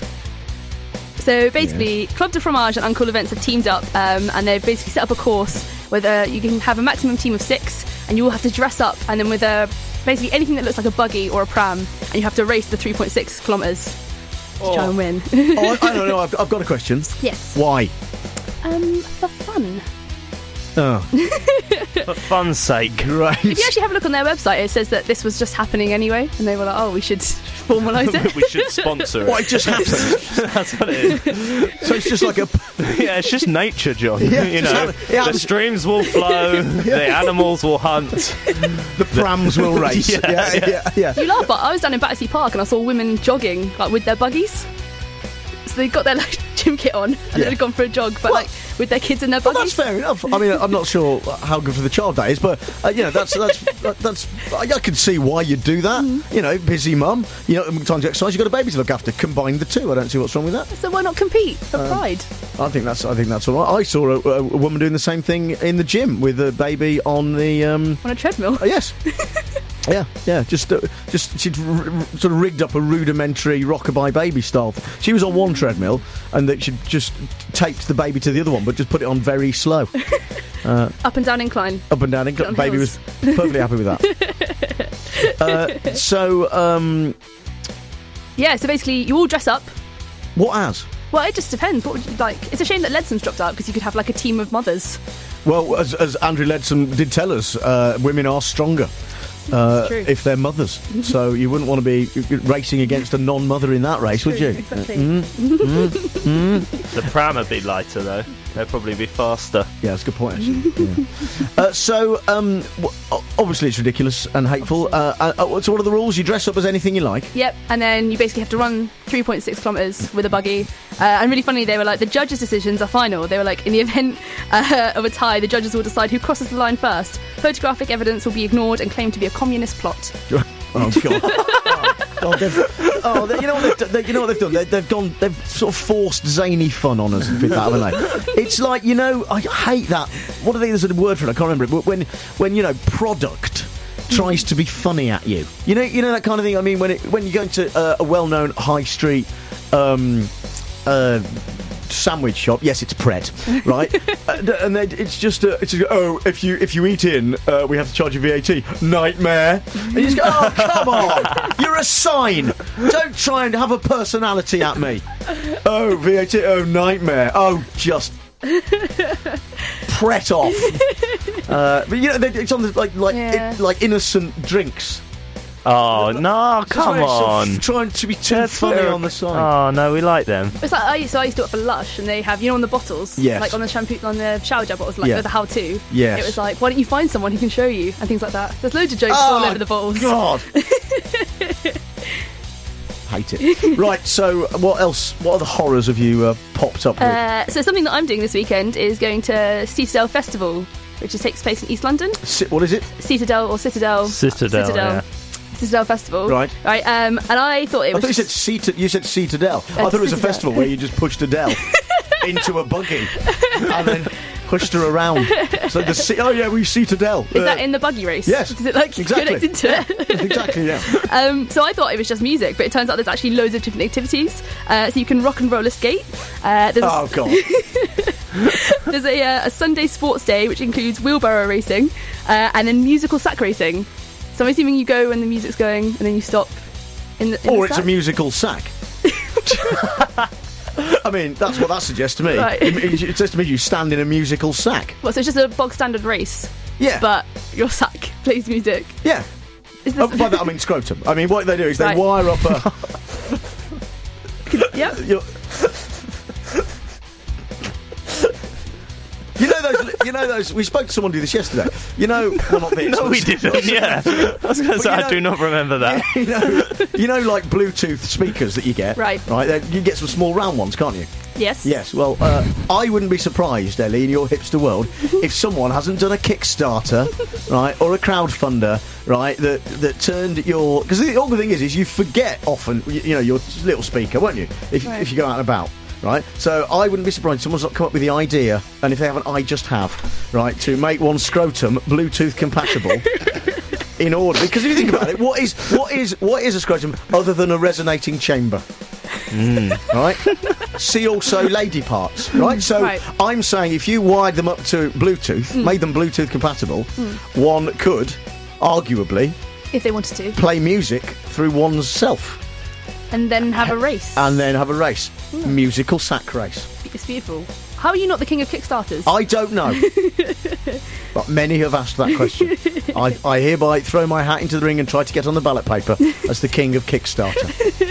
So basically, yeah. Club de Fromage and Uncool Events have teamed up, um, and they've basically set up a course where uh, you can have a maximum team of six, and you all have to dress up, and then with a, basically anything that looks like a buggy or a pram, and you have to race the three point six kilometres oh. to try and win. oh, I, I don't know, I've, I've got a question. Yes. Why? Um, for fun. Oh. For fun's sake. Right. If you actually have a look on their website, it says that this was just happening anyway, and they were like, oh, we should formalise it. We should sponsor it. What, it just happened? That's what it is. So it's just like a... Yeah, it's just nature, John. Yeah, you know, yeah, the streams will flow, yeah. the animals will hunt. The prams will race. Yeah, yeah, yeah. yeah, yeah. You laugh, but I was down in Battersea Park and I saw women jogging, like, with their buggies. So they got their like gym kit on and yeah. they'd gone for a jog, but well, like with their kids in their buggies. Well, that's fair enough. I mean, I'm not sure how good for the child that is, but uh, you know, that's that's that's. I, I can see why you'd do that. Mm. You know, busy mum. You know, time to exercise. You've got a baby to look after. Combine the two. I don't see what's wrong with that. So why not compete for um, pride? I think that's. I think that's all right. I saw a, a woman doing the same thing in the gym with a baby on the um, on a treadmill. Uh, yes. Yeah, yeah, just, uh, just she'd r- r- sort of rigged up a rudimentary rockabye baby style. She was on one treadmill, and that she'd just taped the baby to the other one, but just put it on very slow. Uh, up and down incline. Up and down incline. Baby was perfectly happy with that. uh, so, um, yeah. So basically, you all dress up. What as? Well, it just depends. What would you like? It's a shame that Ledsom's dropped out because you could have like a team of mothers. Well, as, as Andrew Ledsom did tell us, uh, women are stronger. Uh, if they're mothers, so you wouldn't want to be racing against a non-mother in that race, True, would you? Exactly. Mm, mm, mm. The pram would be lighter though. They'd probably be faster. Yeah, that's a good point. Actually. Yeah. uh, so, um, w- obviously, it's ridiculous and hateful. Uh, uh, so, what are the rules? You dress up as anything you like. Yep, and then you basically have to run three point six kilometres with a buggy. Uh, and really funny, they were like, the judges' decisions are final. They were like, in the event uh, of a tie, the judges will decide who crosses the line first. Photographic evidence will be ignored and claimed to be a communist plot. Oh God! oh, God they've, oh they, you know what they've, they, you know what they've done? They, they've gone. They've sort of forced zany fun on us with that, haven't they? It's like, you know, I hate that. What do they? There's a word for it. I can't remember it. But when, when you know, product tries to be funny at you, you know, you know that kind of thing. I mean, when it, when you go into uh, a well-known high street um, uh, sandwich shop. Yes, it's Pret, right? uh, and then it's just, uh, it's just oh, if you if you eat in, uh, we have to charge you V A T. Nightmare. And you just go, oh, come on, you're a sign. Don't try and have a personality at me. Oh, V A T. Oh, nightmare. Oh, just. Pret off. uh, but you know, it's on the, like like Yeah. it, like innocent drinks. Oh, no, It's come where it's sort of on. trying to be too They're funny fair- on the side. Oh, no, we like them. It's like I used, so I used to work for Lush, and they have, you know, on the bottles, Yes. like on the shampoo, on the shower gel bottles, like Yeah. with the how-to. Yes. It was like, why don't you find someone who can show you and things like that. There's loads of jokes Oh, all over the bottles. God. Hate it. Right, so what else? What other horrors have you uh, popped up with? Uh, so something that I'm doing this weekend is going to Citadel Festival, which is, takes place in East London. C- what is it? Citadel or Citadel. Citadel, yeah. Citadel Festival. Right. Right. Um, and I thought it I was. thought you said Cita- you said Citadel. I thought it was a Citadel. festival where you just pushed Adele into a buggy and then pushed her around. So the C- oh yeah, we Citadel. Is that in the buggy race? Yes. Is it like Exactly. connected to it? Exactly, yeah. Um, so I thought it was just music, but it turns out there's actually loads of different activities. Uh, so you can rock and roller skate. Uh, there's Oh god. there's a, uh, a Sunday sports day which includes wheelbarrow racing uh, and then musical sack racing. So I'm assuming you go when the music's going and then you stop. In the, in Or the it's sack. a musical sack. I mean, that's what that suggests to me. Right. It, it, it says to me you stand in a musical sack. Well, so it's just a bog standard race. Yeah. But your sack plays music. Yeah. Is Oh, this... by that I mean scrotum. I mean, what they do is they Right. wire up a. Yep. You're- You know those. You know those. We spoke to someone do this yesterday. You know, well, not this. No, but- we didn't, yeah. I was going to But say, you I know- do not remember that. You know, you know, like Bluetooth speakers that you get. Right. Right. they- You get some small round ones, can't you? Yes. Yes. Well, uh, I wouldn't be surprised, Ellie, in your hipster world, if someone hasn't done a Kickstarter, right, or a crowdfunder, right, that that turned your because the other thing is, is you forget often, you, you know, your little speaker, won't you? If Right. if you go out and about. Right, so I wouldn't be surprised if someone's not come up with the idea, and if they haven't, I just have, right, to make one scrotum Bluetooth compatible. In order, because if you think about it, what is what is what is a scrotum other than a resonating chamber? Mm. Right. See also lady parts. Right. So Right. I'm saying if you wired them up to Bluetooth, Mm. made them Bluetooth compatible, Mm. one could arguably If they wanted to. play music through one's self And then have a race. and then have a race, Mm. musical sack race. It's beautiful. How are you not the king of Kickstarters? I don't know. But many have asked that question. I, I hereby throw my hat into the ring and try to get on the ballot paper as the king of Kickstarter.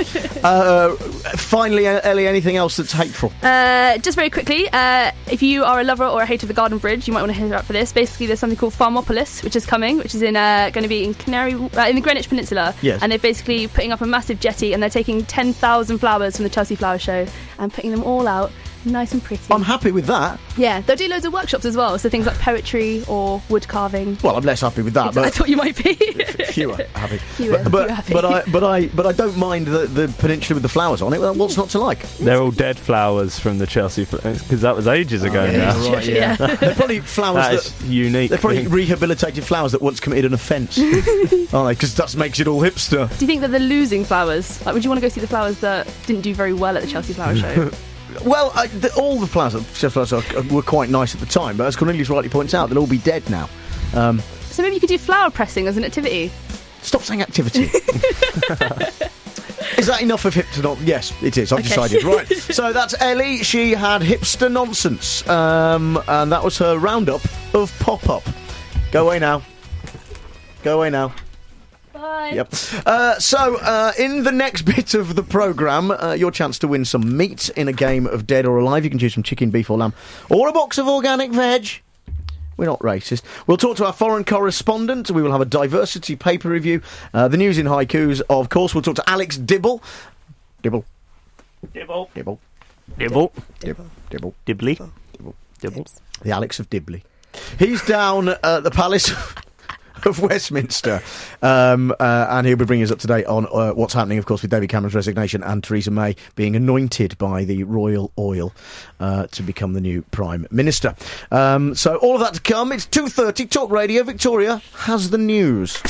Uh, finally, uh, Ellie, anything else that's hateful? Uh, just very quickly, uh, if you are a lover or a hater of the Garden Bridge, you might want to hear out for this. Basically, there's something called Farmopolis, which is coming, which is in uh, going to be in Canary, uh, in the Greenwich Peninsula. Yes. And they're basically putting up a massive jetty, and they're taking ten thousand flowers from the Chelsea Flower Show and putting them all out, nice and pretty. I'm happy with that. Yeah, they'll do loads of workshops as well, so things like poetry or wood carving. Well, I'm less happy with that, I but thought you might be. fewer happy. Fewer, but but, fewer happy. but I but I but I don't mind the, the peninsula with the flowers on it. Well, what's not to like? They're all dead flowers from the Chelsea, because that was ages ago Oh, yeah, now. right, yeah. They're probably flowers That that, is unique. They're probably thing. rehabilitated flowers that once committed an offence, aren't they? Because that makes it all hipster. Do you think that they're losing flowers? Like, would you want to go see the flowers that didn't do very well at the Chelsea Flower Show? Well, I, the, all the flowers, the flowers are, were quite nice at the time, but as Cornelius rightly points out, they'll all be dead now. Um, So maybe you could do flower pressing as an activity. Stop saying activity. Is that enough of hipster nonsense? Yes, it is. I've Okay. decided. Right. So that's Ellie. She had hipster nonsense, um, and that was her roundup of pop-up. Go away now. Go away now. Bye. Yep. Uh, so, uh, in the next bit of the programme, uh, your chance to win some meat in a game of Dead or Alive. You can choose from chicken, beef or lamb, or a box of organic veg. We're not racist. We'll talk to our foreign correspondent. We will have a diversity paper review. Uh, the news in haikus, of course. We'll talk to Alex Dibble. Dibble. Dibble. Dibble. Dibble. Dibble. Dibble. Dibbly. Dibble. Dibble. The Alex of Dibley. He's down at the Palace of Westminster, um, uh, and he'll be bringing us up to date on uh, what's happening, of course, with David Cameron's resignation and Theresa May being anointed by the royal oil uh, to become the new Prime Minister. Um, so all of that to come. It's two thirty, Talk Radio. Victoria has the news.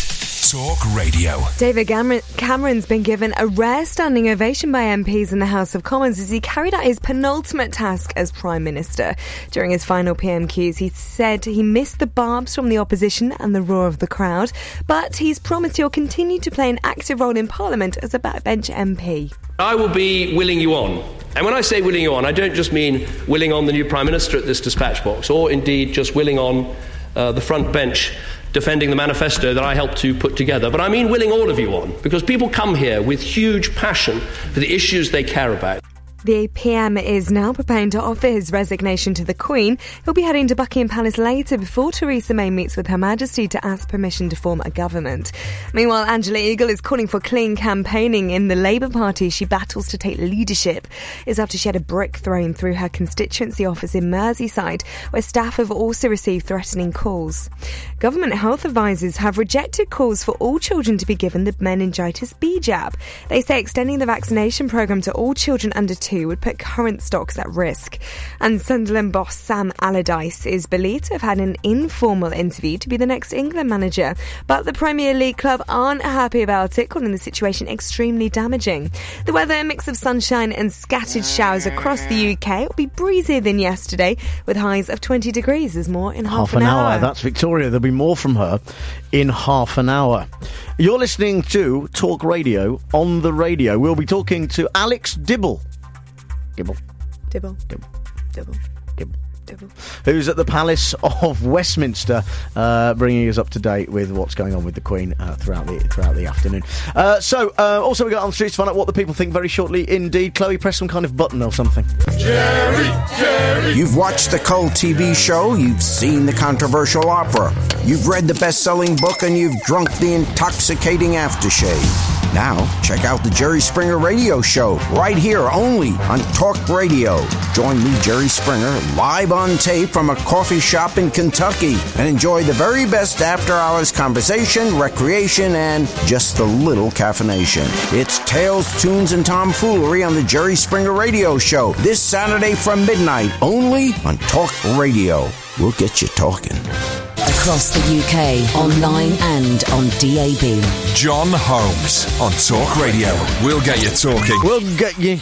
Talk Radio. David Cameron- Cameron's been given a rare standing ovation by M Ps in the House of Commons as he carried out his penultimate task as Prime Minister. During his final P M Qs, he said he missed the barbs from the opposition and the roar of the crowd, but he's promised he'll continue to play an active role in Parliament as a backbench M P. I will be willing you on. And when I say willing you on, I don't just mean willing on the new Prime Minister at this dispatch box, or indeed just willing on uh, the front bench defending the manifesto that I helped to put together. But I mean willing all of you on, because people come here with huge passion for the issues they care about. The P M is now preparing to offer his resignation to the Queen. He'll be heading to Buckingham Palace later before Theresa May meets with Her Majesty to ask permission to form a government. Meanwhile, Angela Eagle is calling for clean campaigning in the Labour Party as she battles to take leadership. It's after she had a brick thrown through her constituency office in Merseyside, where staff have also received threatening calls. Government health advisors have rejected calls for all children to be given the meningitis B jab. They say extending the vaccination programme to all children under two would put current stocks at risk. And Sunderland boss Sam Allardyce is believed to have had an informal interview to be the next England manager, but the Premier League club aren't happy about it, calling the situation extremely damaging. The weather, a mix of sunshine and scattered showers across the U K, will be breezier than yesterday with highs of twenty degrees. There's more in half, half an, an hour. hour. That's Victoria. There'll be more from her in half an hour. You're listening to Talk Radio on the radio. We'll be talking to Alex Dibble. Dibble. Dibble. Dibble. Dibble. Dibble. Dibble. Who's at the Palace of Westminster, uh, bringing us up to date with what's going on with the Queen uh, throughout the throughout the afternoon. Uh, so, uh, also we got on the streets to find out what the people think very shortly indeed. Chloe, press some kind of button or something. Jerry, Jerry. You've watched the cult T V show, you've seen the controversial opera, you've read the best-selling book, and you've drunk the intoxicating aftershave. Now, check out the Jerry Springer Radio Show, right here only on Talk Radio. Join me, Jerry Springer, live on tape from a coffee shop in Kentucky, and enjoy the very best after-hours conversation, recreation, and just a little caffeination. It's Tales, Tunes, and Tomfoolery on the Jerry Springer Radio Show, this Saturday from midnight, only on Talk Radio. We'll get you talking. Across the U K, online and on D A B. John Holmes on Talk Radio. We'll get you talking. We'll get you...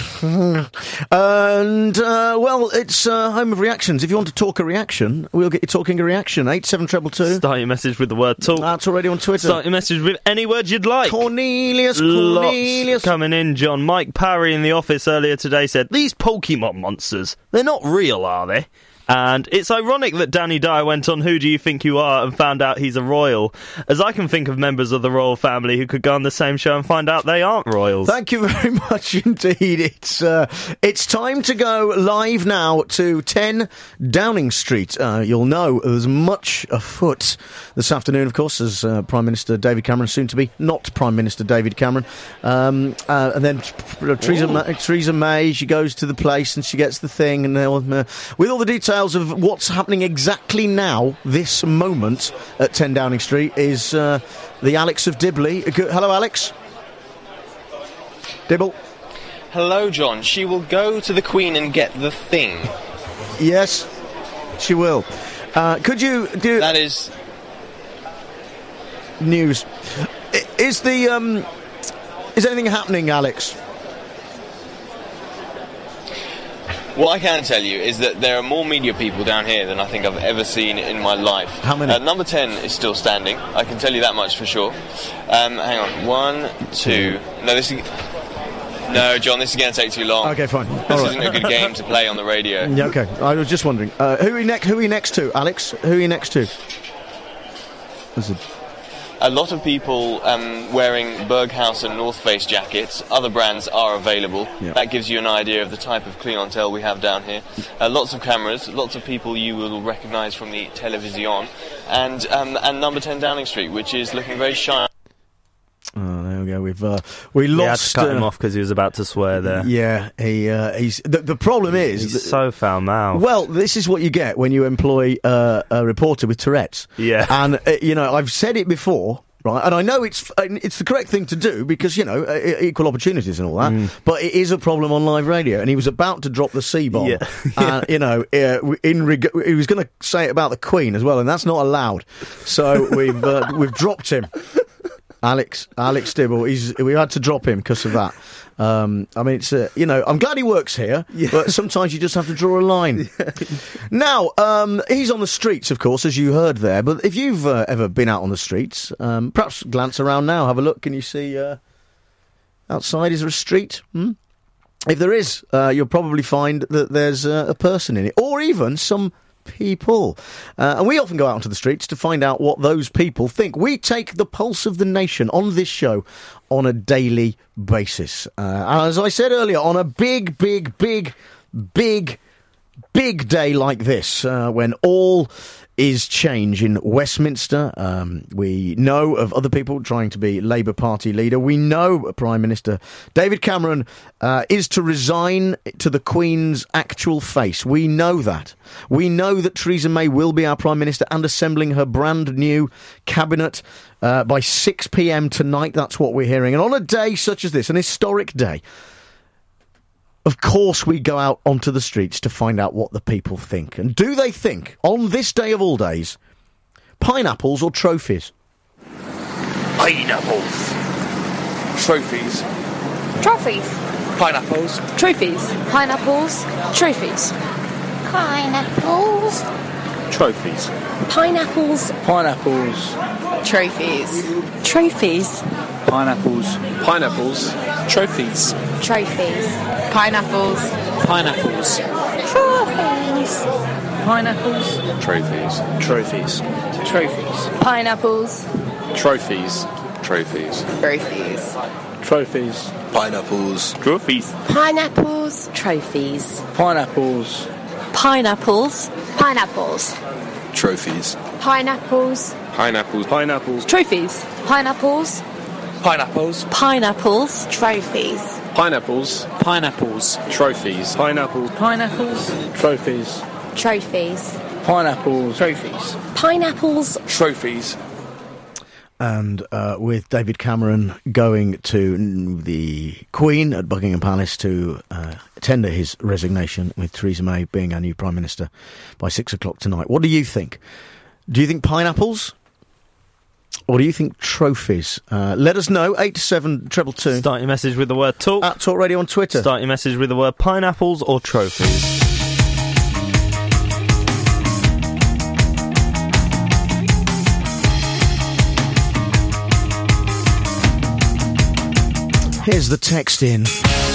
and, uh, well, it's uh, home of reactions. If you want to talk a reaction, we'll get you talking a reaction. eight seven two two. Start your message with the word talk. That's already on Twitter. Start your message with any word you'd like. Cornelius, Lots Cornelius. coming in, John. Mike Parry in the office earlier today said, these Pokemon monsters, they're not real, are they? And it's ironic that Danny Dyer went on Who Do You Think You Are and found out he's a royal, as I can think of members of the royal family who could go on the same show and find out they aren't royals. Thank you very much indeed. It's uh, it's time to go live now to ten Downing Street. Uh, you'll know there's much afoot this afternoon, of course, as uh, Prime Minister David Cameron, soon to be not Prime Minister David Cameron. Um, uh, and then Theresa May, Theresa May, she goes to the place and she gets the thing, and uh, with all the details of what's happening exactly now, this moment at ten Downing Street, is uh, the Alex of Dibley. Good, hello, Alex. Dibble. Hello, John. She will go to the Queen and get the thing. Yes, she will. Uh, could you do... That is... News. Is the... Um, is anything happening, Alex? What I can tell you is that there are more media people down here than I think I've ever seen in my life. How many? Uh, number ten is still standing. I can tell you that much for sure. Um, hang on. One, two... No, this is... No, John, this is going to take too long. Okay, fine. This All isn't right. a good game to play on the radio. Yeah, okay. I was just wondering. Uh, who are you, ne- who are you next to, Alex? Who are you next to? There's a... A lot of people um, wearing Berghaus and North Face jackets. Other brands are available. Yeah. That gives you an idea of the type of clientele we have down here. Uh, lots of cameras, lots of people you will recognise from the television, and um, and number ten Downing Street, which is looking very shiny. Oh, there we go. We've uh, we We had lost. to cut uh, him off because he was about to swear there. Yeah, he uh, he's. The, the problem is, He's that- so foul mouthed. well, this is what you get when you employ uh, a reporter with Tourette's. Yeah. And uh, you know, I've said it before. Right, and I know it's it's the correct thing to do because, you know, uh, equal opportunities and all that, Mm. but it is a problem on live radio, and he was about to drop the C-bomb. Yeah. And, you know, uh, in reg- he was going to say it about the Queen as well, and that's not allowed. So we've uh, we've dropped him. Alex, Alex Dibble. He's, we had to drop him because of that. Um, I mean, it's uh, you know, I'm glad he works here, yeah. but sometimes you just have to draw a line. Yeah. Now, um, he's on the streets, of course, as you heard there. But if you've uh, ever been out on the streets, um, perhaps glance around now, have a look. Can you see uh, outside? Is there a street? Hmm? If there is, uh, you'll probably find that there's uh, a person in it, or even some people. Uh, and we often go out onto the streets to find out what those people think. We take the pulse of the nation on this show on a daily basis. Uh, and as I said earlier, on a big, big, big, big, big day like this, uh, when all is change in Westminster. Um, we know of other people trying to be Labour Party leader. We know Prime Minister David Cameron uh, is to resign to the Queen's actual face. We know that. We know that Theresa May will be our Prime Minister and assembling her brand new cabinet uh, by six p.m. tonight. That's what we're hearing. And on a day such as this, an historic day, of course we go out onto the streets to find out what the people think. And do they think, on this day of all days, pineapples or trophies? Pineapples. Trophies. Trophies. Pineapples. Trophies. Pineapples. Trophies. Pineapples. Trophies. Pineapples. Pineapples. Trophies. Trophies. Pineapples. Pineapples. Trophies. Trophies. Pineapples. Pineapples. Trophies. Pineapples. Trophies. Trophies. Trophies. Pineapples. Trophies. Trophies. Trophies. Trophies. Pineapples. Trophies. Pineapples. Trophies. Pineapples. Pineapples. Pineapples. Trophies. Pineapples. Pineapples. Pineapples. Trophies. Pineapples. Pineapples. Pineapples. Trophies. Pineapples. Pineapples. Trophies. Pineapples. Pineapples. Trophies. Trophies. Pineapples. Trophies. Pineapples. Trophies. And uh, with David Cameron going to the Queen at Buckingham Palace to uh, tender his resignation, with Theresa May being our new Prime Minister by six o'clock tonight. What do you think? Do you think pineapples? Or do you think trophies? Uh, let us know, eight seven two two two. Start your message with the word talk. At Talk Radio on Twitter. Start your message with the word pineapples or trophies. Here's the text in.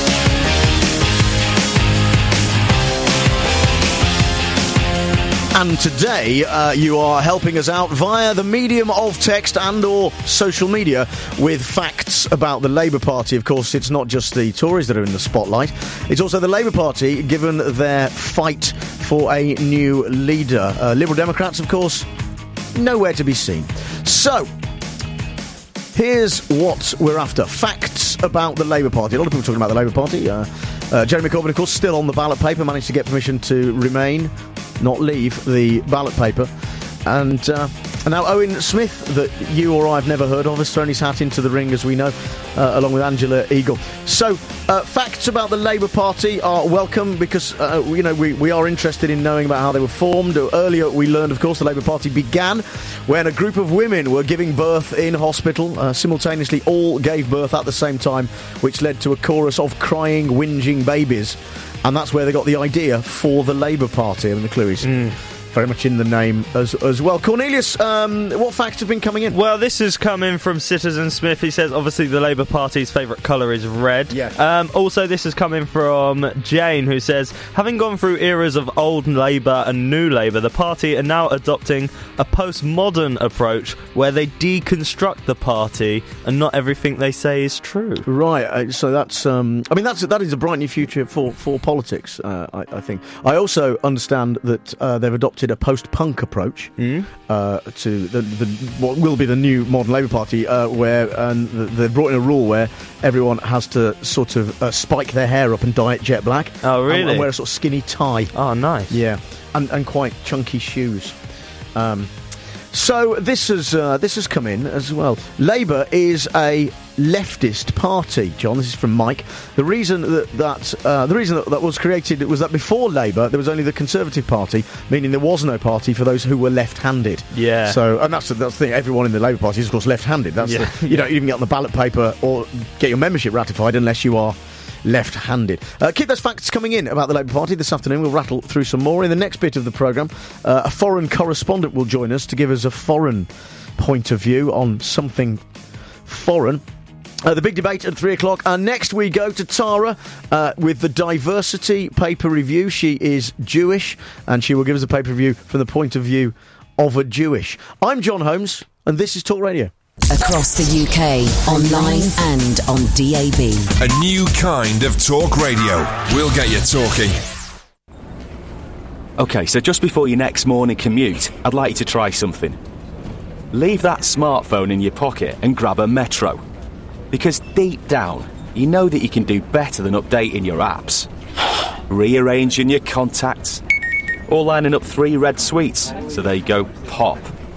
And today uh, you are helping us out via the medium of text and or social media with facts about the Labour Party. Of course, it's not just the Tories that are in the spotlight. It's also the Labour Party, given their fight for a new leader. Uh, Liberal Democrats, of course, nowhere to be seen. So, here's what we're after. Facts about the Labour Party. A lot of people talking about the Labour Party. Uh, uh, Jeremy Corbyn, of course, still on the ballot paper, managed to get permission to remain, not leave the ballot paper. And, uh, and now Owen Smith, that you or I have never heard of, has thrown his hat into the ring, as we know, uh, along with Angela Eagle. So, uh, facts about the Labour Party are welcome because, uh, you know, we, we are interested in knowing about how they were formed. Earlier we learned, of course, the Labour Party began when a group of women were giving birth in hospital. Uh, simultaneously, all gave birth at the same time, which led to a chorus of crying, whinging babies. And that's where they got the idea for the Labour Party. I mean, the clue is mm. very much in the name as as well. Cornelius, um, what facts have been coming in? Well, this is coming from Citizen Smith. He says, obviously, the Labour Party's favourite colour is red. Yeah. Um, also, this is coming from Jane, who says, having gone through eras of old Labour and new Labour, the party are now adopting a postmodern approach where they deconstruct the party and not everything they say is true. Right. Uh, so that's, um, I mean, that's that is a bright new future for for politics. Uh, I, I think. I also understand that uh, they've adopted a post-punk approach mm. uh, to the, the what will be the new modern Labour Party, uh, where and they've brought in a rule where everyone has to sort of uh, spike their hair up and dye it jet black. Oh, really? And, and wear a sort of skinny tie. Oh, nice. Yeah, and and quite chunky shoes. Um, so this has uh, this has come in as well. Labour is a leftist party, John. This is from Mike. The reason that, that uh, the reason that, that was created was that before Labour there was only the Conservative Party, meaning there was no party for those who were left-handed. Yeah. So, and that's the, that's the thing. Everyone in the Labour Party is, of course, left-handed. That's Yeah. the, you don't even get on the ballot paper or get your membership ratified unless you are left-handed. Uh, keep those facts coming in about the Labour Party this afternoon. We'll rattle through some more. In the next bit of the programme, uh, a foreign correspondent will join us to give us a foreign point of view on something foreign. Uh, the big debate at three o'clock. And next we go to Tara uh, with the Diversity paper review. She is Jewish, and she will give us a paper review from the point of view of a Jewish. I'm John Holmes, and this is Talk Radio. Across the U K, online and on D A B. A new kind of talk radio. We'll get you talking. OK, so just before your next morning commute, I'd like you to try something. Leave that smartphone in your pocket and grab a Metro. Because deep down, you know that you can do better than updating your apps. Rearranging your contacts. Or lining up three red sweets, so they go pop.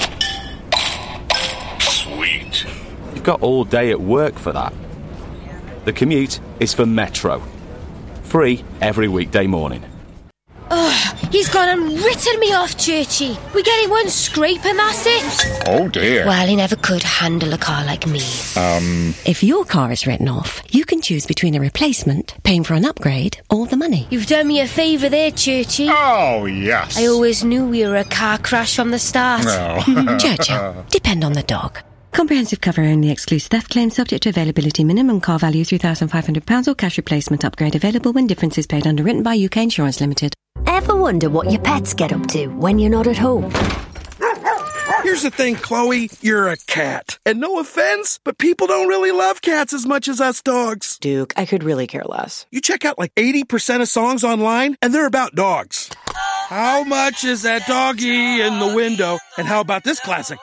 Sweet. You've got all day at work for that. The commute is for Metro. Free every weekday morning. Ugh, he's gone and written me off, Churchy. We get him one scrape and that's it. Oh dear. Well, he never could handle a car like me. Um. If your car is written off, you can choose between a replacement, paying for an upgrade, or the money. You've done me a favour there, Churchy. Oh, yes. I always knew we were a car crash from the start. No. Churchill, depend on the dog. Comprehensive cover only, excludes theft claim, subject to availability, minimum car value three thousand five hundred pounds or cash replacement upgrade available when difference is paid. Underwritten by U K Insurance Limited. Ever wonder what your pets get up to when you're not at home? Here's the thing, Chloe, you're a cat. And no offense, but people don't really love cats as much as us dogs. Duke, I could really care less. You check out like eighty percent of songs online, and they're about dogs. How much is that doggy in the window? And how about this classic?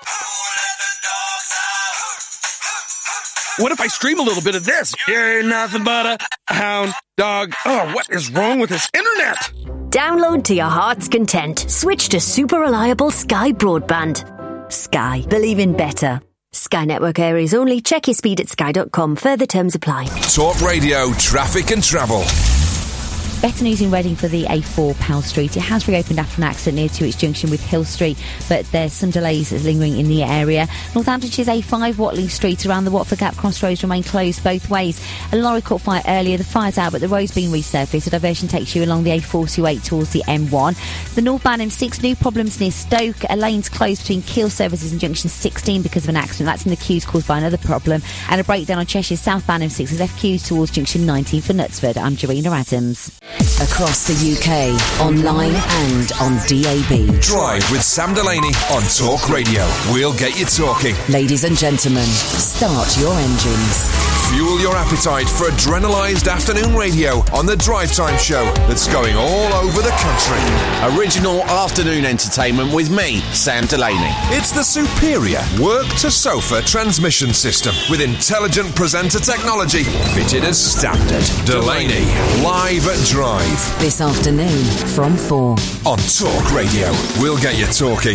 What if I stream a little bit of this? You're nothing but a hound dog. Oh, what is wrong with this internet? Download to your heart's content. Switch to super reliable Sky Broadband. Sky. Believe in better. Sky Network areas only. Check your speed at sky dot com. Further terms apply. Talk Radio, traffic and travel. Better news in Reading for the A four Powell Street. It has reopened after an accident near to its junction with Hill Street, but there's some delays lingering in the area. Northamptonshire's A five Watling Street around the Watford Gap crossroads remain closed both ways. A lorry caught fire earlier. The fire's out, but the road's been resurfaced. The diversion takes you along the A four twenty-eight towards the M one. The northbound M six, new problems near Stoke. A lane's closed between Keel Services and junction sixteen because of an accident. That's in the queues caused by another problem. And a breakdown on Cheshire's southbound M six has left queues towards junction nineteen for Knutsford. I'm Jarina Adams. Across the U K, online and on D A B. Drive with Sam Delaney on Talk Radio. We'll get you talking. Ladies and gentlemen, start your engines. Fuel your appetite for adrenalised afternoon radio on the Drive Time Show that's going all over the country. Original afternoon entertainment with me, Sam Delaney. It's the superior work-to-sofa transmission system with intelligent presenter technology fitted as standard. Delaney, live at Drive. This afternoon from four. On Talk Radio, we'll get you talking.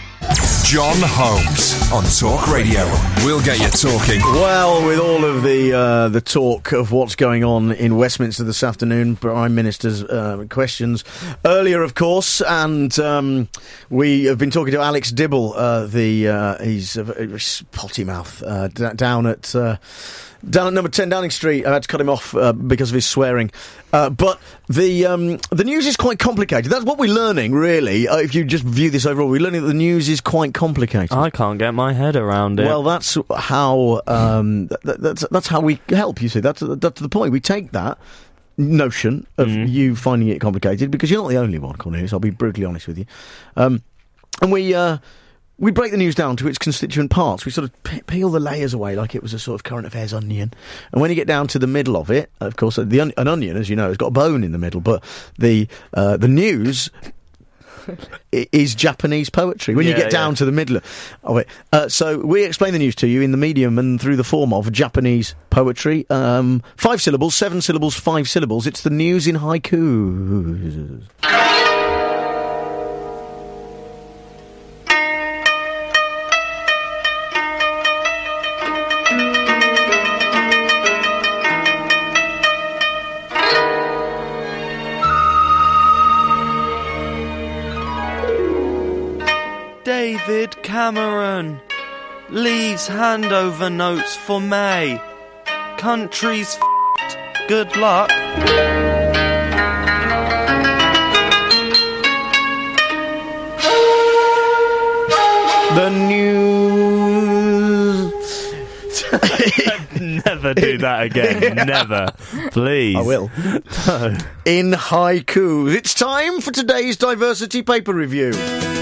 John Holmes on Talk Radio. We'll get you talking. Well, with all of the uh, the talk of what's going on in Westminster this afternoon, Prime Minister's uh, questions earlier, of course, and um, we have been talking to Alex Dibble, uh, the uh, he's a, a potty mouth uh, d- down at. Uh, Down at number ten Downing Street. I had to cut him off uh, because of his swearing. Uh, but the um, the news is quite complicated. That's what we're learning, really. Uh, if you just view this overall, we're learning that the news is quite complicated. I can't get my head around it. Well, that's how um, th- that's that's how we help. You see, that's that's the point. We take that notion of mm. you finding it complicated because you're not the only one, Cornelius. I'll be brutally honest with you, um, and we. Uh, We break the news down to its constituent parts. We sort of pe- peel the layers away like it was a sort of current affairs onion. And when you get down to the middle of it, of course, the on- an onion, as you know, has got a bone in the middle. But the uh, the news is Japanese poetry. When yeah, you get down yeah. to the middle of it. Uh, so we explain the news to you in the medium and through the form of Japanese poetry. Um, five syllables, seven syllables, five syllables. It's the news in haiku. David Cameron leaves handover notes for May. Country's f***ed. Good luck. The news. Never do that again. Never. Please. I will. No. In haiku, it's time for today's diversity paper review.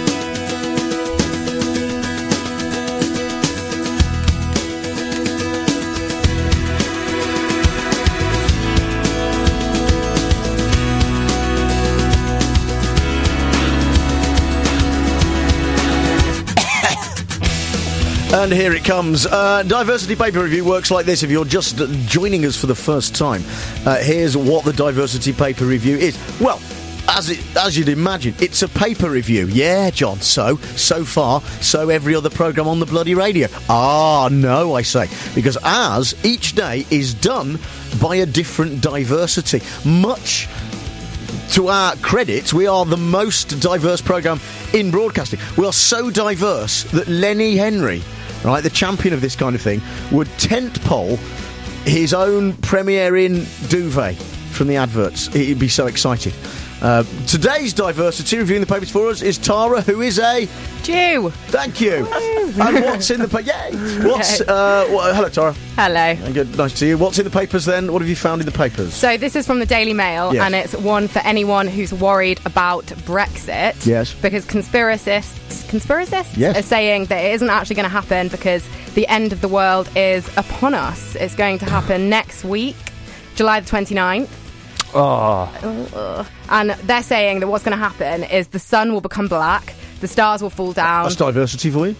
And here it comes. Uh, Diversity Paper Review works like this. If you're just joining us for the first time, uh, here's what the Diversity Paper Review is. Well, as it, as you'd imagine, it's a paper review. Yeah, John, so, so far, so every other programme on the bloody radio. Ah, no, I say. Because as each day is done by a different diversity. Much to our credit, we are the most diverse programme in broadcasting. We are so diverse that Lenny Henry, right, the champion of this kind of thing, would tent pole his own premiering duvet from the adverts. He'd be so excited. Uh, today's diversity, reviewing the papers for us, is Tara, who is a Jew. Thank you. And what's in the paper? Yay! What's uh, what, hello, Tara. Hello. Good, nice to see you. What's in the papers then? What have you found in the papers? So this is from the Daily Mail, Yes. and it's one for anyone who's worried about Brexit. Yes. Because conspiracists, conspiracists Yes. are saying that it isn't actually going to happen because the end of the world is upon us. It's going to happen next week, July the twenty-ninth. Oh. Ugh. And they're saying that what's going to happen is the sun will become black, the stars will fall down. That's diversity for you.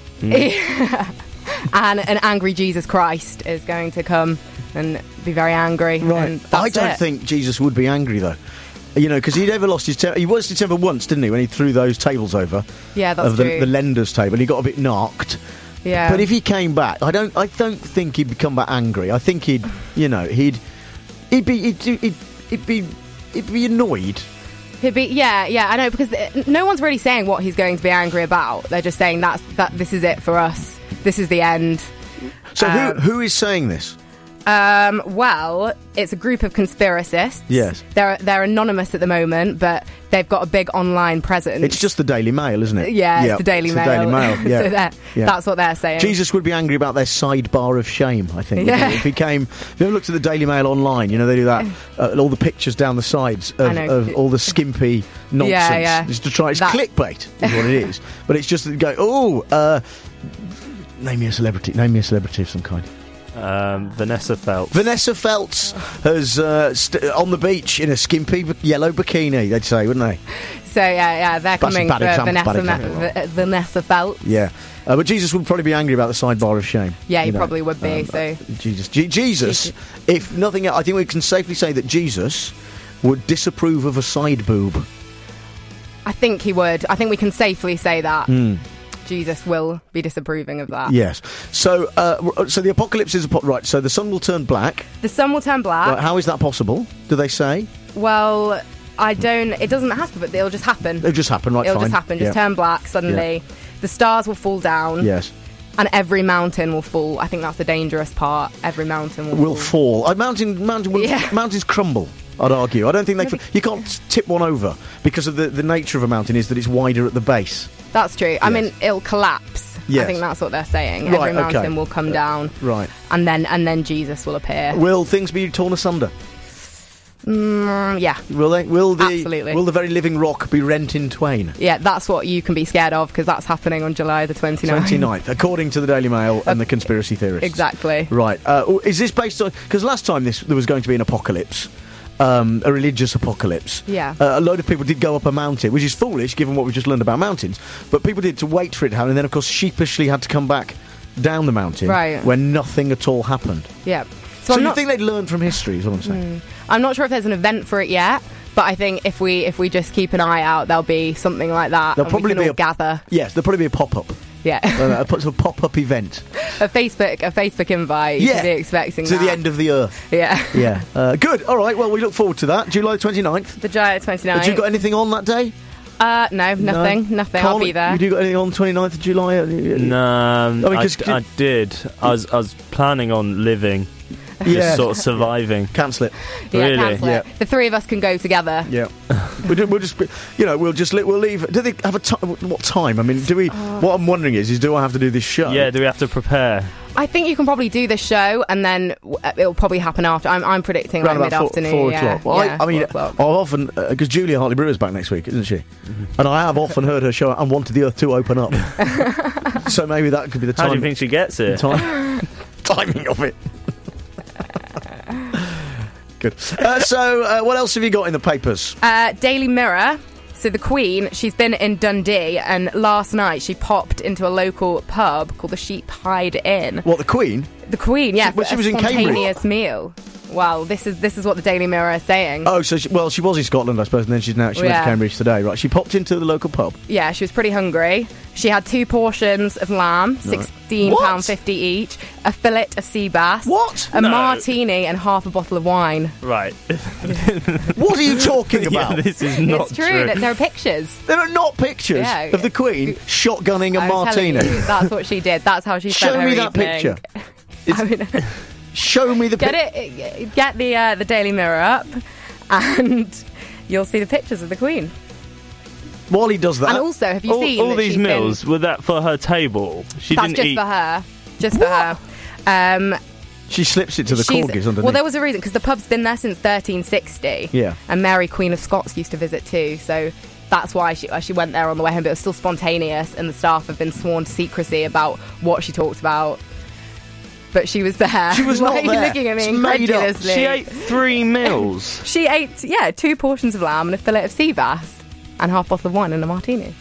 And an angry Jesus Christ is going to come and be very angry. Right. And that's I don't it. think Jesus would be angry, though. You know, because he'd never lost his temper. He lost his temper once, didn't he, when he threw those tables over? Yeah, that's of the, true. the lenders' table. He got a bit knocked. Yeah. But if he came back, I don't. I don't think he'd become that angry. I think he'd, you know, he'd, he'd be, he'd, he'd, he'd be, he'd be annoyed. He'd be, yeah, yeah, I know, because uh, no one's really saying what he's going to be angry about. They're just saying that's that. This is it for us. This is the end. So Um, who who is saying this? Um, well, it's a group of conspiracists. Yes. They're they're anonymous at the moment, but they've got a big online presence. It's just the Daily Mail, isn't it? Yeah, it's the Daily it's Mail. The Daily Mail. Yeah. So they're- Yeah. that's what they're saying. Jesus would be angry about their sidebar of shame, I think. Yeah. If he came, if you ever looked at the Daily Mail online, you know, they do that, uh, all the pictures down the sides I of, know. of all the skimpy nonsense. Yeah, yeah. Just to try, it's That- clickbait, is what it is. But it's just that you go, oh, uh, name me a celebrity, name me a celebrity of some kind. Um, Vanessa Feltz. Vanessa Feltz has, uh, st- on the beach in a skimpy b- yellow bikini, they'd say, wouldn't they? So yeah, yeah, they're That's a coming bad for example, bad Vanessa, example. Ma- V- Vanessa Feltz. Yeah. Uh, but Jesus would probably be angry about the sidebar of shame. Yeah, he you know. probably would be. Um, so Jesus, G- Jesus, if nothing else, I think we can safely say that Jesus would disapprove of a side boob. I think he would. I think we can safely say that. Mm. Jesus will be disapproving of that. Yes. So, uh, so the apocalypse is apo- right. So the sun will turn black. The sun will turn black. Right, how is that possible? Do they say? Well, I don't. It doesn't have to, but it'll just happen. It'll just happen, right? It'll fine. just happen. Just Yeah. turn black suddenly. The stars will fall down. Yes. And every mountain will fall. I think that's the dangerous part. Every mountain will, Will fall. fall. A mountain, mountain, will, Yeah. mountains crumble. I'd argue. I don't think they. F- you can't tip one over because of the the nature of a mountain is that it's wider at the base. That's true. I mean, it'll collapse. Yes. I think that's what they're saying. Right, Every mountain okay. will come down, Right. and then and then Jesus will appear. Will things be torn asunder? Mm, yeah, Will they? Will the Absolutely. Will the very living rock be rent in twain? yeah. That's what you can be scared of because that's happening on July the twenty-ninth. twenty-ninth, according to the Daily Mail and the conspiracy theorists. Exactly. Right. Uh, is this based on... Because last time this there was going to be an apocalypse, um, a religious apocalypse. Yeah. Uh, a load of people did go up a mountain, which is foolish given what we just learned about mountains. But people did to wait for it to happen, and then, of course, sheepishly had to come back down the mountain Right. when nothing at all happened. Yeah. So, I'm you not- think they'd learn from history, is what I'm saying? Mm. I'm not sure if there's an event for it yet, but I think if we if we just keep an eye out, there'll be something like that. There'll and we probably can be all a- gather. Yes, there'll probably be a pop-up. Yeah. uh, a sort of pop-up event. a Facebook a Facebook invite. You Yeah. should be expecting To that. the end of the earth. Yeah. Yeah. Uh, good. All right. Well, we look forward to that. July twenty-ninth. The July twenty-ninth. Have you got anything on that day? Uh, no, nothing, No? nothing. Can't I'll we- be there. You do got anything on the twenty-ninth of July? No, um, I mean, I, 'cause- I did. I was, I was planning on living, Yeah. just sort of surviving. Cancel it. Yeah, really? cancel it. The three of us can go together. Yeah. we'll, do, we'll just, be- you know, we'll just li- we'll leave. Do they have a time? What time? I mean, do we? what I'm wondering is, is do I have to do this show? Yeah. Do we have to prepare? I think you can probably do the show, and then w- it'll probably happen after. I'm, I'm predicting Around like about four, mid-afternoon. four yeah. o'clock. Well, yeah, I, I mean, four o'clock. I've often because Julia Hartley Brewer's back next week, isn't she? And I have often heard her show and wanted the Earth to open up. So maybe that could be the time. How do you think she gets it? Time, timing of it. Good. Uh, so, uh, what else have you got in the papers? Uh, Daily Mirror. So the Queen, she's been in Dundee, and last night she popped into a local pub called the Sheep Hide Inn. What, the Queen? The Queen, yeah, Well, for she a was in Cambridge. spontaneous meal. Well, this is this is what the Daily Mirror is saying. Oh, so she, well, she was in Scotland, I suppose, and then she's now she went Yeah. to Cambridge today, right? She popped into the local pub. Yeah, she was pretty hungry. She had two portions of lamb, sixteen pounds fifty each, a fillet of sea bass, what? a No. martini, and half a bottle of wine. Right. What are you talking about? Yeah, this is not It's true, that there are pictures. There are not pictures Yeah. of the Queen shotgunning a I'm telling martini. you, that's what she did. That's how she spent Show her me that evening. picture. I mean, Show me the get picture. it, get the uh, the Daily Mirror up, and you'll see the pictures of the Queen. While he does that, And also, have you all, seen all that these she's been- meals were that for her table? She That's didn't just eat. for her. Just for her. Um, she slips it to the she's- corgis underneath. Well, there was a reason, because the pub's been there since thirteen sixty. Yeah. And Mary, Queen of Scots, used to visit too, so that's why she, she went there on the way home, but it was still spontaneous, and the staff have been sworn to secrecy about what she talked about. But she was there. She was Why not are you there. looking at me It's made up. incredulously? She ate three meals. She ate, yeah, two portions of lamb and a fillet of sea bass, and half a bottle of wine and a martini.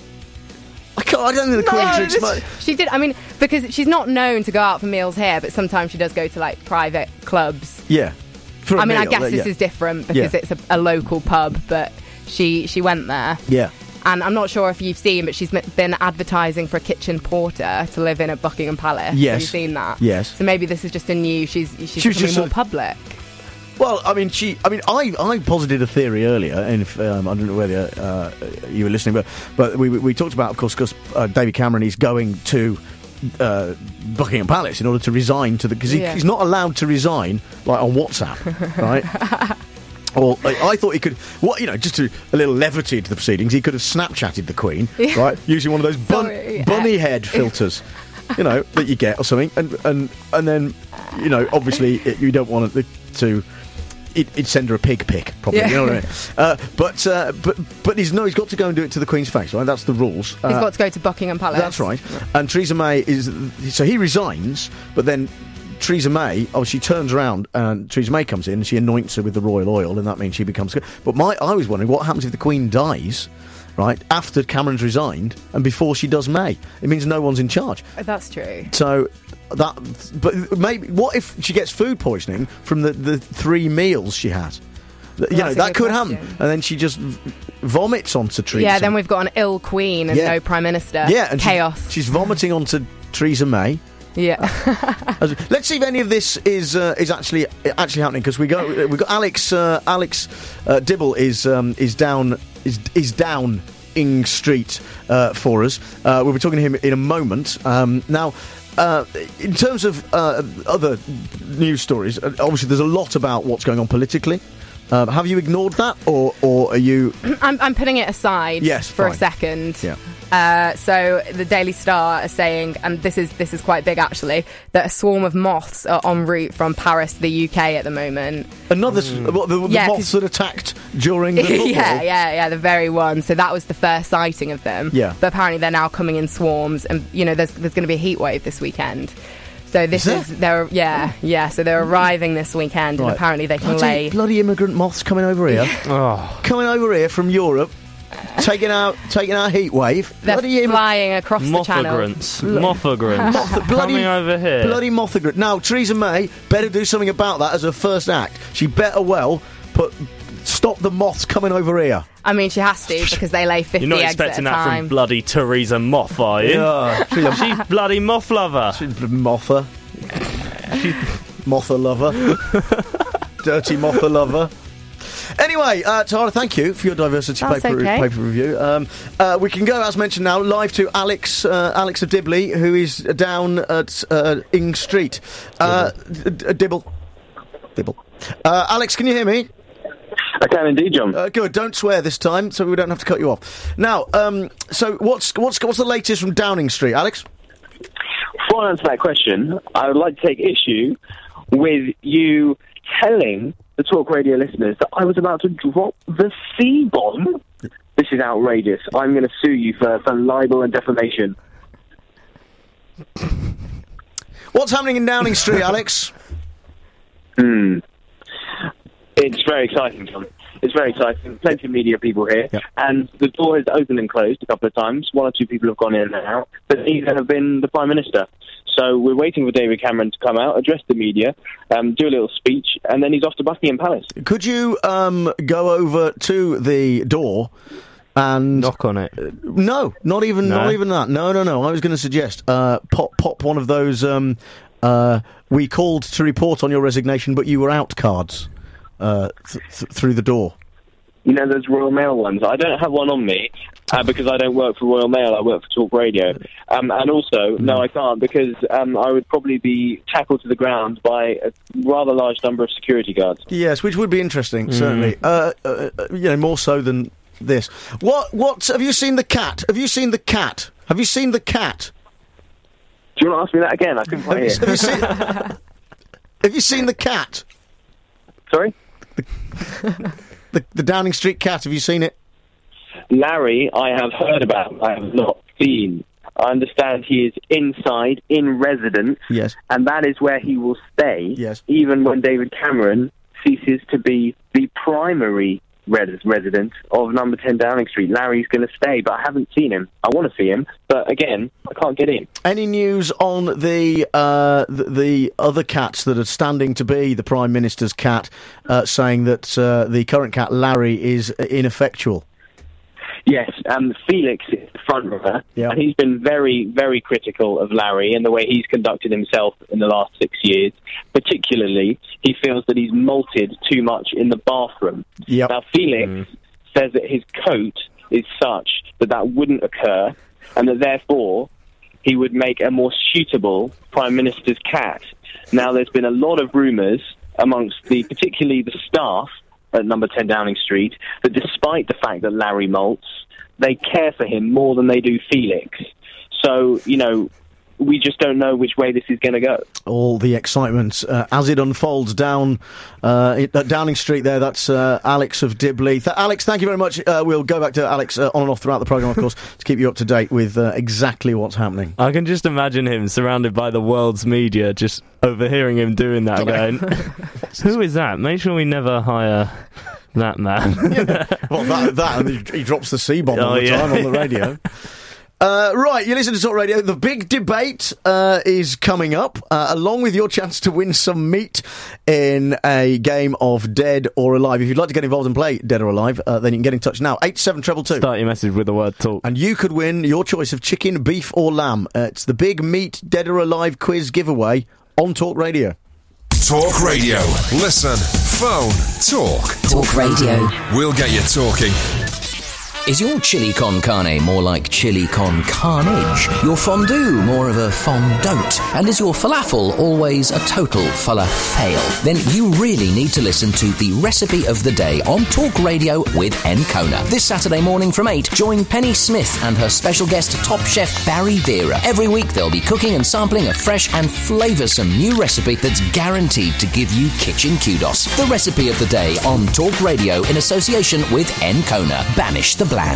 I, can't, I don't think the Queen drinks this- much. She did. I mean, because she's not known to go out for meals here, but sometimes she does go to like private clubs. Yeah. For a I mean, I meal, guess uh, this yeah. is different because Yeah. it's a, a local pub, but she she went there. Yeah. And I'm not sure if you've seen, but she's m- been advertising for a kitchen porter to live in at Buckingham Palace. Yes. Have you seen that? Yes. So maybe this is just a new. She's she's She was becoming just more a- public. Well, I mean, she. I mean, I, I posited a theory earlier, and if, um, I don't know whether uh, you were listening, but but we we talked about, of course, because uh, David Cameron is going to uh, Buckingham Palace in order to resign to the because he, Yeah. he's not allowed to resign like on WhatsApp, right? Or I, I thought he could, what you know, just to a little levity to the proceedings, he could have Snapchatted the Queen, Yeah. right, using one of those bun, Sorry, bunny yeah. head filters, you know, that you get or something, and and and then, you know, obviously it, you don't want it to. It, it'd send her a pig pic, probably. Yeah. You know what I mean? Uh, but uh, but but he's no, he's got to go and do it to the Queen's face, right? That's the rules. He's Uh, got to go to Buckingham Palace. that's right. And Theresa May is so he resigns, but then Theresa May, oh, she turns around and Theresa May comes in and she anoints her with the royal oil, and that means she becomes. But my, I was wondering what happens if the Queen dies, right after Cameron's resigned and before she does May. It means no one's in charge. That's true. So that, but maybe what if she gets food poisoning from the, the three meals she had? You know, That's a that good could question. happen, and then she just v- vomits onto Theresa. Yeah, then we've got an ill Queen and Yeah. no Prime Minister. yeah, and she's- Chaos. She's, vomiting onto Theresa May. Yeah. As- Let's see if any of this is uh, is actually actually happening, because we got we got Alex uh, Alex uh, Dibble is um, is down is is down Ing Street uh, for us. Uh, we'll be talking to him in a moment. Um, now. Uh, in terms of uh, other news stories, uh, obviously there's a lot about what's going on politically. Um, have you ignored that, or or are you? I'm, I'm putting it aside Yes, for fine. a second. Yeah. Uh, so the Daily Star are saying, and this is this is quite big actually, that a swarm of moths are en route from Paris to the U K at the moment. Another s what, the, the Yeah, moths that attacked during the football. yeah, yeah, yeah, the very one. So that was the first sighting of them. Yeah. But apparently they're now coming in swarms, and you know there's there's going to be a heat wave this weekend. So this Is is, they're yeah yeah. So they're arriving this weekend, Right. and apparently they can bloody, lay. bloody immigrant moths coming over here, Oh. coming over here from Europe, taking out taking our heat wave. They're bloody immi- flying across the channel. Mothogrants. Mothogrants. Moth- bloody, Coming over here. Bloody mothogrant. Now, Theresa May better do something about that as her first act. She better well put stop the moths coming over here. I mean, she has to because they lay fifty You're not eggs expecting at a that time. from bloody Theresa Moth, are you? Yeah, she's a- She bloody moth lover. She's a mother. Mother lover. Dirty mother lover. Anyway, uh, Tara, thank you for your diversity That's paper, okay. paper review. Um, uh, we can go, as mentioned now, live to Alex uh, Alex of Dibley, who is down at uh, Ing Street. Uh, D- D- Dibble. Dibble. Uh, Alex, can you hear me? I can indeed, John. Uh, good. Don't swear this time, so we don't have to cut you off. Now, um, so what's what's what's the latest from Downing Street, Alex? Before I answer that question, I would like to take issue with you telling the Talk Radio listeners that I was about to drop the C-bomb. This is outrageous. I'm going to sue you for, for libel and defamation. What's happening in Downing Street, Alex? Hmm. It's very exciting, John. It's very exciting. Plenty of media people here. Yep. And the door has opened and closed a couple of times. One or two people have gone in and out. But neither have been the Prime Minister. So we're waiting for David Cameron to come out, address the media, um, do a little speech, and then he's off to Buckingham Palace. Could you um, go over to the door and knock on it? Uh, no, not even, no. not even that. No, no, no. I was going to suggest uh, pop, pop one of those. Um, uh, we called to report on your resignation, but you were out cards uh, th- th- through the door. You know, those Royal Mail ones. I don't have one on me uh, because I don't work for Royal Mail. I work for Talk Radio. Um, and also, no, I can't because um, I would probably be tackled to the ground by a rather large number of security guards. Yes, which would be interesting, certainly. Uh, uh, uh, you know, more so than this. What? What? Have you seen the cat? Have you seen the cat? Have you seen the cat? Do you want to ask me that again? I couldn't quite hear. Have you seen? Have you seen the cat? Sorry. The, the, the Downing Street cat. Have you seen it? Larry, I have heard about. I have not seen. I understand he is inside, in residence. Yes. And that is where he will stay. Yes. Even when David Cameron ceases to be the primary res- resident of number ten Downing Street. Larry's going to stay, but I haven't seen him. I want to see him, but again, I can't get in. Any news on the uh, the, the other cats that are standing to be the Prime Minister's cat, uh, saying that uh, the current cat, Larry, is ineffectual? Yes, um, Felix is the front runner, yeah. and he's been very, very critical of Larry and the way he's conducted himself in the last six years. Particularly, he feels that he's malted too much in the bathroom. Yep. Now, Felix mm. says that his coat is such that that wouldn't occur, and that therefore he would make a more suitable Prime Minister's cat. Now, there's been a lot of rumours amongst the, particularly the staff at number ten Downing Street, that despite the fact that Larry molts, they care for him more than they do Felix. So, you know, we just don't know which way this is going to go. All the excitement uh, as it unfolds down uh, at Downing Street there. That's uh, Alex of Dibley. Th- Alex, thank you very much. Uh, we'll go back to Alex uh, on and off throughout the programme, of course, to keep you up to date with uh, exactly what's happening. I can just imagine him surrounded by the world's media, just overhearing him doing that, going, who is that? Make sure we never hire that man. Yeah. Well, that, that and he, he drops the C-bomb all oh, the yeah. time on the radio. Uh, right, you listen to Talk Radio. The big debate uh, is coming up, uh, along with your chance to win some meat in a game of Dead or Alive. If you'd like to get involved and play Dead or Alive, uh, then you can get in touch now. eight seven two two. Start your message with the word talk. And you could win your choice of chicken, beef or lamb. Uh, it's the big meat Dead or Alive quiz giveaway on Talk Radio. Talk Radio. Listen, phone, talk. Talk Radio. We'll get you talking. Is your chili con carne more like chili con carnage? Your fondue more of a fondant? And is your falafel always a total falafel? Then you really need to listen to the recipe of the day on Talk Radio with Encona. This Saturday morning from eight, join Penny Smith and her special guest, Top Chef Barry Vera. Every week they'll be cooking and sampling a fresh and flavoursome new recipe that's guaranteed to give you kitchen kudos. The recipe of the day on Talk Radio in association with Encona. Banish the bland.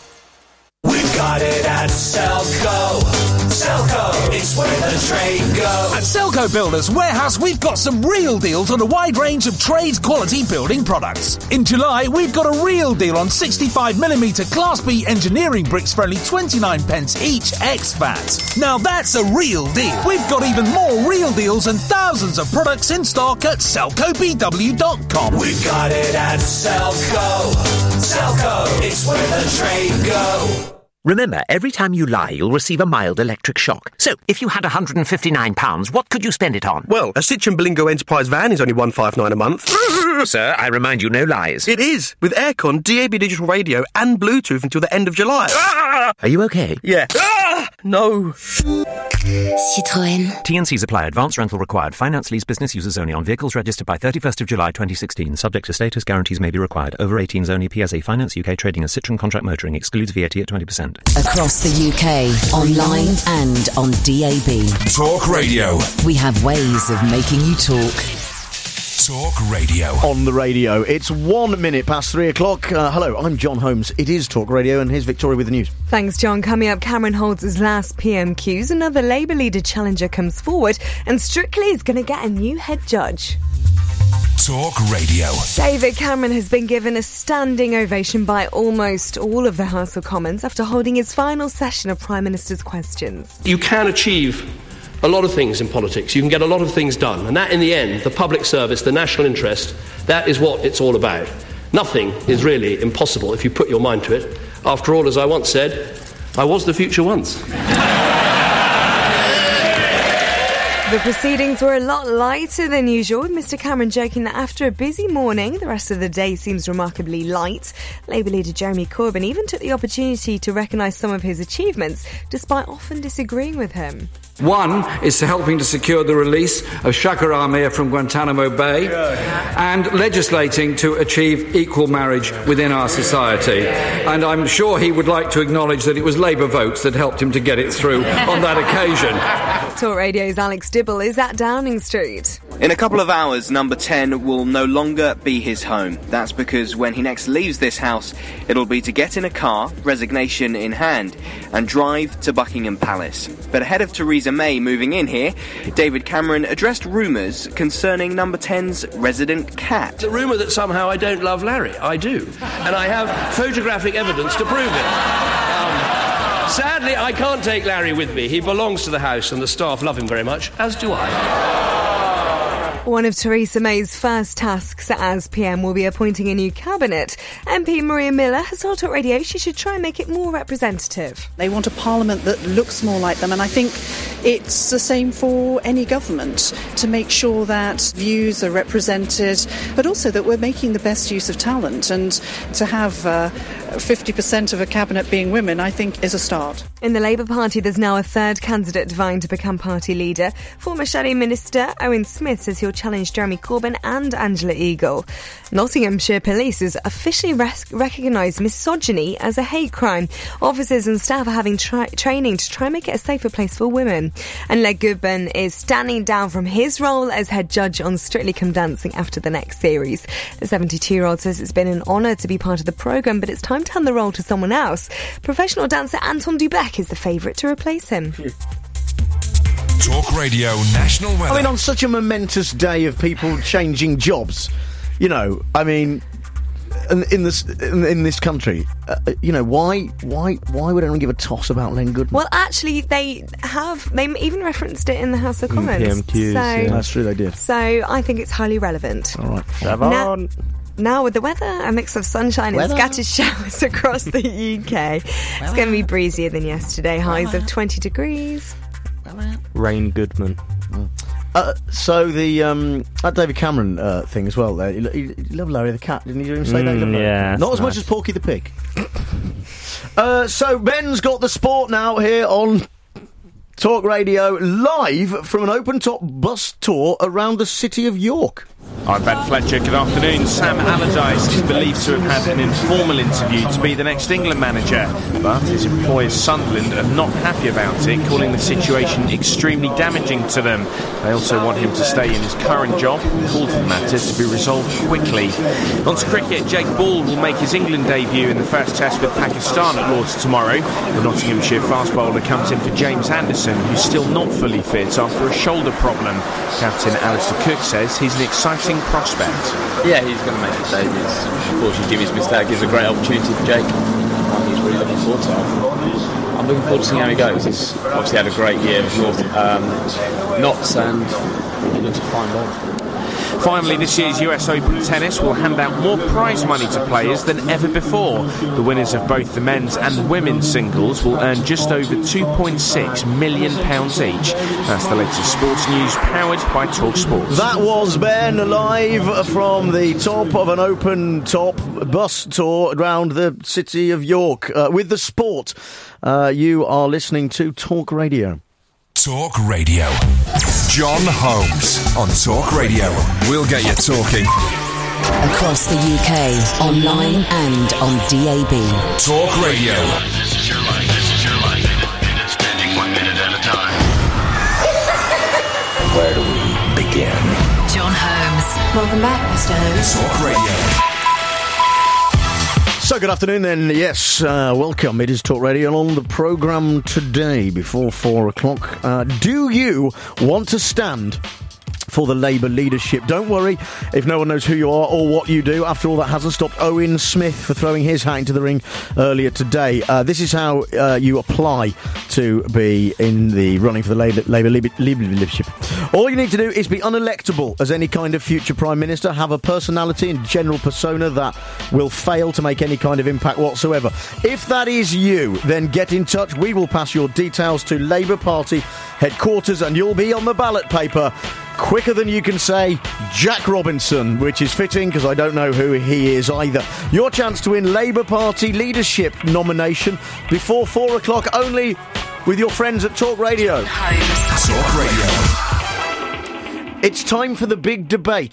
We've got it at Selco. Selco, it's where the trade goes. At Selco Builders Warehouse, we've got some real deals on a wide range of trade quality building products. In July, we've got a real deal on sixty-five millimetre Class B engineering bricks for only twenty-nine pence each, ex V A T. Now that's a real deal. We've got even more real deals and thousands of products in stock at selco b w dot com. We've got it at Selco. Selco, it's where the trade goes. Remember, every time you lie, you'll receive a mild electric shock. So, if you had one hundred fifty-nine pounds, what could you spend it on? Well, a Citroen Berlingo Enterprise van is only one hundred fifty-nine pounds a month. Sir, I remind you, no lies. It is, with aircon, D A B digital radio and Bluetooth until the end of July. Ah! Are you okay? Yeah. Ah! No. Citroën. T N Cs apply. Advance rental required. Finance lease business users only on vehicles registered by thirty-first of July twenty sixteen. Subject to status, guarantees may be required. Over eighteens only. P S A Finance U K trading as Citroen Contract Motoring excludes V A T at twenty percent. Across the U K, online and on D A B. Talk Radio. We have ways of making you talk. Talk Radio. On the radio, it's one minute past three o'clock. Uh, hello, I'm John Holmes. It is Talk Radio, and here's Victoria with the news. Thanks, John. Coming up, Cameron holds his last P M Qs. Another Labour leader challenger comes forward, and Strictly is going to get a new head judge. Talk Radio. David Cameron has been given a standing ovation by almost all of the House of Commons after holding his final session of Prime Minister's questions. You can achieve a lot of things in politics. You can get a lot of things done. And that, in the end, the public service, the national interest, that is what it's all about. Nothing is really impossible if you put your mind to it. After all, as I once said, I was the future once. The proceedings were a lot lighter than usual, with Mr Cameron joking that after a busy morning, the rest of the day seems remarkably light. Labour leader Jeremy Corbyn even took the opportunity to recognise some of his achievements, despite often disagreeing with him. One is to helping to secure the release of Shakar Amir from Guantanamo Bay and legislating to achieve equal marriage within our society. And I'm sure he would like to acknowledge that it was Labour votes that helped him to get it through on that occasion. Talk Radio's Alex Dibble is at Downing Street. In a couple of hours, number ten will no longer be his home. That's because when he next leaves this house, it'll be to get in a car, resignation in hand, and drive to Buckingham Palace. But ahead of Theresa May moving in here, David Cameron addressed rumours concerning number ten's resident cat. The rumour that somehow I don't love Larry. I do. And I have photographic evidence to prove it. Um, sadly, I can't take Larry with me. He belongs to the house and the staff love him very much, as do I. One of Theresa May's first tasks as P M will be appointing a new cabinet. M P Maria Miller has told Talk Radio she should try and make it more representative. They want a parliament that looks more like them, and I think it's the same for any government, to make sure that views are represented, but also that we're making the best use of talent. And to have uh, fifty percent of a cabinet being women, I think, is a start. In the Labour Party, there's now a third candidate vying to become party leader. Former Shadow Minister Owen Smith says he'll challenge Jeremy Corbyn and Angela Eagle. Nottinghamshire Police has officially res- recognised misogyny as a hate crime. Officers and staff are having tri- training to try and make it a safer place for women. And Leg Goodman is standing down from his role as head judge on Strictly Come Dancing after the next series. The seventy-two-year-old says it's been an honour to be part of the programme, but it's time to hand the role to someone else. Professional dancer Anton Dubek is the favourite to replace him. Talk Radio National Weather. I mean, on such a momentous day of people changing jobs, you know, I mean, in, in this in, in this country, uh, you know, why why why would anyone give a toss about Len Goodman? Well, actually, they have. They even referenced it in the House of Commons. P M Qs, so, yeah. That's true, they did. So I think it's highly relevant. All right, now, now with the weather, a mix of sunshine weather. and scattered showers across the U K. It's going to be breezier than yesterday. Highs weather. of twenty degrees. Rain Goodman. Uh, so the um, that David Cameron uh, thing as well. There, you, you, you love Larry the cat, didn't you? Hear him say mm, that? Yeah, not as nice. much as Porky the pig. uh, so Ben's got the sport now here on Talk Radio, live from an open-top bus tour around the city of York. I'm Ben Fletcher, good afternoon. Sam Allardyce is believed to have had an informal interview to be the next England manager, but his employers Sunderland are not happy about it, calling the situation extremely damaging to them. They also want him to stay in his current job and call for the matter to be resolved quickly. On to cricket, Jake Ball will make his England debut in the first test with Pakistan at Lord's tomorrow. The Nottinghamshire fast bowler comes in for James Anderson, who's still not fully fit after a shoulder problem. Captain Alistair Cook says he's an exciting prospect. Yeah, he's going to make his debut. Unfortunately, Jimmy's mistake gives a great opportunity for Jake. Um, he's really looking forward to it. I'm looking forward to seeing how he goes. He's obviously had a great year with North um, Notts, and he looks a fine bowler. Finally, this year's U S Open Tennis will hand out more prize money to players than ever before. The winners of both the men's and women's singles will earn just over two point six million pounds each. That's the latest sports news, powered by Talk Sports. That was Ben live from the top of an open top bus tour around the city of York uh, with the sport. Uh, you are listening to Talk Radio. Talk Radio. John Holmes on Talk Radio. We'll get you talking. Across the U K, online and on D A B. Talk Radio. This is your life, this is your life. And it's spending one minute at a time. Where do we begin? John Holmes. Welcome back, Mister Holmes. Talk Radio. So good afternoon then, yes, uh, welcome, it is Talk Radio, and on the programme today before four o'clock, uh, do you want to stand for the Labour leadership? Don't worry if no one knows who you are or what you do. After all, that hasn't stopped Owen Smith for throwing his hat into the ring earlier today. Uh, this is how uh, you apply to be in the running for the Labour, Labour leadership. All you need to do is be unelectable as any kind of future Prime Minister, have a personality and general persona that will fail to make any kind of impact whatsoever. If that is you, then get in touch. We will pass your details to Labour Party headquarters and you'll be on the ballot paper quicker than you can say Jack Robinson, which is fitting because I don't know who he is either. Your chance to win Labour Party leadership nomination before four o'clock, only with your friends at Talk Radio. Talk Radio. It's time for the big debate.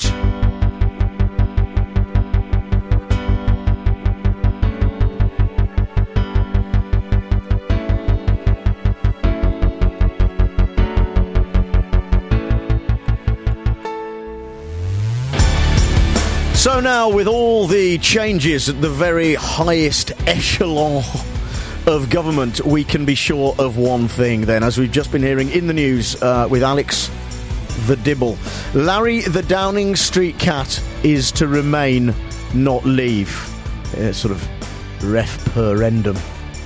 So now, with all the changes at the very highest echelon of government, we can be sure of one thing then, as we've just been hearing in the news uh, with Alex the Dibble. Larry the Downing Street cat is to remain, not leave. Uh, sort of ref perendum.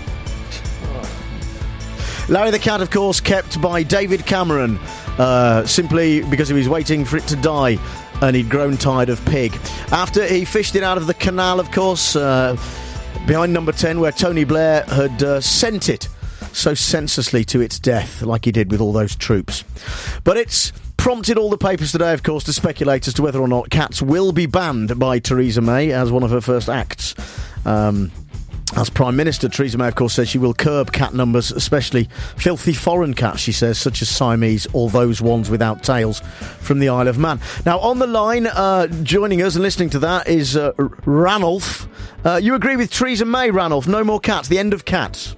Larry the cat, of course, kept by David Cameron, uh, simply because he was waiting for it to die and he'd grown tired of pig. After he fished it out of the canal, of course, uh, behind number ten, where Tony Blair had uh, sent it so senselessly to its death, like he did with all those troops. But it's prompted all the papers today, of course, to speculate as to whether or not cats will be banned by Theresa May as one of her first acts. Um... As Prime Minister, Theresa May, of course, says she will curb cat numbers, especially filthy foreign cats, she says, such as Siamese or those ones without tails from the Isle of Man. Now, on the line, uh, joining us and listening to that is uh, Ranulph. Uh, you agree with Theresa May, Ranulph? No more cats, the end of cats.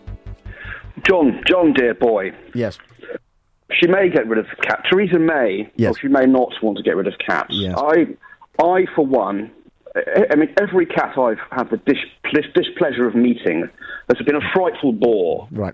John, John, dear boy. Yes. She may get rid of cats. Theresa May, yes. Or she may not want to get rid of cats. Yes. I, I, for one... I mean, every cat I've had the dis- displeasure of meeting has been a frightful bore. Right.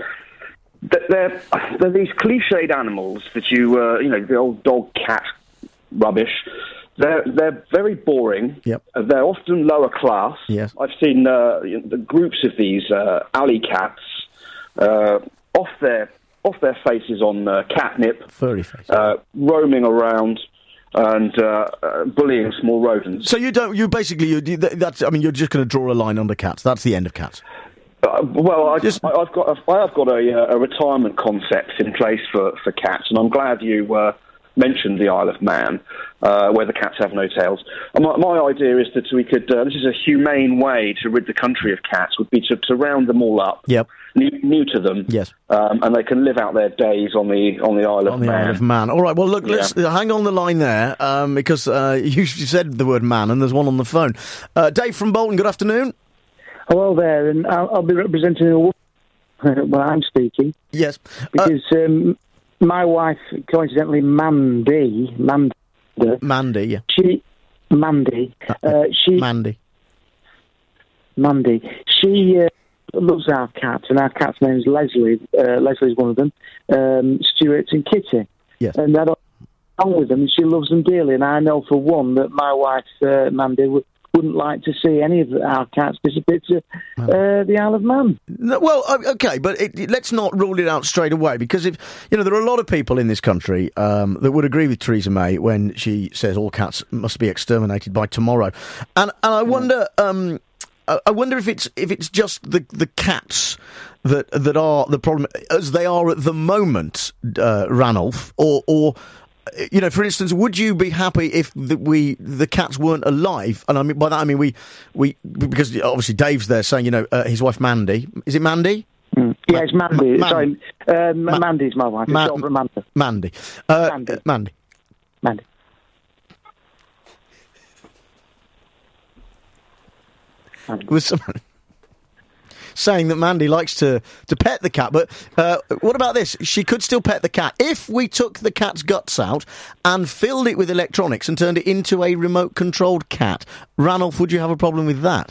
They're, they're these cliched animals that you, uh, you know, the old dog, cat rubbish. They're they're very boring. Yep. Uh, they're often lower class. Yes. I've seen uh, the groups of these uh, alley cats uh, off their off their faces on uh, catnip, furry faces, uh, roaming around. And uh, uh, bullying small rodents. So you don't, you basically, you, that's, I mean, you're just going to draw a line under cats. That's the end of cats. Uh, well, I, just, I, I've got, a, I've got a, a retirement concept in place for, for cats, and I'm glad you uh, mentioned the Isle of Man, uh, where the cats have no tails. And my, my idea is that we could. Uh, this is a humane way to rid the country of cats. Would be to, to round them all up. Yep. New, new to them, yes, um, and they can live out their days on the on the Isle of on the Man. Isle of Man. All right. Well, look, let's Yeah. hang on the line there um, because uh, you said the word man, and there's one on the phone. Uh, Dave from Bolton. Good afternoon. Hello there, and I'll, I'll be representing a woman when I'm speaking. Yes, because uh, um, my wife, coincidentally, Mandy, Mandy, Mandy, yeah, she, Mandy, uh, she, Mandy, Mandy, she. Uh, loves our cat, and our cat's name is Leslie. Uh, Leslie's one of them. Um, Stuart and Kitty. Yes. And I don't get on with them, and she loves them dearly. And I know for one that my wife, uh, Mandy, w- wouldn't like to see any of our cats disappear to uh, the Isle of Man. No, well, uh, okay, but it, it- let's not rule it out straight away, because if you know, there are a lot of people in this country um, that would agree with Theresa May when she says all cats must be exterminated by tomorrow, and and I wonder, um, I I wonder if it's if it's just the the cats that that are the problem as they are at the moment, uh, Ranulph, or or. You know, for instance, would you be happy if the, we the cats weren't alive? And I mean by that I mean we we because obviously Dave's there saying, you know, uh, his wife Mandy. Is it Mandy? Mm. Yeah, it's Mandy. Ma- Sorry, uh, Ma- Mandy's my wife. Ma- it's over Amanda. Mandy. Uh, Mandy. uh, Mandy. Mandy. Was someone saying that Mandy likes to, to pet the cat, but uh, what about this? She could still pet the cat if we took the cat's guts out and filled it with electronics and turned it into a remote-controlled cat. Ranulph, would you have a problem with that?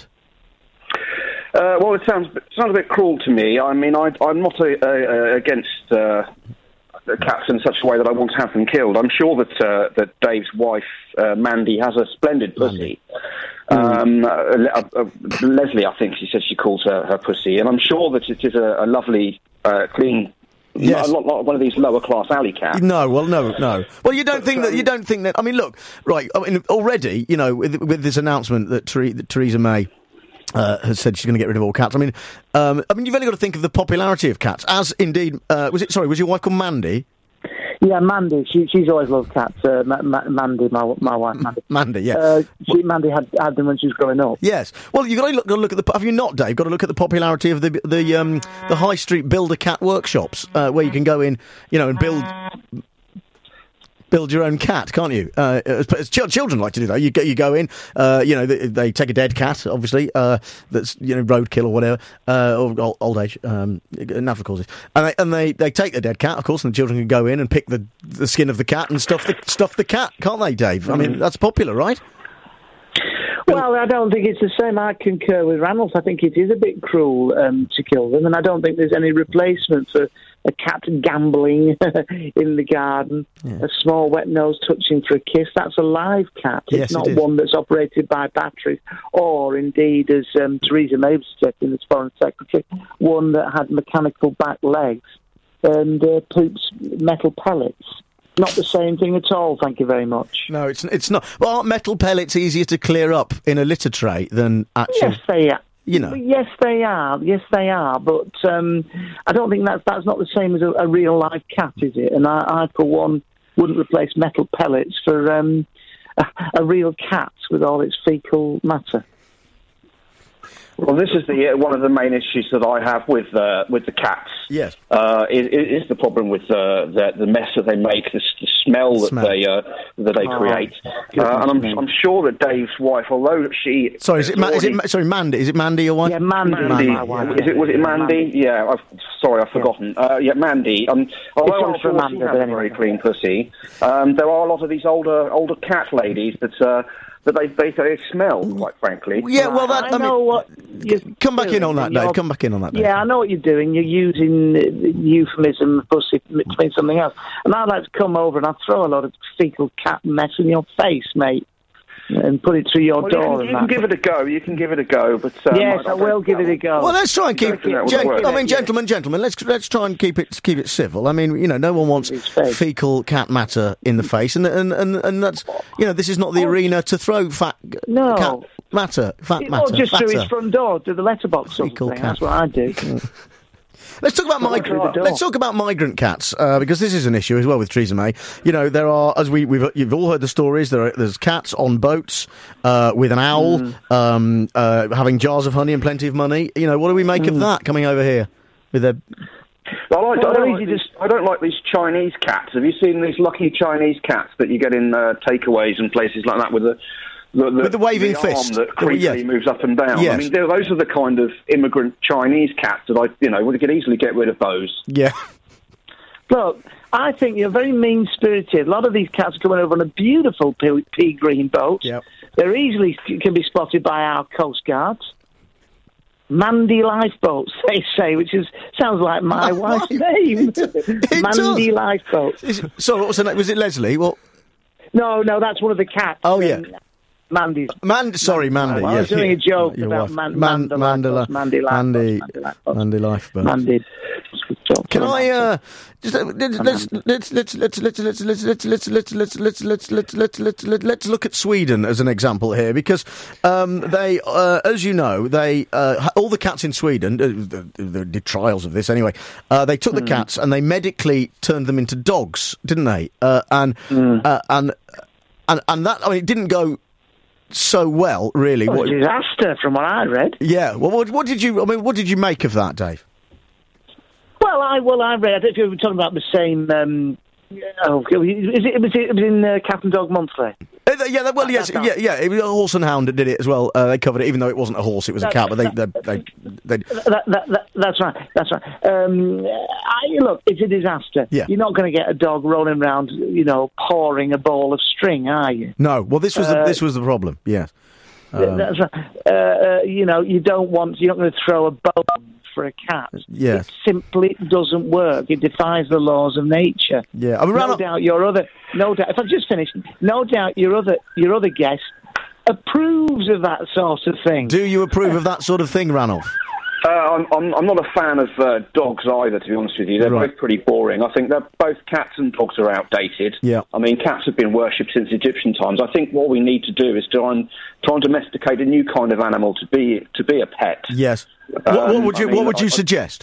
Uh, well, it sounds it sounds a bit cruel to me. I mean, I, I'm not a, a, a against uh, cats in such a way that I want to have them killed. I'm sure that uh, that Dave's wife uh, Mandy has a splendid pussy. Um, uh, uh, uh, Leslie, I think she said she calls her, her pussy, and I'm sure that it is a, a lovely, uh, clean. Yes. Not, not one of these lower class alley cats. No, well, no, no. Well, you don't think that. You don't think that. I mean, look, right. I mean, already, you know, with, with this announcement that, Ther- that Theresa May uh, has said she's going to get rid of all cats. I mean, um, I mean, you've only got to think of the popularity of cats. As indeed, uh, was it? Sorry, was your wife called Mandy? Yeah, Mandy. She, she's always loved cats. Uh, Ma- Ma- Mandy, my my wife, Mandy. Mandy, yeah. Uh, she, Mandy had had them when she was growing up. Yes. Well, you've got to look, got to look at the. Have you not, Dave? Got to look at the popularity of the the um, the high street builder cat workshops uh, where you can go in, you know, and build. Build your own cat, can't you? Uh, as, as ch- children like to do that. You go, you go in, uh, you know, they, they take a dead cat, obviously, uh, that's, you know, roadkill or whatever, uh, or old, old age, um, natural causes, and they and they, they take the dead cat, of course, and the children can go in and pick the the skin of the cat and stuff the stuff the cat, can't they, Dave? I mean, that's popular, right? Well, I don't think it's the same. I concur with Ranulph. I think it is a bit cruel um, to kill them, and I don't think there's any replacement for a cat gambling in the garden, yeah. A small wet nose touching for a kiss. That's a live cat. It's yes, not it one that's operated by batteries, or indeed, as um, Theresa May was suggesting as Foreign Secretary, one that had mechanical back legs and uh, poops metal pellets. Not the same thing at all, thank you very much. No, it's it's not. Well, aren't metal pellets easier to clear up in a litter tray than actual... Yes, they are. You know. Yes, they are. Yes, they are. But um, I don't think that's that's not the same as a, a real live cat, is it? And I, I, for one, wouldn't replace metal pellets for um, a, a real cat with all its fecal matter. Well, this is the uh, one of the main issues that I have with uh, with the cats. Yes, uh, is, is the problem with uh, the the mess that they make, the, the smell that smell. they uh, that they oh, create, uh, and I'm I'm sure that Dave's wife, although she sorry, is it, Ma- is it Ma- sorry Mandy? Is it Mandy your wife? Yeah, Mandy. Mandy. My wife, is it was it Mandy? Mandy. Yeah, I've, sorry, I've forgotten. Yeah, uh, yeah Mandy. Um, although I'm sure Amanda, she has a very clean pussy, um, there are a lot of these older older cat ladies that. Uh, But they, they they smell, quite frankly. Yeah, well, that, I, I know mean, what. Come back in on that, Dave. Come back in on that, Dave. Yeah, I know what you're doing. You're using uh, euphemism, pussy, to mean something else. And I'd like to come over and I'd throw a lot of fecal cat mess in your face, mate, and put it through your well, door. You can, you and can give it a go. You can give it a go, but um, yes, I, I will give it a go. Well, let's try and keep. Gen- gen- I mean, gentlemen, gentlemen, let's let's try and keep it keep it civil. I mean, you know, no one wants fecal cat matter in the face, and and and, and that's you know, this is not the oh. arena to throw fat no. cat matter, fat it, matter. Or just fatter. through his front door to the letterbox. Fecal cat. cat. That's what I do. Let's talk about migrant. Let's talk about migrant cats uh, because this is an issue as well with Theresa May. You know, there are, as we we've you've all heard the stories. There are, there's cats on boats uh, with an owl, mm. um, uh, having jars of honey and plenty of money. You know, what do we make mm. of that coming over here with their? Well, I, I, don't like these, I don't like these Chinese cats. Have you seen these lucky Chinese cats that you get in uh, takeaways and places like that with the The, the, with the waving the fist arm that creepily yes. moves up and down. Yes. I mean, those are the kind of immigrant Chinese cats that I, you know, we could easily get rid of those. Yeah. Look, I think you're very mean-spirited. A lot of these cats are coming over on a beautiful pea, pea green boat. Yep. They're easily can be spotted by our coast guards. Mandy Lifeboats, they say, which is sounds like my wife's name. Mandy Lifeboats. Is it, sorry, what was her name? Was it Leslie? What? No, no, that's one of the cats. Oh, yeah. Um, Mandy's. Mandy, sorry, Mandy. I was yes. doing a joke Your about wife. Man- Man- Mandela. Mandela. Mandy Lifeboat. Mandy. Mandy Lifeboat. Mandy Lifeboat. Mandy. Can I uh just uh, let's let's let's let's let's let's let's let's let's let's let's let's let's let's let's let's let's let's look at Sweden as an example here, because um they uh, as you know, they uh, all the cats in Sweden uh, they did trials of this anyway. Uh, they took the cats and they medically turned them into dogs, didn't they? Uh, and uh, and and and that I mean it didn't go so well, really. Well, disaster from what I read. Yeah. Well, what, what did you? I mean, what did you make of that, Dave? Well, I well I read. I don't know if you were talking about the same. Um, oh, is it, it was it was in uh, Cat and Dog Monthly. Uh, yeah, that, well, That- yes, that- yeah, yeah. It was a horse and hound that did it as well. Uh, they covered it, even though it wasn't a horse; it was a That- cat. But they, they, they, they, That, that, that, that's right. That's right. Um, I, look, it's a disaster. Yeah. You're not going to get a dog rolling around, you know, pawing a ball of string, are you? no. Well, this was the, Uh, this was the problem. Yes. Um, That's right. Uh, uh, you know, you don't want. You're not going to throw a bone for a cat. Yes. It simply doesn't work. It defies the laws of nature. Yeah. I mean, no Ranulph- doubt your other. No doubt. If I just finished, no doubt your other your other guest approves of that sort of thing. Do you approve of that sort of thing, Ranulph? Uh, I'm, I'm, I'm not a fan of uh, dogs either, to be honest with you. They're Right. both pretty boring. I think that both cats and dogs are outdated. Yeah. I mean, cats have been worshipped since Egyptian times. I think what we need to do is try and try and domesticate a new kind of animal to be to be a pet. Yes. what, what Um, would you I mean, What would you I- suggest?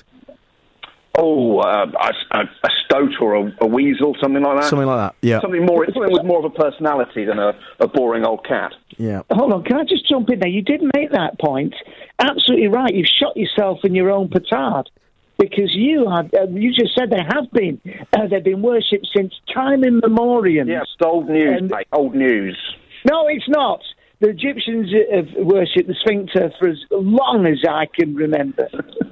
Oh, uh, a, a, a stoat or a, a weasel, something like that. Something like that. Yeah. Something more, something with more of a personality than a, a boring old cat. Yeah. Hold on, can I just jump in there? You did make that point. Absolutely right. You've shot yourself in your own petard. Because you had, uh, you just said they have been. Uh, they've been worshipped since time immemorial. Yeah, it's old news, And- mate. Old news. No, it's not. The Egyptians have worshipped the sphincter for as long as I can remember.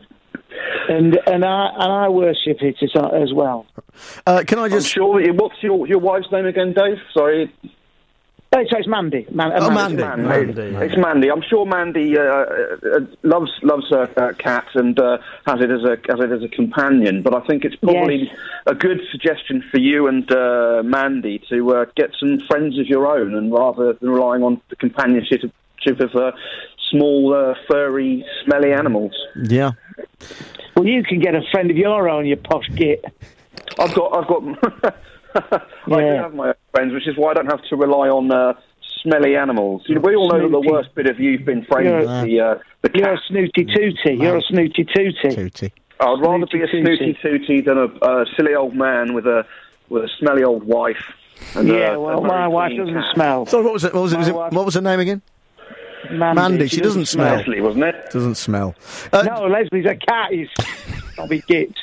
and and I and I worship it as, as well. Uh, can I just? I'm sure. that- What's your your wife's name again, Dave? Sorry. Oh, so it's Mandy. Man, uh, Oh, Mandy. Mandy. Mandy. It's Mandy. I'm sure Mandy uh, uh, loves loves her uh, cat and uh, has it as a has it as a companion. But I think it's probably Yes. a good suggestion for you and uh, Mandy to uh, get some friends of your own, and rather than relying on the companionship of uh, small, uh, furry, smelly animals. Yeah. Well, you can get a friend of your own, you posh git. I've got I've got. I do Yeah. have my own friends, which is why I don't have to rely on uh, smelly animals. You know, we all know that the Snooty. worst bit of you've been framed You're- with the uh, the cat. You're a snooty tooty. You're a snooty tooty. Tooty. I'd rather be a snooty snooty tooty than a uh, silly old man with a with a smelly old wife. And Yeah, a, well, a very my wife clean doesn't cat. smell. So what was it? What was it? Was it what was her name again? Mandy. Mandy. She, doesn't smell. Leslie, wasn't it? Doesn't smell. Uh, No, Leslie's a cat. He's I'll be git.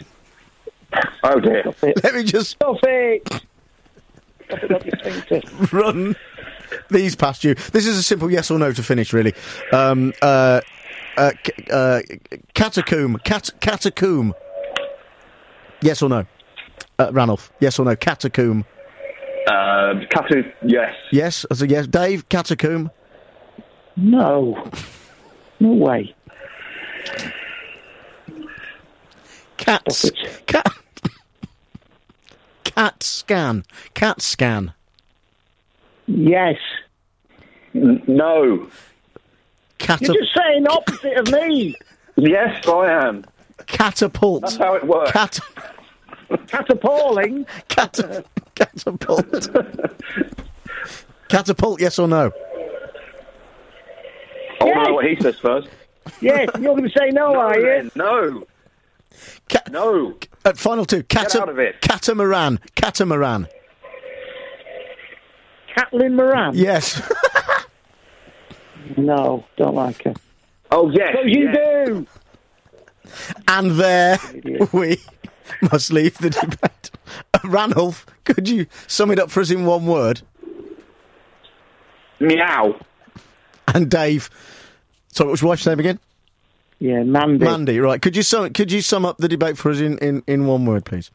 Oh dear. Stop it. Let me just Stop it. Stop it up your sphincter. run these past you. This is a simple yes or no to finish, really. Um, uh, uh, c- uh, catacomb. Cat- catacomb. Yes or no? Uh, Ranulph. Yes or no? Catacomb. Uh, Catu, yes. Yes. As a yes. Dave. Catacomb. No. No way. Cats. Cat. Cat scan. Cat scan. Yes. N- no. Catap- You're just saying the opposite of me. Yes, I am. Catapult. That's how it works. Cat. Catapulting. Cat. Catapult. Catapult. Yes or no? I want to know what he says first. Yes, you're going to say no, No, are you? then, no. Ca- No. Uh, final two. Cata- out of it. Catamaran. Catamaran. Catelyn Moran? Yes. No, don't like her. Oh, yes. So you yes. do. And there we must leave the debate. Uh, Ranulph, could you sum it up for us in one word? Meow. And Dave, sorry, what was your wife's name again? Yeah, Mandy. Mandy, right. Could you sum could you sum up the debate for us in, in, in one word, please?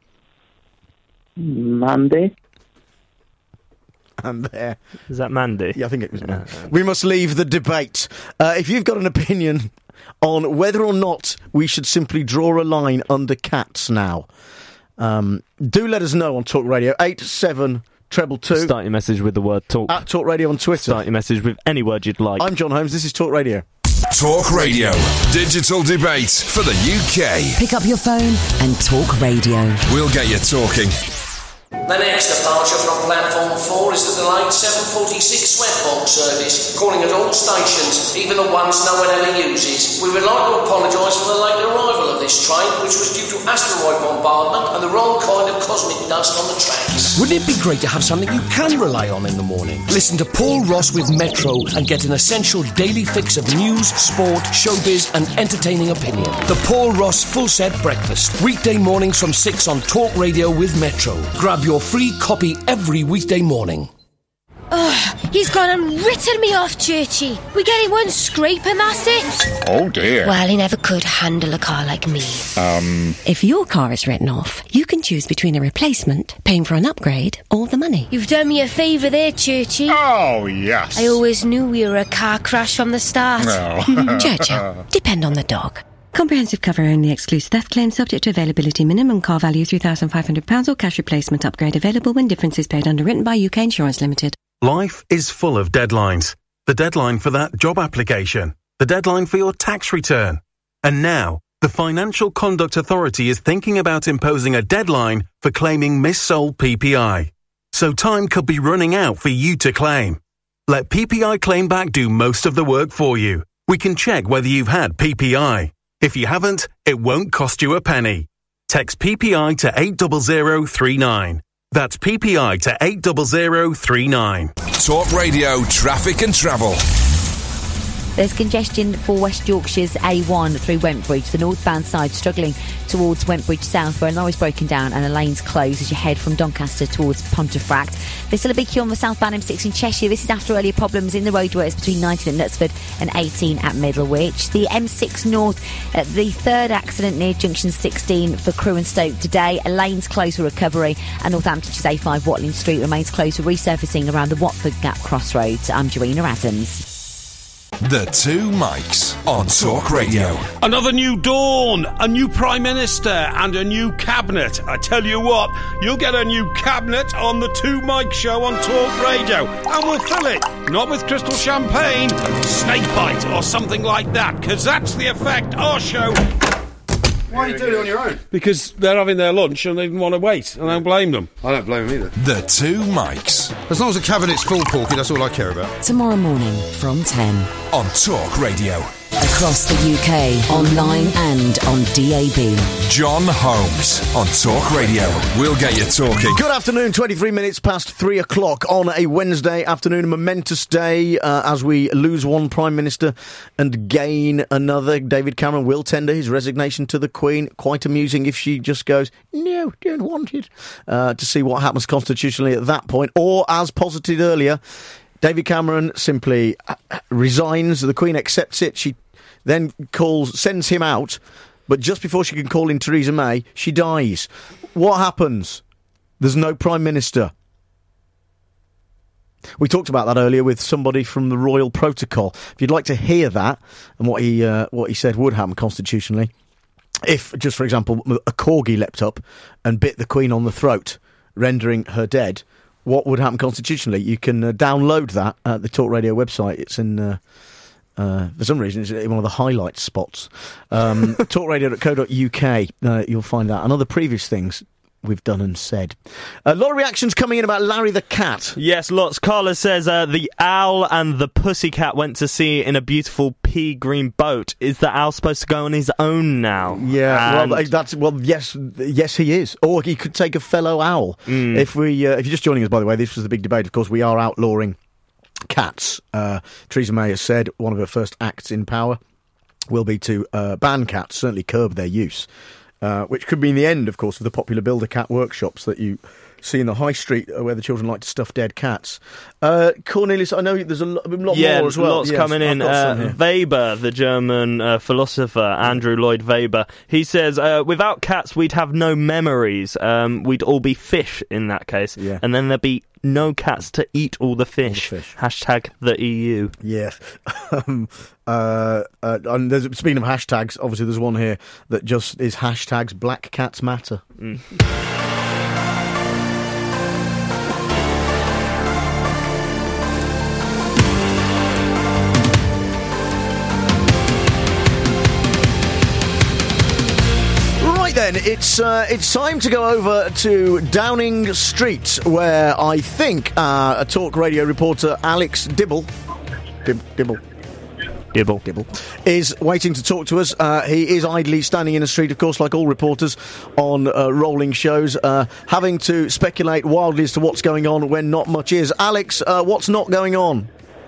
Mandy. And there. Is that Mandy? Yeah, I think it was. No. We must leave the debate. Uh, if you've got an opinion on whether or not we should simply draw a line under cats now, um, do let us know on Talk Radio eight seven treble two. Start your message with the word talk. At Talk Radio on Twitter. Start your message with any word you'd like. I'm John Holmes, this is Talk Radio. Talk Radio. Digital debate for the U K. Pick up your phone and talk radio. We'll get you talking. The next departure from platform four is the delayed seven forty-six Sweatbox service, calling at all stations, even the ones no one ever uses. We would like to apologise for the late arrival of this train, which was due to asteroid bombardment and the wrong kind of cosmic dust on the tracks. Wouldn't it be great to have something you can rely on in the morning? Listen to Paul Ross with Metro and get an essential daily fix of news, sport, showbiz and entertaining opinion. The Paul Ross Full Set Breakfast. Weekday mornings from six on Talk Radio with Metro. Grab your free copy every weekday morning. Ugh, he's gone and written me off, Churchy. We get him one scrape and that's it. Oh dear. Well, he never could handle a car like me. Um... If your car is written off, you can choose between a replacement, paying for an upgrade, or the money. You've done me a favour there, Churchy. Oh, yes. I always knew we were a car crash from the start. No. Churchill, depend on the dog. Comprehensive cover only excludes theft claim subject to availability. Minimum car value three thousand five hundred pounds or cash replacement upgrade available when difference is paid. Underwritten by U K Insurance Limited. Life is full of deadlines. The deadline for that job application. The deadline for your tax return. And now, the Financial Conduct Authority is thinking about imposing a deadline for claiming missold P P I. So time could be running out for you to claim. Let P P I Claimback do most of the work for you. We can check whether you've had P P I. If you haven't, it won't cost you a penny. Text P P I to eight zero zero three nine. That's P P I to eight zero zero three nine. Talk Radio Traffic and Travel. There's congestion for West Yorkshire's A one through Wentbridge. The northbound side struggling towards Wentbridge South, where a lorry's broken down and the lane's closed as you head from Doncaster towards Pontefract. There's still a big queue on the southbound M six in Cheshire. This is after earlier problems in the roadworks between nineteen at Knutsford and eighteen at Middlewich. The M six North, uh, the third accident near junction sixteen for Crewe and Stoke today. A lane's closed for recovery, and Northampton's A five Watling Street remains closed for resurfacing around the Watford Gap crossroads. I'm Joanna Adams. The two mics on Talk Radio. Another new dawn, a new Prime Minister and a new Cabinet. I tell you what, you'll get a new Cabinet on the Two Mic Show on Talk Radio. And we'll fill it, not with crystal champagne, snakebite or something like that, because that's the effect our show... Why are you doing it on your own? Because they're having their lunch and they didn't want to wait, and I don't blame them. I don't blame them either. The two mics. As long as the cabinet's full, Porky, that's all I care about. Tomorrow morning from ten. On Talk Radio. Across the U K, online and on D A B. John Holmes on Talk Radio. We'll get you talking. Good afternoon, twenty-three minutes past three o'clock on a Wednesday afternoon, a momentous day uh, as we lose one Prime Minister and gain another. David Cameron will tender his resignation to the Queen. Quite amusing if she just goes, no, don't want it, uh, to see what happens constitutionally at that point. Or, as posited earlier, David Cameron simply resigns, the Queen accepts it, she then calls, sends him out, but just before she can call in Theresa May, she dies. What happens? There's no Prime Minister. We talked about that earlier with somebody from the Royal Protocol. If you'd like to hear that and what he uh, what he said would happen constitutionally, if, just for example, a corgi leapt up and bit the Queen on the throat, rendering her dead, what would happen constitutionally? You can uh, download that at the Talk Radio website. It's in... Uh, Uh, for some reason, it's in one of the highlight spots. Um, talk radio dot co dot U K. Uh, you'll find that. And other previous things we've done and said. A lot of reactions coming in about Larry the cat. Yes, lots. Carla says uh, the owl and the pussycat went to sea in a beautiful pea green boat. Is the owl supposed to go on his own now? Yeah, and... well, that's well, yes, yes, he is. Or he could take a fellow owl. Mm. If we, uh, if you're just joining us, by the way, this was the big debate. Of course, we are outlawing cats. Uh, Theresa May has said one of her first acts in power will be to uh, ban cats, certainly curb their use, uh, which could mean the end, of course, of the popular Builder Cat workshops that you see in the high street where the children like to stuff dead cats. Uh, Cornelius, I know there's a lot, a lot yeah, more as well. Lots yes, coming in. Uh, Weber, the German uh, philosopher, Andrew Lloyd Weber, he says, uh, without cats, we'd have no memories. Um, we'd all be fish in that case. Yeah. And then there'd be no cats to eat all the fish. All the fish. Hashtag the E U. Yes. um, uh, uh, and there's, speaking of hashtags, obviously there's one here that just is hashtags Black Cats Matter. Mm. then, it's uh, it's time to go over to Downing Street, where I think uh, a talk radio reporter, Alex Dibble, Dib- Dibble, Dibble, Dibble, is waiting to talk to us. Uh, he is idly standing in the street, of course, like all reporters on uh, rolling shows, uh, having to speculate wildly as to what's going on when not much is. Alex, uh, what's not going on?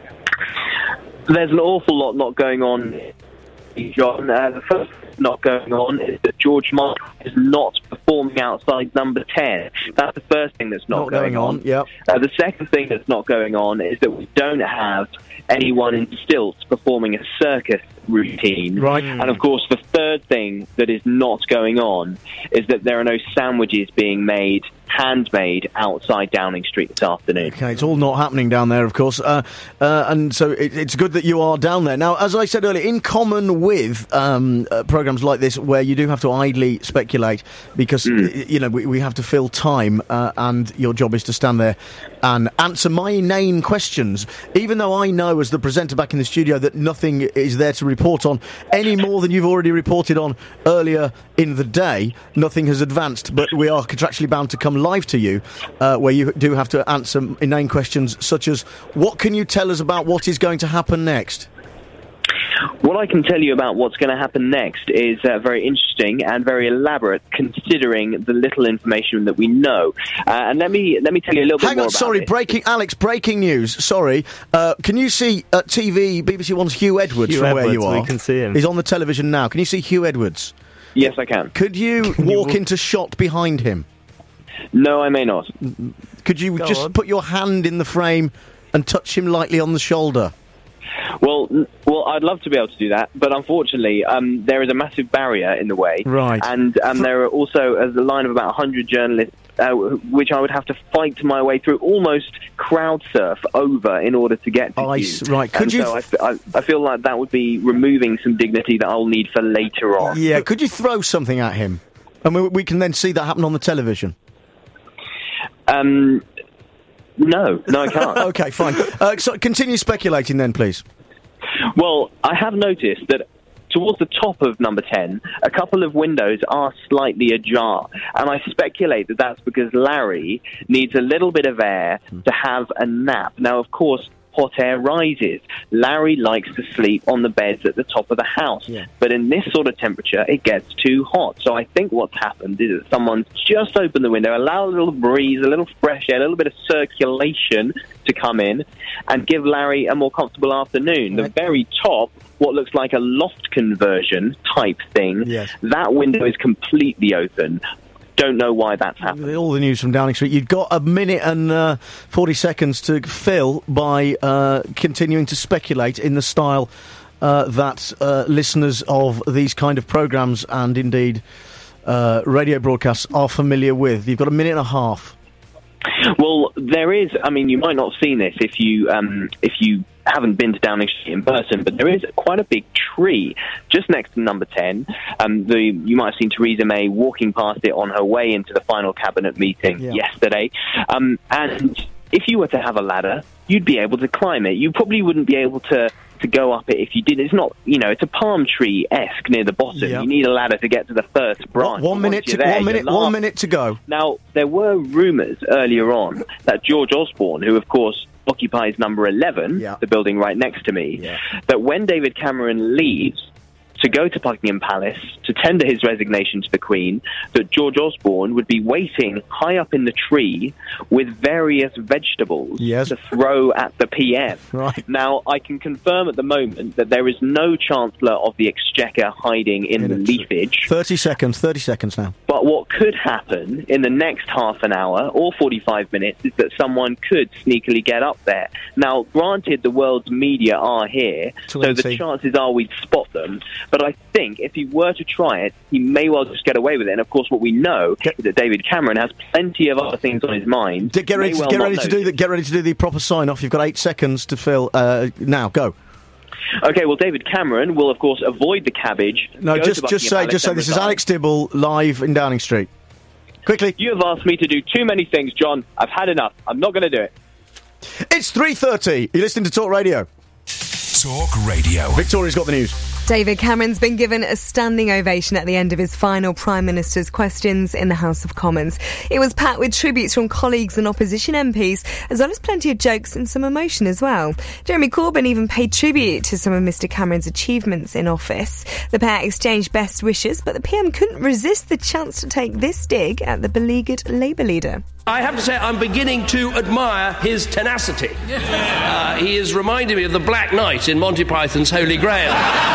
There's an awful lot not going on, John. Uh, the first not going on is that George Michael is not performing outside number ten. That's the first thing that's not, Not going going on. on, yep. Uh, the second thing that's not going on is that we don't have anyone in stilts performing a circus routine. Right. And of course, the third thing that is not going on is that there are no sandwiches being made, handmade, outside Downing Street this afternoon. Okay, it's all not happening down there, of course, uh, uh, and so it, it's good that you are down there. Now, as I said earlier, in common with um, uh, programmes like this, where you do have to idly speculate, because, Mm. y- you know, we, we have to fill time, uh, and your job is to stand there and answer my inane questions, even though I know, as the presenter back in the studio, that nothing is there to report on, any more than you've already reported on earlier in the day. Nothing has advanced, but we are contractually bound to come live to you, uh, where you do have to answer inane questions such as, what can you tell us about what is going to happen next? What I can tell you about what's going to happen next is uh, very interesting and very elaborate, considering the little information that we know. Uh, and let me let me tell you a little bit Hang more on, about sorry, it. breaking, Alex, breaking news, sorry. Uh, can you see at T V, B B C One's Hugh Edwards Hugh from where Edwards, you are? we can see him. He's on the television now. Can you see Hugh Edwards? Yes, I can. Could you walk into shot behind him? No, I may not. Could you Go just on. put your hand in the frame and touch him lightly on the shoulder? Well, n- well, I'd love to be able to do that, but unfortunately, um, there is a massive barrier in the way. Right. And um, there are also a line of about one hundred journalists, uh, which I would have to fight my way through, almost crowd surf over in order to get to I you. s- right. Could And you So I, f- I, I feel like that would be removing some dignity that I'll need for later on. Yeah, could you throw something at him? And we, we can then see that happen on the television. Um, no, no, I can't. Okay, fine. Uh, so continue speculating then, please. Well, I have noticed that towards the top of number ten, a couple of windows are slightly ajar. And I speculate that that's because Larry needs a little bit of air to have a nap. Now, of course, hot air rises. Larry likes to sleep on the beds at the top of the house. Yeah. But in this sort of temperature, it gets too hot. So I think what's happened is that someone's just opened the window, allow a little breeze, a little fresh air, a little bit of circulation to come in and give Larry a more comfortable afternoon. The very top, what looks like a loft conversion type thing, Yes. that window is completely open. Don't know why that's happened. All the news from Downing Street. You've got a minute and uh, forty seconds to fill by uh, continuing to speculate in the style uh, that uh, listeners of these kind of programmes and indeed uh, radio broadcasts are familiar with. You've got a minute and a half. Well, there is. I mean, you might not have seen this if you um, if you haven't been to Downing Street in person, but there is quite a big tree just next to number ten. Um, the you might have seen Theresa May walking past it on her way into the final cabinet meeting Yeah. yesterday. Um, and if you were to have a ladder, you'd be able to climb it. You probably wouldn't be able to. to go up it if you did. It's not, you know, it's a palm tree-esque near the bottom. Yeah. You need a ladder to get to the first branch. One But minute once to you're there, one minute you're one laughing. minute to go. Now, there were rumours earlier on that George Osborne, who of course occupies number eleven, the building right next to me, that when David Cameron leaves to go to Buckingham Palace to tender his resignation to the Queen, that George Osborne would be waiting high up in the tree with various vegetables Yes. to throw at the P M. Right. Now, I can confirm at the moment that there is no Chancellor of the Exchequer hiding in the leafage. Thirty seconds. Thirty seconds now. But what could happen in the next half an hour or forty-five minutes is that someone could sneakily get up there. Now, granted, the world's media are here, so the twenty. chances are we'd spot them. But I think if he were to try it, he may well just get away with it. And of course, what we know is that David Cameron has plenty of other things on his mind. Get, get ready, May to, well get not ready to do notice. the get ready to do the proper sign off. You've got eight seconds to fill. Uh, now go. Okay, well, David Cameron will, of course, avoid the cabbage. No, go just to just Buckingham say Palace just say and this is resign. Alex Dibble live in Downing Street. Quickly. You have asked me to do too many things, John. I've had enough. I'm not going to do it. It's three thirty. You're listening to Talk Radio. Talk Radio. Victoria's got the news. David Cameron's been given a standing ovation at the end of his final Prime Minister's questions in the House of Commons. It was packed with tributes from colleagues and opposition M Ps, as well as plenty of jokes and some emotion as well. Jeremy Corbyn even paid tribute to some of Mr Cameron's achievements in office. The pair exchanged best wishes, but the P M couldn't resist the chance to take this dig at the beleaguered Labour leader. I have to say I'm beginning to admire his tenacity. Uh, he is reminding me of the Black Knight in Monty Python's Holy Grail.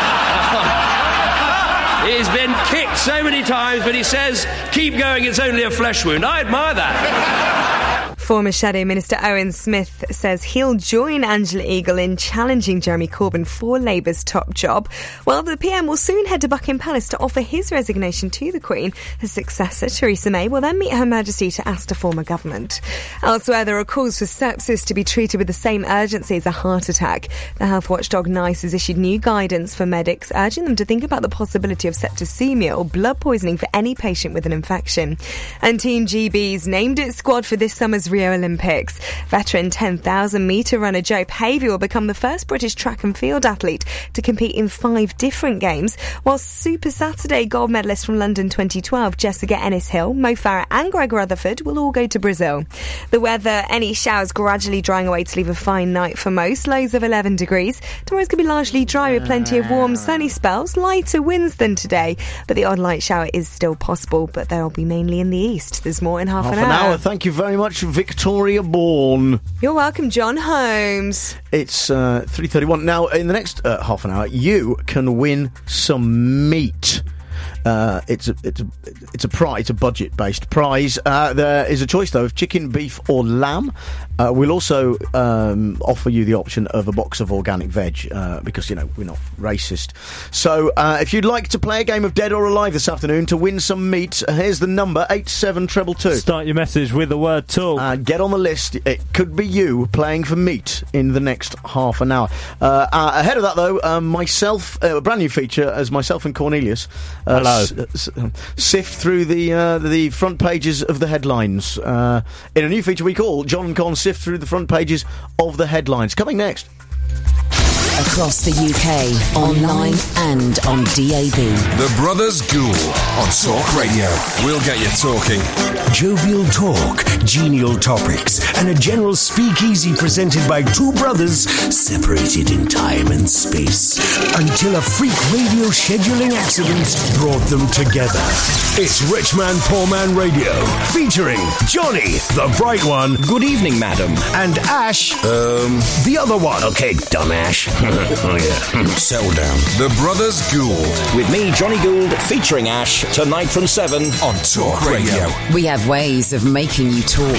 He's been kicked so many times, but he says, keep going, it's only a flesh wound. I admire that. Former Shadow Minister Owen Smith says he'll join Angela Eagle in challenging Jeremy Corbyn for Labour's top job. Well, the P M will soon head to Buckingham Palace to offer his resignation to the Queen. His successor, Theresa May, will then meet Her Majesty to ask to form a government. Elsewhere, there are calls for sepsis to be treated with the same urgency as a heart attack. The health watchdog NICE has issued new guidance for medics, urging them to think about the possibility of septicemia or blood poisoning for any patient with an infection. And Team G B's named its squad for this summer's Rio Olympics. Veteran ten thousand metre runner Joe Pavey will become the first British track and field athlete to compete in five different games, while Super Saturday gold medalist from London twenty twelve Jessica Ennis-Hill, Mo Farah and Greg Rutherford will all go to Brazil. The weather, any showers gradually drying away to leave a fine night for most, lows of eleven degrees. Tomorrow's going to be largely dry with plenty of warm sunny spells, lighter winds than today, but the odd light shower is still possible, but they'll be mainly in the east. There's more in half, half an, an hour. hour. Thank you very much, Victoria Bourne. You're welcome, John Holmes. It's uh, three thirty-one. Now, in the next uh, half an hour, you can win some meat. Uh, it's a it's a it's a prize, it's a budget-based prize. Uh, there is a choice though of chicken, beef, or lamb. Uh, we'll also um, offer you the option of a box of organic veg uh, because you know we're not racist. So uh, if you'd like to play a game of Dead or Alive this afternoon to win some meat, here's the number eight seven two two two. Start your message with the word talk. Uh, get on the list. It could be you playing for meat in the next half an hour. Uh, uh, ahead of that though, um, myself uh, a brand new feature as myself and Cornelius. Uh, Hello. S- s- sift through the uh, the front pages of the headlines uh, in a new feature we call John and Con sift through the front pages of the headlines. Coming next. Across the U K, online and on D A B. The Brothers Ghoul on Talk Radio. We'll get you talking. Jovial talk, genial topics, and a general speakeasy presented by two brothers separated in time and space until a freak radio scheduling accident brought them together. It's Rich Man, Poor Man Radio, featuring Johnny, the bright one. Good evening, madam. And Ash, um, the other one. Okay, dumb Ash. Oh, yeah. Settle down. The Brothers Gould. With me, Johnny Gould, featuring Ash, tonight from seven on Talk Radio. We have ways of making you talk.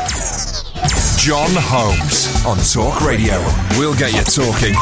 John Holmes on Talk Radio. We'll get you talking.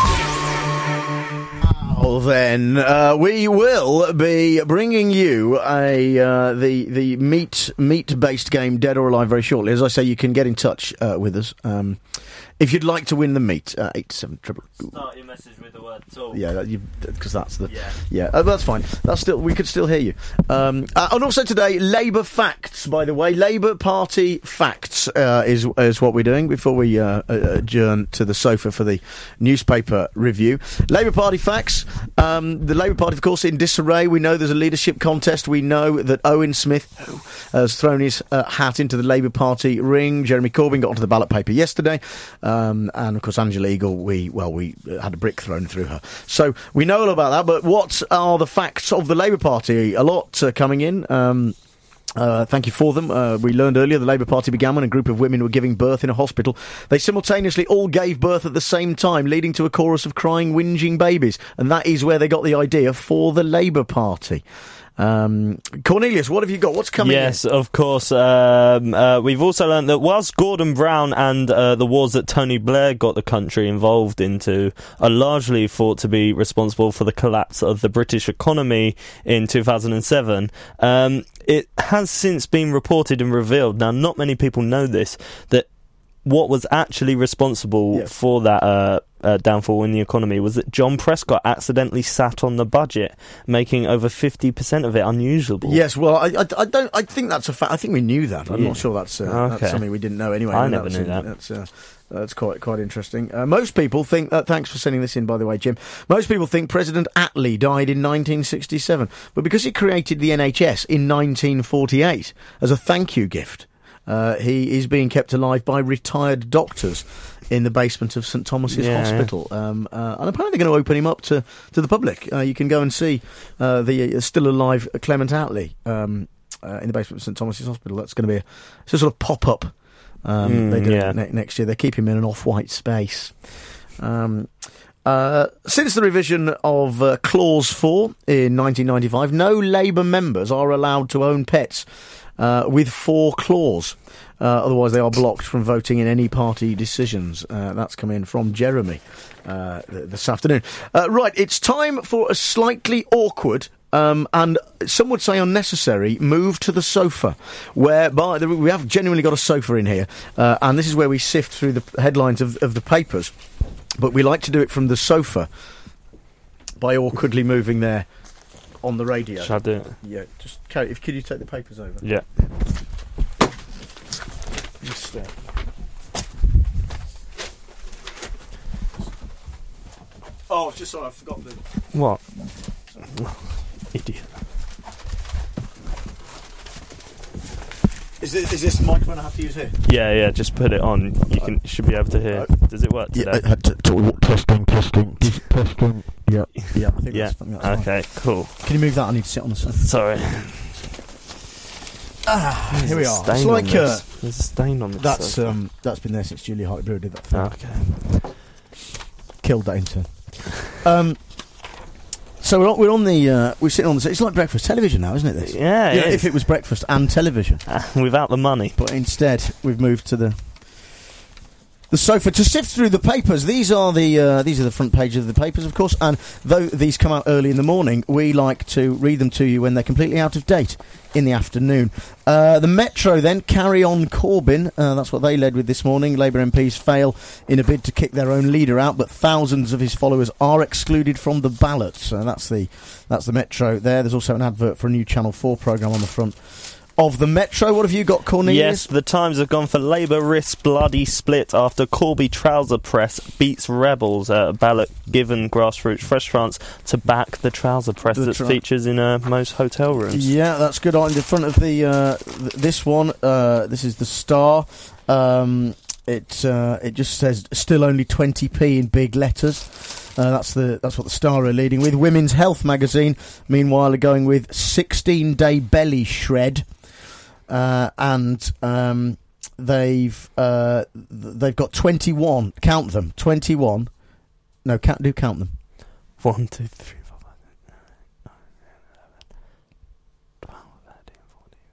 Well, then uh, we will be bringing you a uh, the the meat meat based game Dead or Alive very shortly. As I say, you can get in touch uh, with us um, if you'd like to win the meat. Uh, eight seven triple. Start your message with the word talk. Yeah, because that's the yeah. yeah uh, that's fine. That's still we could still hear you. Um, uh, and also today, Labour facts. By the way, Labour Party facts uh, is is what we're doing before we uh, adjourn to the sofa for the newspaper review. Labour Party facts. Um, the Labour Party, of course, in disarray. We know there's a leadership contest. We know that Owen Smith who, has thrown his uh, hat into the Labour Party ring. Jeremy Corbyn got onto the ballot paper yesterday, um, and of course Angela Eagle. We well, we had a brick thrown through her. So we know all about that. But what are the facts of the Labour Party? A lot uh, coming in. Um, Uh, thank you for them. Uh, we learned earlier the Labour Party began when a group of women were giving birth in a hospital. They simultaneously all gave birth at the same time, leading to a chorus of crying, whinging babies. And that is where they got the idea for the Labour Party. Um, Cornelius, what have you got? What's coming Yes, in? of course. Um, uh, we've also learned that whilst Gordon Brown and uh, the wars that Tony Blair got the country involved into are largely thought to be responsible for the collapse of the British economy in two thousand seven, um, it has since been reported and revealed, now not many people know this, that what was actually responsible yes. for that uh, uh, downfall in the economy was that John Prescott accidentally sat on the budget, making over fifty percent of it unusable. Yes, well, I, I, I don't. I think that's a fact. I think we knew that. I'm Yeah. not sure that's, uh, Okay. that's something we didn't know anyway. I No, never that's knew in- that. That's, uh, that's quite quite interesting. Uh, most people think. Uh, thanks for sending this in, by the way, Jim. Most people think President Attlee died in nineteen sixty-seven, but because he created the N H S in nineteen forty-eight as a thank you gift, uh, he is being kept alive by retired doctors in the basement of St Thomas's Yeah, Hospital. Um, uh, and apparently they're going to open him up to, to the public. Uh, you can go and see uh, the uh, still alive Clement Attlee um, uh, in the basement of St Thomas's Hospital. That's going to be a, it's a sort of pop-up. Um, Mm, they do yeah. it ne- next year. They keep him in an off-white space. Um, uh, since the revision of uh, Clause four in nineteen ninety-five, no Labour members are allowed to own pets uh, with four clause. Uh, otherwise, they are blocked from voting in any party decisions. Uh, that's come in from Jeremy uh, th- this afternoon. Uh, right, it's time for a slightly awkward um, and some would say unnecessary move to the sofa, whereby we have genuinely got a sofa in here, uh, and this is where we sift through the headlines of, of the papers. But we like to do it from the sofa by awkwardly moving there on the radio. Shall I do it? Yeah, just carry, if could you take the papers over? Yeah. Just, uh, oh, just sorry, I forgot the. What? Idiot. Is this, is this the microphone I have to use here? Yeah, yeah. Just put it on. You can should be able to hear. Does it work today? Yeah, uh, t- t- testing, testing, testing. Yeah, yeah. I think Yeah. that's, I think that's Okay. fine. Cool. Can you move that? I need to sit on the sofa. Sorry. Ah, There's here we a are. stain It's on like this. uh, There's a stain on this. that's sofa. um, that's been there since Julia Hartley-Brewer did that thing. Okay. Killed that intern. Um, so we're on, we're on the uh, we're sitting on the. It's like breakfast television now, isn't it? This. Yeah, it You know, is. if it was breakfast and television, without the money. But instead, we've moved to the the sofa to sift through the papers. These are the uh, these are the front pages of the papers, of course. And though these come out early in the morning, we like to read them to you when they're completely out of date in the afternoon. Uh, the Metro then carry on Corbyn. Uh, that's what they led with this morning. Labour M Ps fail in a bid to kick their own leader out, but thousands of his followers are excluded from the ballot. So that's the that's the Metro there. There's also an advert for a new Channel four programme on the front of the Metro. What have you got, Cornelius? Yes, the Times have gone for Labour risks bloody split after Corby trouser press beats rebels. Uh, ballot given grassroots Fresh France to back the trouser press The that tra- features in uh, most hotel rooms. Yeah, that's good. On the front of the uh, th- this one, uh, this is the Star. Um, it uh, it just says still only twenty p in big letters. Uh, that's the that's what the Star are leading with. Women's Health magazine, meanwhile, are going with sixteen day belly shred, uh, and um, they've uh, th- they've got twenty-one. Count them, twenty-one. No, count do count them. One, two, three, four, five, six, seven, eight, nine, ten, eleven, twelve, thirteen,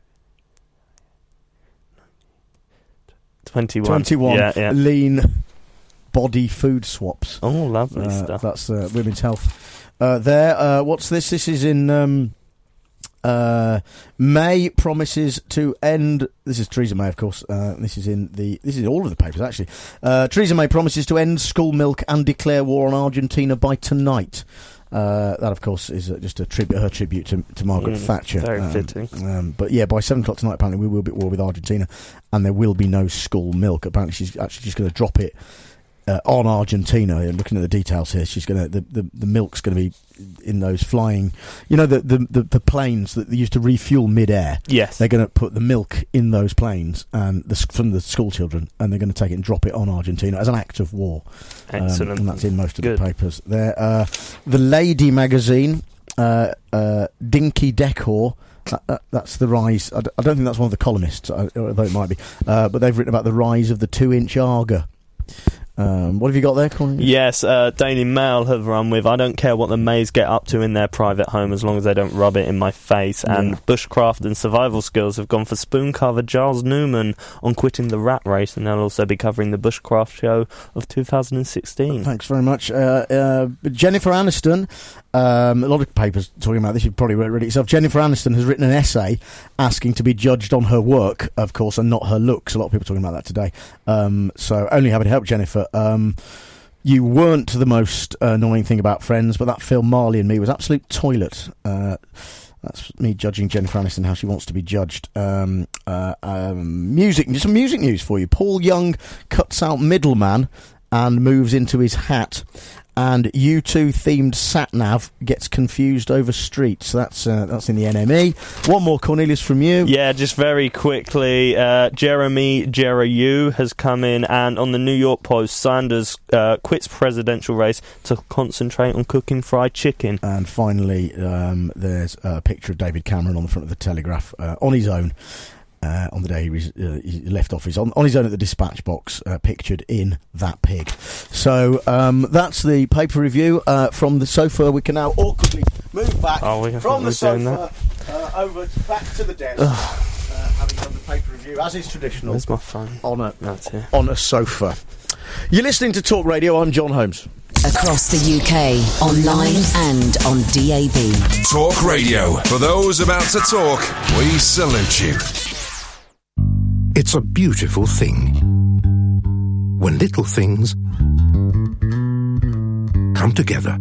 fourteen, twenty-one. Twenty-one. Yeah, yeah. Lean body food swaps. Oh, lovely Uh, stuff. That's uh, Women's Health. Uh, there. Uh, what's this? This is in um, uh, May promises to end. This is Theresa May, of course. Uh, this is in the. This is all of the papers actually. Uh, Theresa May promises to end school milk and declare war on Argentina by tonight. Uh, that, of course, is uh, just a tribute, her tribute to, to Margaret Mm, Thatcher. very Um, fitting. Um, but yeah, by seven o'clock tonight, apparently, we will be at war with Argentina, and there will be no school milk. Apparently, she's actually just going to drop it uh, on Argentina. And looking at the details here, she's going to the, the, the milk's going to be in those flying, you know, the, the, the, the planes that they used to refuel mid-air. Yes. They're going to put the milk in those planes and the, from the school children, and they're going to take it and drop it on Argentina as an act of war. Excellent. Um, and that's in most of Good. the papers. There, uh, the Lady magazine, uh, uh, Dinky Decor. That, that, that's the rise. I, d- I don't think that's one of the columnists, uh, although it might be. Uh, but they've written about the rise of the two-inch Aga. Um, what have you got there, Colin? Yes, uh, Daily Mail have run with I don't care what the Mays get up to in their private home as long as they don't rub it in my face. And Yeah. Bushcraft and Survival Skills have gone for spoon carver Giles Newman on quitting the rat race, and they'll also be covering the Bushcraft show of two thousand sixteen. Thanks very much. Uh, uh, Jennifer Aniston, um, a lot of papers talking about this, you've probably read it yourself. Jennifer Aniston has written an essay asking to be judged on her work, of course, and not her looks. A lot of people talking about that today. Um, so only happy to help Jennifer. Um, you weren't the most uh, annoying thing about Friends, but that film Marley and Me was absolute toilet. Uh, that's me judging Jennifer Aniston how she wants to be judged. Um, uh, um, music, some music news for you. Paul Young cuts out Middleman and moves into his hat. And U two themed sat-nav gets confused over streets. So that's uh, that's in the N M E. One more, Cornelius, from you. Yeah, just very quickly, uh, Jeremy Gerayu has come in, and on the New York Post, Sanders uh, quits presidential race to concentrate on cooking fried chicken. And finally, um, there's a picture of David Cameron on the front of the Telegraph uh, on his own. Uh, on the day he, was, uh, he left office, on, on his own at the dispatch box, uh, pictured in that pig. So um, that's the paper review uh, from the sofa. We can now awkwardly move back oh, we from the sofa uh, over to, back to the desk, uh, having done the paper review, as is traditional. Where's my phone? On a, That's here. on a sofa. You're listening to Talk Radio. I'm John Holmes. Across the U K, online and on D A B. Talk Radio. For those about to talk, we salute you. It's a beautiful thing when little things come together.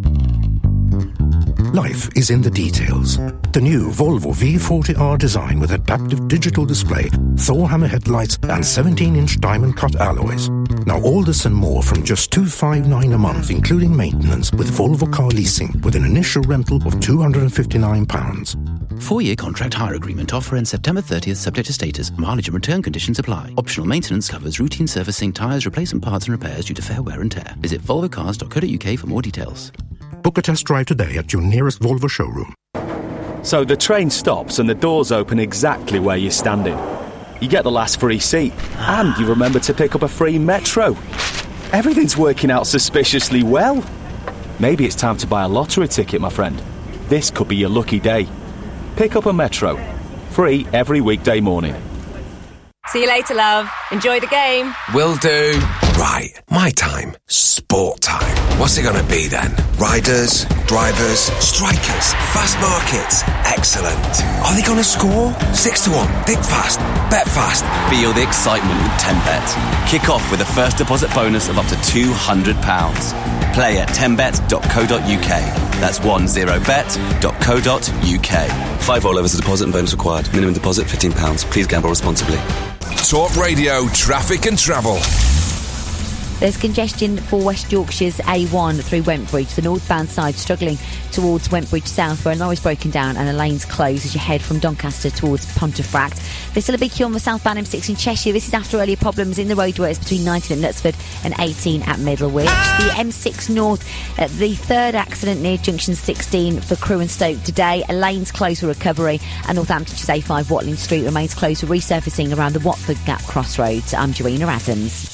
Life is in the details. The new Volvo V forty R design with adaptive digital display, Thor hammer headlights and seventeen inch diamond cut alloys. Now all this and more from just two hundred fifty-nine pounds a month, including maintenance, with Volvo Car Leasing, with an initial rental of two hundred fifty-nine pounds. Four-year contract hire agreement offer ends September thirtieth, subject to status. Mileage and return conditions apply. Optional maintenance covers routine servicing, tyres, replacement parts and repairs due to fair wear and tear. Visit volvo cars dot co dot U K for more details. Book a test drive today at your nearest Volvo showroom. So the train stops and the doors open exactly where you're standing. You get the last free seat, and you remember to pick up a free Metro. Everything's working out suspiciously well. Maybe it's time to buy a lottery ticket, my friend. This could be your lucky day. Pick up a Metro. Free every weekday morning. See you later, love. Enjoy the game. Will do. Right, my time. Sport time. What's it going to be then? Riders, drivers, strikers, fast markets. Excellent. Are they going to score? Six to one. Big fast. Bet fast. Feel the excitement with ten bet. Kick off with a first deposit bonus of up to two hundred pounds. Play at ten bet dot co dot U K. That's ten bet dot co dot U K. Five all overs, a deposit and bonus required. Minimum deposit fifteen pounds. Please gamble responsibly. Talk Radio, traffic and travel. There's congestion for West Yorkshire's A one through Wentbridge. The northbound side struggling towards Wentbridge South, where a lorry's broken down and the lane's closed as you head from Doncaster towards Pontefract. There's still a big queue on the southbound M six in Cheshire. This is after earlier problems in the roadworks between nineteen at Knutsford and eighteen at Middlewich. The M six North, uh, the third accident near junction sixteen for Crewe and Stoke today. A lane's closed for recovery, and Northampton's A five Watling Street remains closed for resurfacing around the Watford Gap crossroads. I'm Joanna Adams.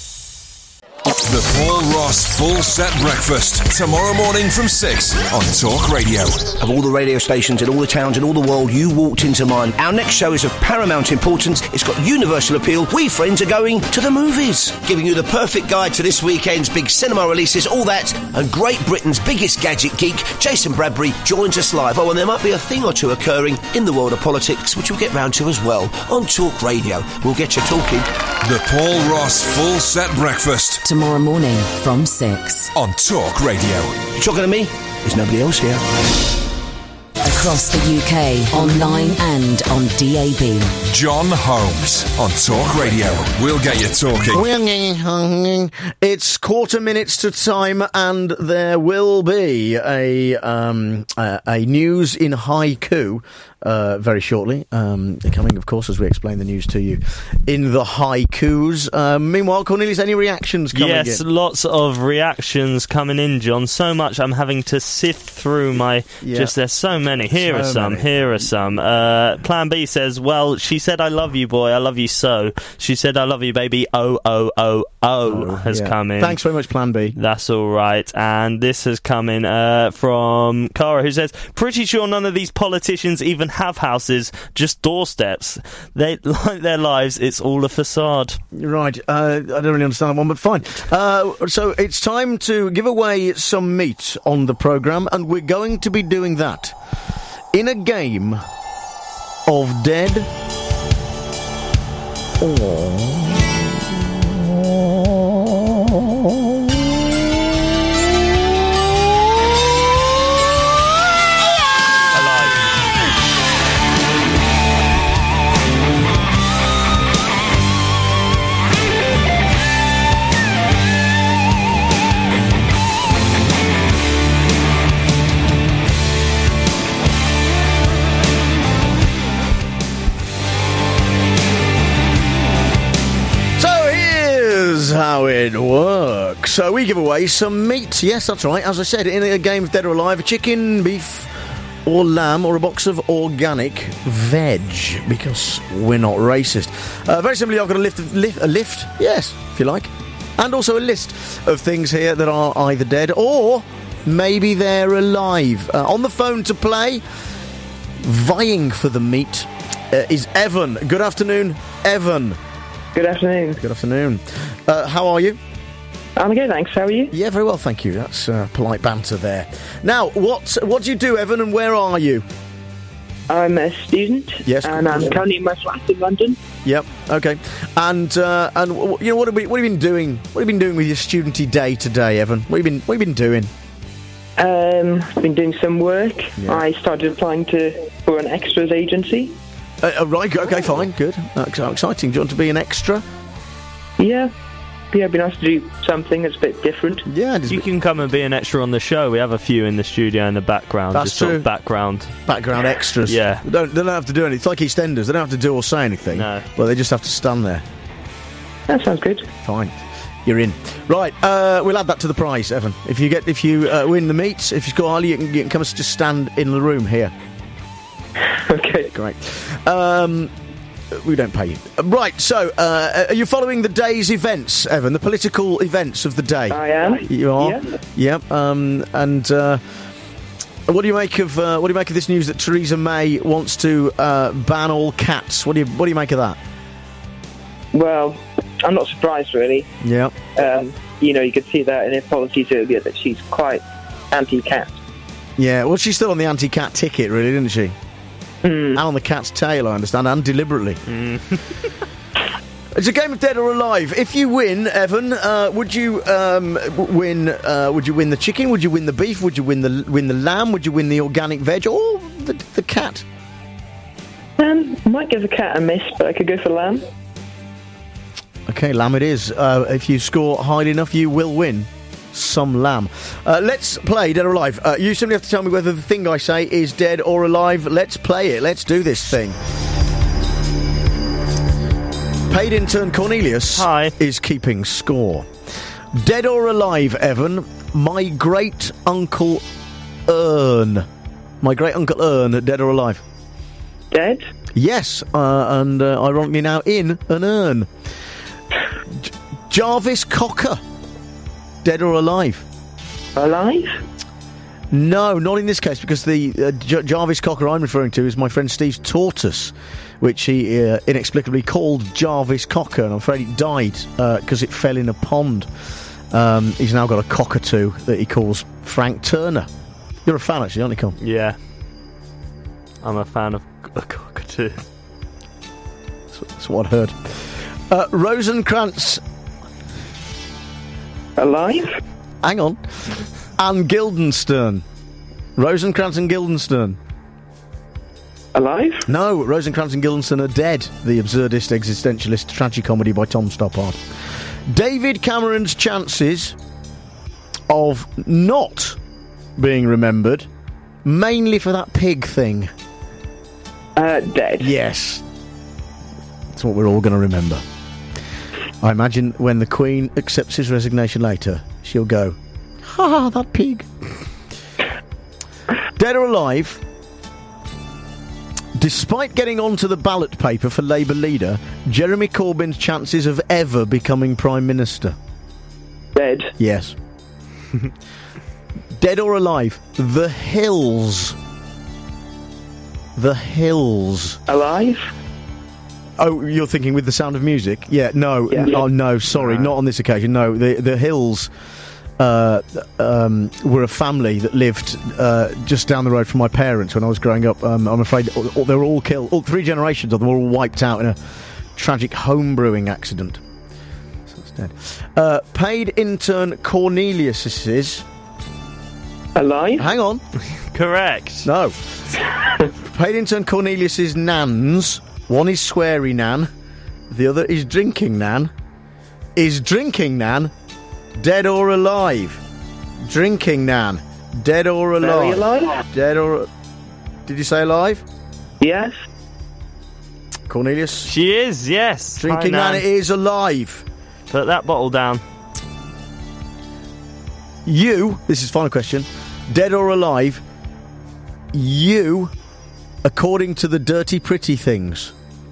The Paul Ross Full Set Breakfast, tomorrow morning from six on Talk Radio. Of all the radio stations in all the towns in all the world, you walked into mine. Our next show is of paramount importance. It's got universal appeal. We friends are going to the movies, giving you the perfect guide to this weekend's big cinema releases, all that, and Great Britain's biggest gadget geek, Jason Bradbury, joins us live. Oh, and there might be a thing or two occurring in the world of politics, which we'll get round to as well on Talk Radio. We'll get you talking. The Paul Ross Full Set Breakfast. Tomorrow morning from six. On Talk Radio. You talking to me? There's nobody else here. Across the U K, online and on D A B. John Holmes on Talk Radio. We'll get you talking. It's quarter minutes to time, and there will be a um, a, a news in haiku uh, very shortly. Um, coming, of course, as we explain the news to you in the haikus. Uh, meanwhile, Cornelius, any reactions coming yes, in? Yes, lots of reactions coming in, John. So much I'm having to sift through my... Yeah. Just there's so many. Here so are some. Many. Here are some. Uh, Plan B says, well, she said, I love you, boy. I love you so. She said, I love you, baby. Oh, oh, oh, oh, has yeah. come in. Thanks very much, Plan B. That's all right. And this has come in uh, from Cara, who says, pretty sure none of these politicians even have houses, just doorsteps. They like their lives. It's all a facade. Right. Uh, I don't really understand that one, but fine. Uh, so it's time to give away some meat on the programme, and we're going to be doing that in a game of dead or how it works. So we give away some meat. Yes, that's right. As I said, in a game of Dead or Alive, a chicken, beef, or lamb, or a box of organic veg, because we're not racist. Uh, very simply, I've got a lift, of, lift, a lift, yes, if you like, and also a list of things here that are either dead or maybe they're alive. Uh, on the phone to play, vying for the meat, uh, is Evan. Good afternoon, Evan. Good afternoon. Good afternoon. Uh, how are you? I'm good, thanks. How are you? Yeah, very well, thank you. That's uh, polite banter there. Now, what what do you do, Evan, and where are you? I'm a student. Yes, and I'm currently in my flat in London. Yep. Okay. And uh, and you know what have, we, what have you been doing? What have you been doing with your studenty day today, Evan? What have you been What have you been doing? Um, I've been doing some work. Yeah. I started applying to for an extras agency. Uh, uh, right. Okay. Fine. Good. Uh, how exciting. Do you want to be an extra? Yeah. Yeah, it'd be nice to do something that's a bit different. Yeah, you can come and be an extra on the show. We have a few in the studio in the background. That's just sort true. of background, background extras. Yeah, they don't, they don't have to do anything. It's like EastEnders. They don't have to do or say anything. No, well, they just have to stand there. That sounds good. Fine, you're in. Right, uh, we'll add that to the prize, Evan. If you get, if you uh, win the meats, if you score highly, you can, you can come and just stand in the room here. Okay, great. Um. We don't pay you. Right, so, uh, are you following the day's events, Evan? The political events of the day? I am. You are? Yeah. Yep. Um, and uh, what do you make of uh, what do you make of this news that Theresa May wants to uh, ban all cats? What do you What do you make of that? Well, I'm not surprised, really. Yeah. Um, you know, you could see that in her policies earlier, that she's quite anti-cat. Yeah, well, she's still on the anti-cat ticket, really, isn't she? Mm. And on the cat's tail, I understand, and deliberately. Mm. It's a game of Dead or Alive. If you win, Evan, uh, would you um, win? Uh, would you win the chicken? Would you win the beef? Would you win the win the lamb? Would you win the organic veg or the, the cat? Um, I might give the cat a miss, but I could go for lamb. Okay, lamb it is. Uh, if you score high enough, you will win some lamb. Uh, let's play Dead or Alive. Uh, you simply have to tell me whether the thing I say is dead or alive. Let's play it. Let's do this thing. Paid intern Cornelius Hi. is keeping score. Dead or alive, Evan? My great uncle Ern. My great uncle Ern, dead or alive? Dead? Yes, uh, and uh, ironically now in an urn. J- Jarvis Cocker. Dead or alive? Alive? No, not in this case, because the uh, J- Jarvis Cocker I'm referring to is my friend Steve's tortoise, which he uh, inexplicably called Jarvis Cocker, and I'm afraid it died because uh, it fell in a pond. Um, he's now got a cockatoo that he calls Frank Turner. You're a fan, actually, aren't you, Con? Yeah. I'm a fan of a cockatoo. That's, that's what I heard. Uh, Rosencrantz... Alive? Hang on. And Guildenstern. Rosencrantz and Guildenstern. Alive? No, Rosencrantz and Guildenstern are dead. The absurdist existentialist tragicomedy by Tom Stoppard. David Cameron's chances of not being remembered, mainly for that pig thing. Uh, dead. Yes. That's what we're all going to remember. I imagine when the Queen accepts his resignation later, she'll go, ha, that pig. Dead or alive, despite getting onto the ballot paper for Labour leader, Jeremy Corbyn's chances of ever becoming Prime Minister? Dead. Yes. Dead or alive, The Hills. The Hills. Alive? Oh, you're thinking with The Sound of Music? Yeah, no. Yeah. Oh, no, sorry, not on this occasion. No, the the Hills uh, um, were a family that lived uh, just down the road from my parents when I was growing up. Um, I'm afraid they were all killed. All three generations of them were all wiped out in a tragic home brewing accident. So it's dead. Uh, paid intern Cornelius is... Alive? Hang on. Correct. No. Paid intern Cornelius's nans... One is sweary nan, the other is drinking nan. Is drinking nan dead or alive? Drinking nan, dead or alive? Very alive? Dead or... Did you say alive? Yes. Cornelius? She is, yes. Drinking Hi, nan Nan is alive. Put that bottle down. You, this is final question, dead or alive, you, according to the Dirty Pretty Things.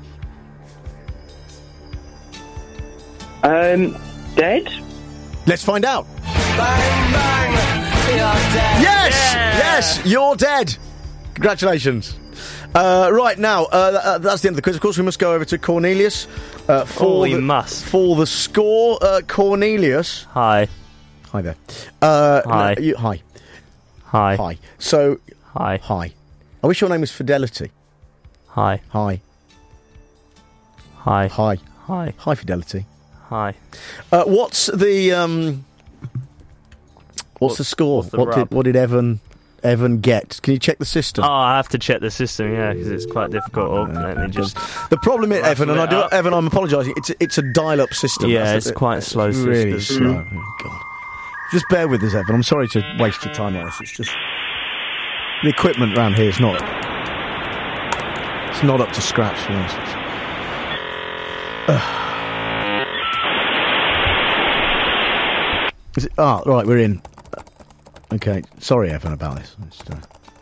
Um, dead? Let's find out. Bang, bang, you're dead. Yes! Yeah. Yes, you're dead. Congratulations. Uh, right, now, uh, uh, that's the end of the quiz. Of course, we must go over to Cornelius. Uh, for oh, we the, must. For the score, uh, Cornelius. Hi. Hi there. Uh, hi. No, you, hi. Hi. Hi. So. Hi. Hi. I wish your name was Fidelity. Hi. Hi. Hi. Hi. Hi. Hi, Fidelity. Hi. Uh, what's the um? What's, what's the score? What's the what rub? did what did Evan Evan get? Can you check the system? Oh, I have to check the system, yeah, because it's quite difficult. Oh, let me just. The problem is, Evan, and I do, up. Evan, I'm apologising. It's it's a dial-up system. Yeah, That's it's a, quite a slow it's system. Really slow. Oh, God. Just bear with us, Evan. I'm sorry to waste your time on this. It's just the equipment around here is not. It's not up to scratch, for instance. Uh. Is it, ah, right, we're in. Okay, sorry, Evan, about this. Uh...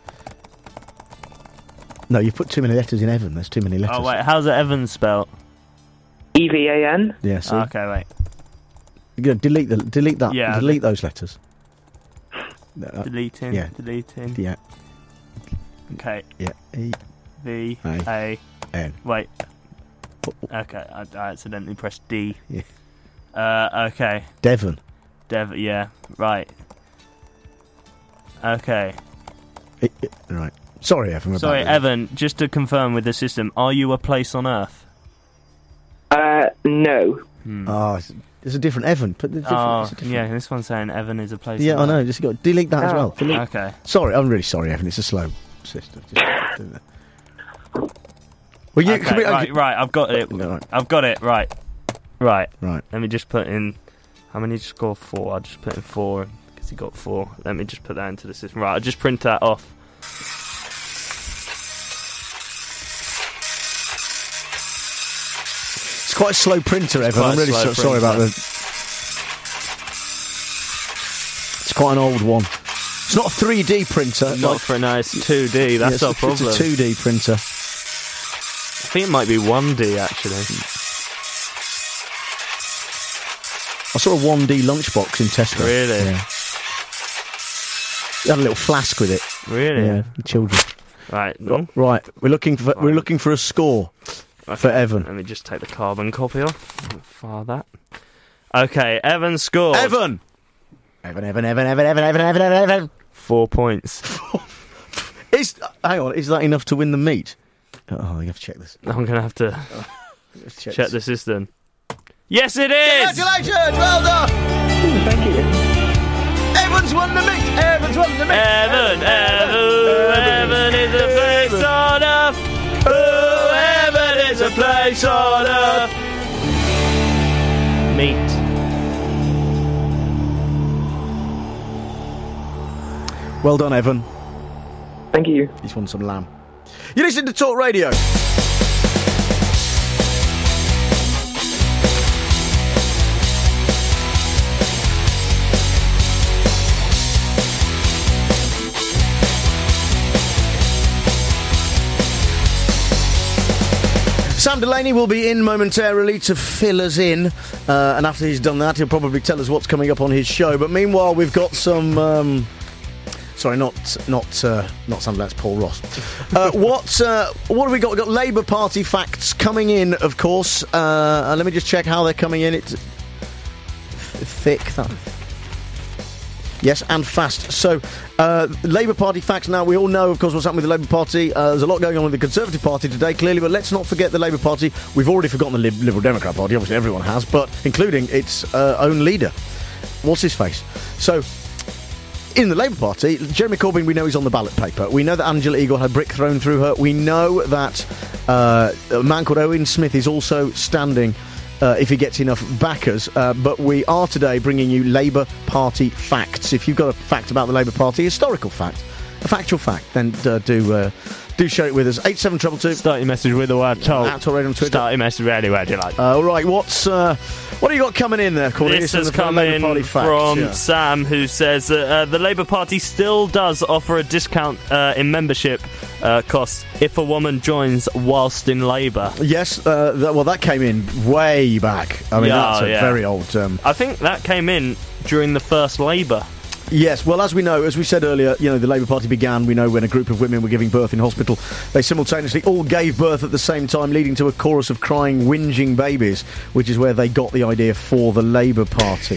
No, you put too many letters in Evan. There's too many letters. Oh, wait, how's it Evan spelled? E V A N? Yeah, see? Oh, okay, wait. You're going to delete, the, delete that. Yeah, delete those letters. Deleting, yeah. deleting. Yeah. Okay. Yeah. E. V. A. A. N. Wait. Okay, I, I accidentally pressed D. Yeah. Uh, okay. Devon. Dev, yeah, right. Okay. It, it, right. Sorry, Evan. Sorry, about Evan, just to confirm with the system, are you a place on Earth? Uh, no. Hmm. Oh, it's, it's a different Evan. But different, oh, it's a different... yeah, this one's saying Evan is a place Yeah, on I Earth. know, just got to delete that oh. as well. Delete. Okay. Sorry, I'm really sorry, Evan, it's a slow system. Just do that. Well, you, okay, we, right, okay. right, I've got it. No, right. I've got it, right. Right. Right. Let me just put in... How many did you score? Four. I'll just put in four, because he got four. Let me just put that into the system. Right, I'll just print that off. It's quite a slow printer, Evan. I'm really so, sorry about that. It's quite an old one. It's not a three D printer. Not like, for now, it's two D. That's yeah, our problem. It's a two D printer. I think it might be one D, actually. I saw a one D lunchbox in Tesco. Really? Yeah. It had a little flask with it. Really? Yeah, the children. Right. No. Right. We're looking for we're looking for a score okay. for Evan. Let me just take the carbon copy off. File that. Okay, Evan scored. Evan. Evan. Evan. Evan. Evan. Evan. Evan. Evan. Evan. Evan. Four points. is hang on. Is that enough to win the meet? Oh, you have to check this. I'm gonna have to oh, check, check the system. Yes, it is! Congratulations! Well done! Ooh, thank you. Evan's won the meet! Evan's won the meet! Evan, Evan, Evan is a place on Earth! Ooh, Evan is a place on Earth! Meet. Well done, Evan. Thank you. He's won some lamb. You listen to Talk Radio. Sam Delaney will be in momentarily to fill us in, uh, and after he's done that, he'll probably tell us what's coming up on his show. But meanwhile, we've got some. Um, sorry, not not uh, not Sam. That's Paul Ross. Uh, what uh, what have we got? We've got Labour Party facts coming in, of course. Uh, and let me just check how they're coming in. It's thick. That. Yes, and fast. So, uh, Labour Party facts now. We all know, of course, what's happened with the Labour Party. Uh, there's a lot going on with the Conservative Party today, clearly, but let's not forget the Labour Party. We've already forgotten the Lib- Liberal Democrat Party, obviously everyone has, but including its uh, own leader. What's his face? So, in the Labour Party, Jeremy Corbyn, we know he's on the ballot paper. We know that Angela Eagle had a brick thrown through her. We know that uh, a man called Owen Smith is also standing Uh, if he gets enough backers. Uh, but we are today bringing you Labour Party facts. If you've got a fact about the Labour Party, a historical fact, a factual fact, then uh, do uh, Do share it with us. eight seven two two. Start your message with the word talk. At Talk Radio on Twitter. Start your message anywhere do you like. Uh, all right, what's uh, what have you got coming in there, Cornelius? This has come in from yeah. Sam, who says that uh, the Labour Party still does offer a discount uh, in membership uh, costs if a woman joins whilst in Labour. Yes, uh, th- well, that came in way back. I mean, yeah, that's a yeah. very old term. I think that came in during the first Labour. Yes, well, as we know, as we said earlier, you know, the Labour Party began, we know, when a group of women were giving birth in hospital. They simultaneously all gave birth at the same time, leading to a chorus of crying, whinging babies, which is where they got the idea for the Labour Party.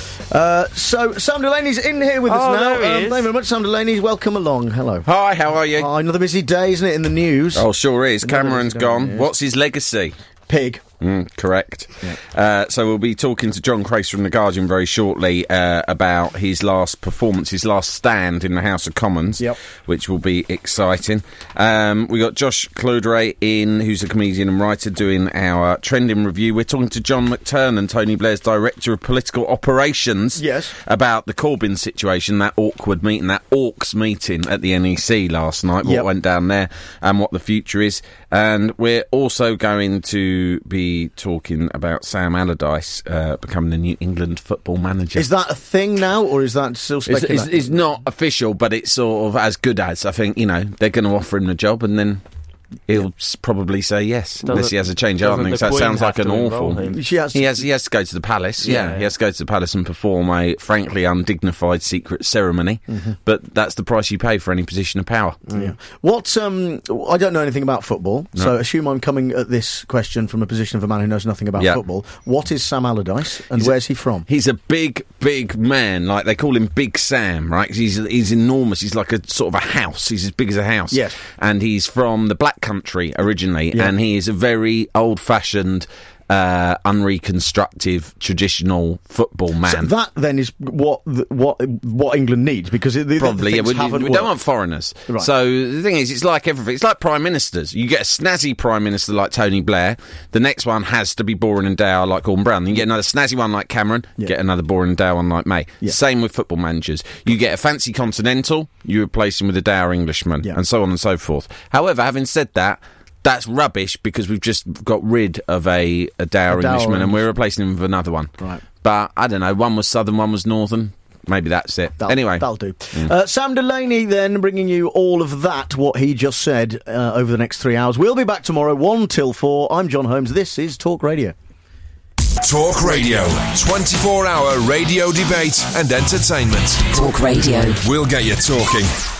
Uh, so, Sam Delaney's in here with us oh, now. There he um, is. Thank you very much, Sam Delaney. Welcome along. Hello. Hi, how are you? Oh, another busy day, isn't it, in the news? Oh, sure is. Another Cameron's gone. What's his legacy? Pig. Mm, correct. Yeah. Uh, so we'll be talking to John Crace from The Guardian very shortly uh, about his last performance, his last stand in the House of Commons, yep. which will be exciting. Um, we got Josh Cloudray in, who's a comedian and writer, doing our trending review. We're talking to John McTernan, Tony Blair's Director of Political Operations, yes. about the Corbyn situation, that awkward meeting, that Orcs meeting at the N E C last night, what yep. went down there and what the future is. And we're also going to be talking about Sam Allardyce uh, becoming the New England football manager. Is that a thing now, or is that still speculative? It's, it's, it's not official, but it's sort of as good as. I think, you know, they're going to offer him the job, and then he'll s- probably say yes, Doesn't- unless he has a change of heart. doesn't the So that Queen sounds like have an to awful. enrol him? She has He has, he has to go to the palace, yeah. Yeah, He yeah. has to go to the palace and perform a frankly undignified secret ceremony, Mhm. but that's the price you pay for any position of power. Yeah. What, um, I don't know anything about football, No. so assume I'm coming at this question from a position of a man who knows nothing about Yeah. football. What is Sam Allardyce, and He's where's he from? He's a big, big man. Like, they call him Big Sam, right? 'Cause he's he's enormous. He's like a sort of a house. He's as big as a house. Yes. And he's from the Black Country originally, Yeah. and he is a very old-fashioned, uh, unreconstructive, traditional football man. So that then is what the, what what England needs, because the, the Probably, yeah. things We, haven't we worked. don't want foreigners. Right. So the thing is, it's like everything. It's like prime ministers. You get a snazzy prime minister like Tony Blair. The next one has to be boring and dour like Gordon Brown. Then you get another snazzy one like Cameron. Yeah. Get another boring and dour one like May. Yeah. Same with football managers. You get a fancy continental, you replace him with a dour Englishman, Yeah. and so on and so forth. However, having said that, that's rubbish, because we've just got rid of a, a dour A dour Englishman, and English- we're replacing him with another one. Right. But I don't know. One was southern, one was northern. Maybe that's it. That'll, anyway, that'll do. Uh, Sam Delaney then bringing you all of that, what he just said, uh, over the next three hours. We'll be back tomorrow, one till four. I'm John Holmes. This is Talk Radio. Talk Radio. twenty-four hour radio debate and entertainment. Talk Radio. We'll get you talking.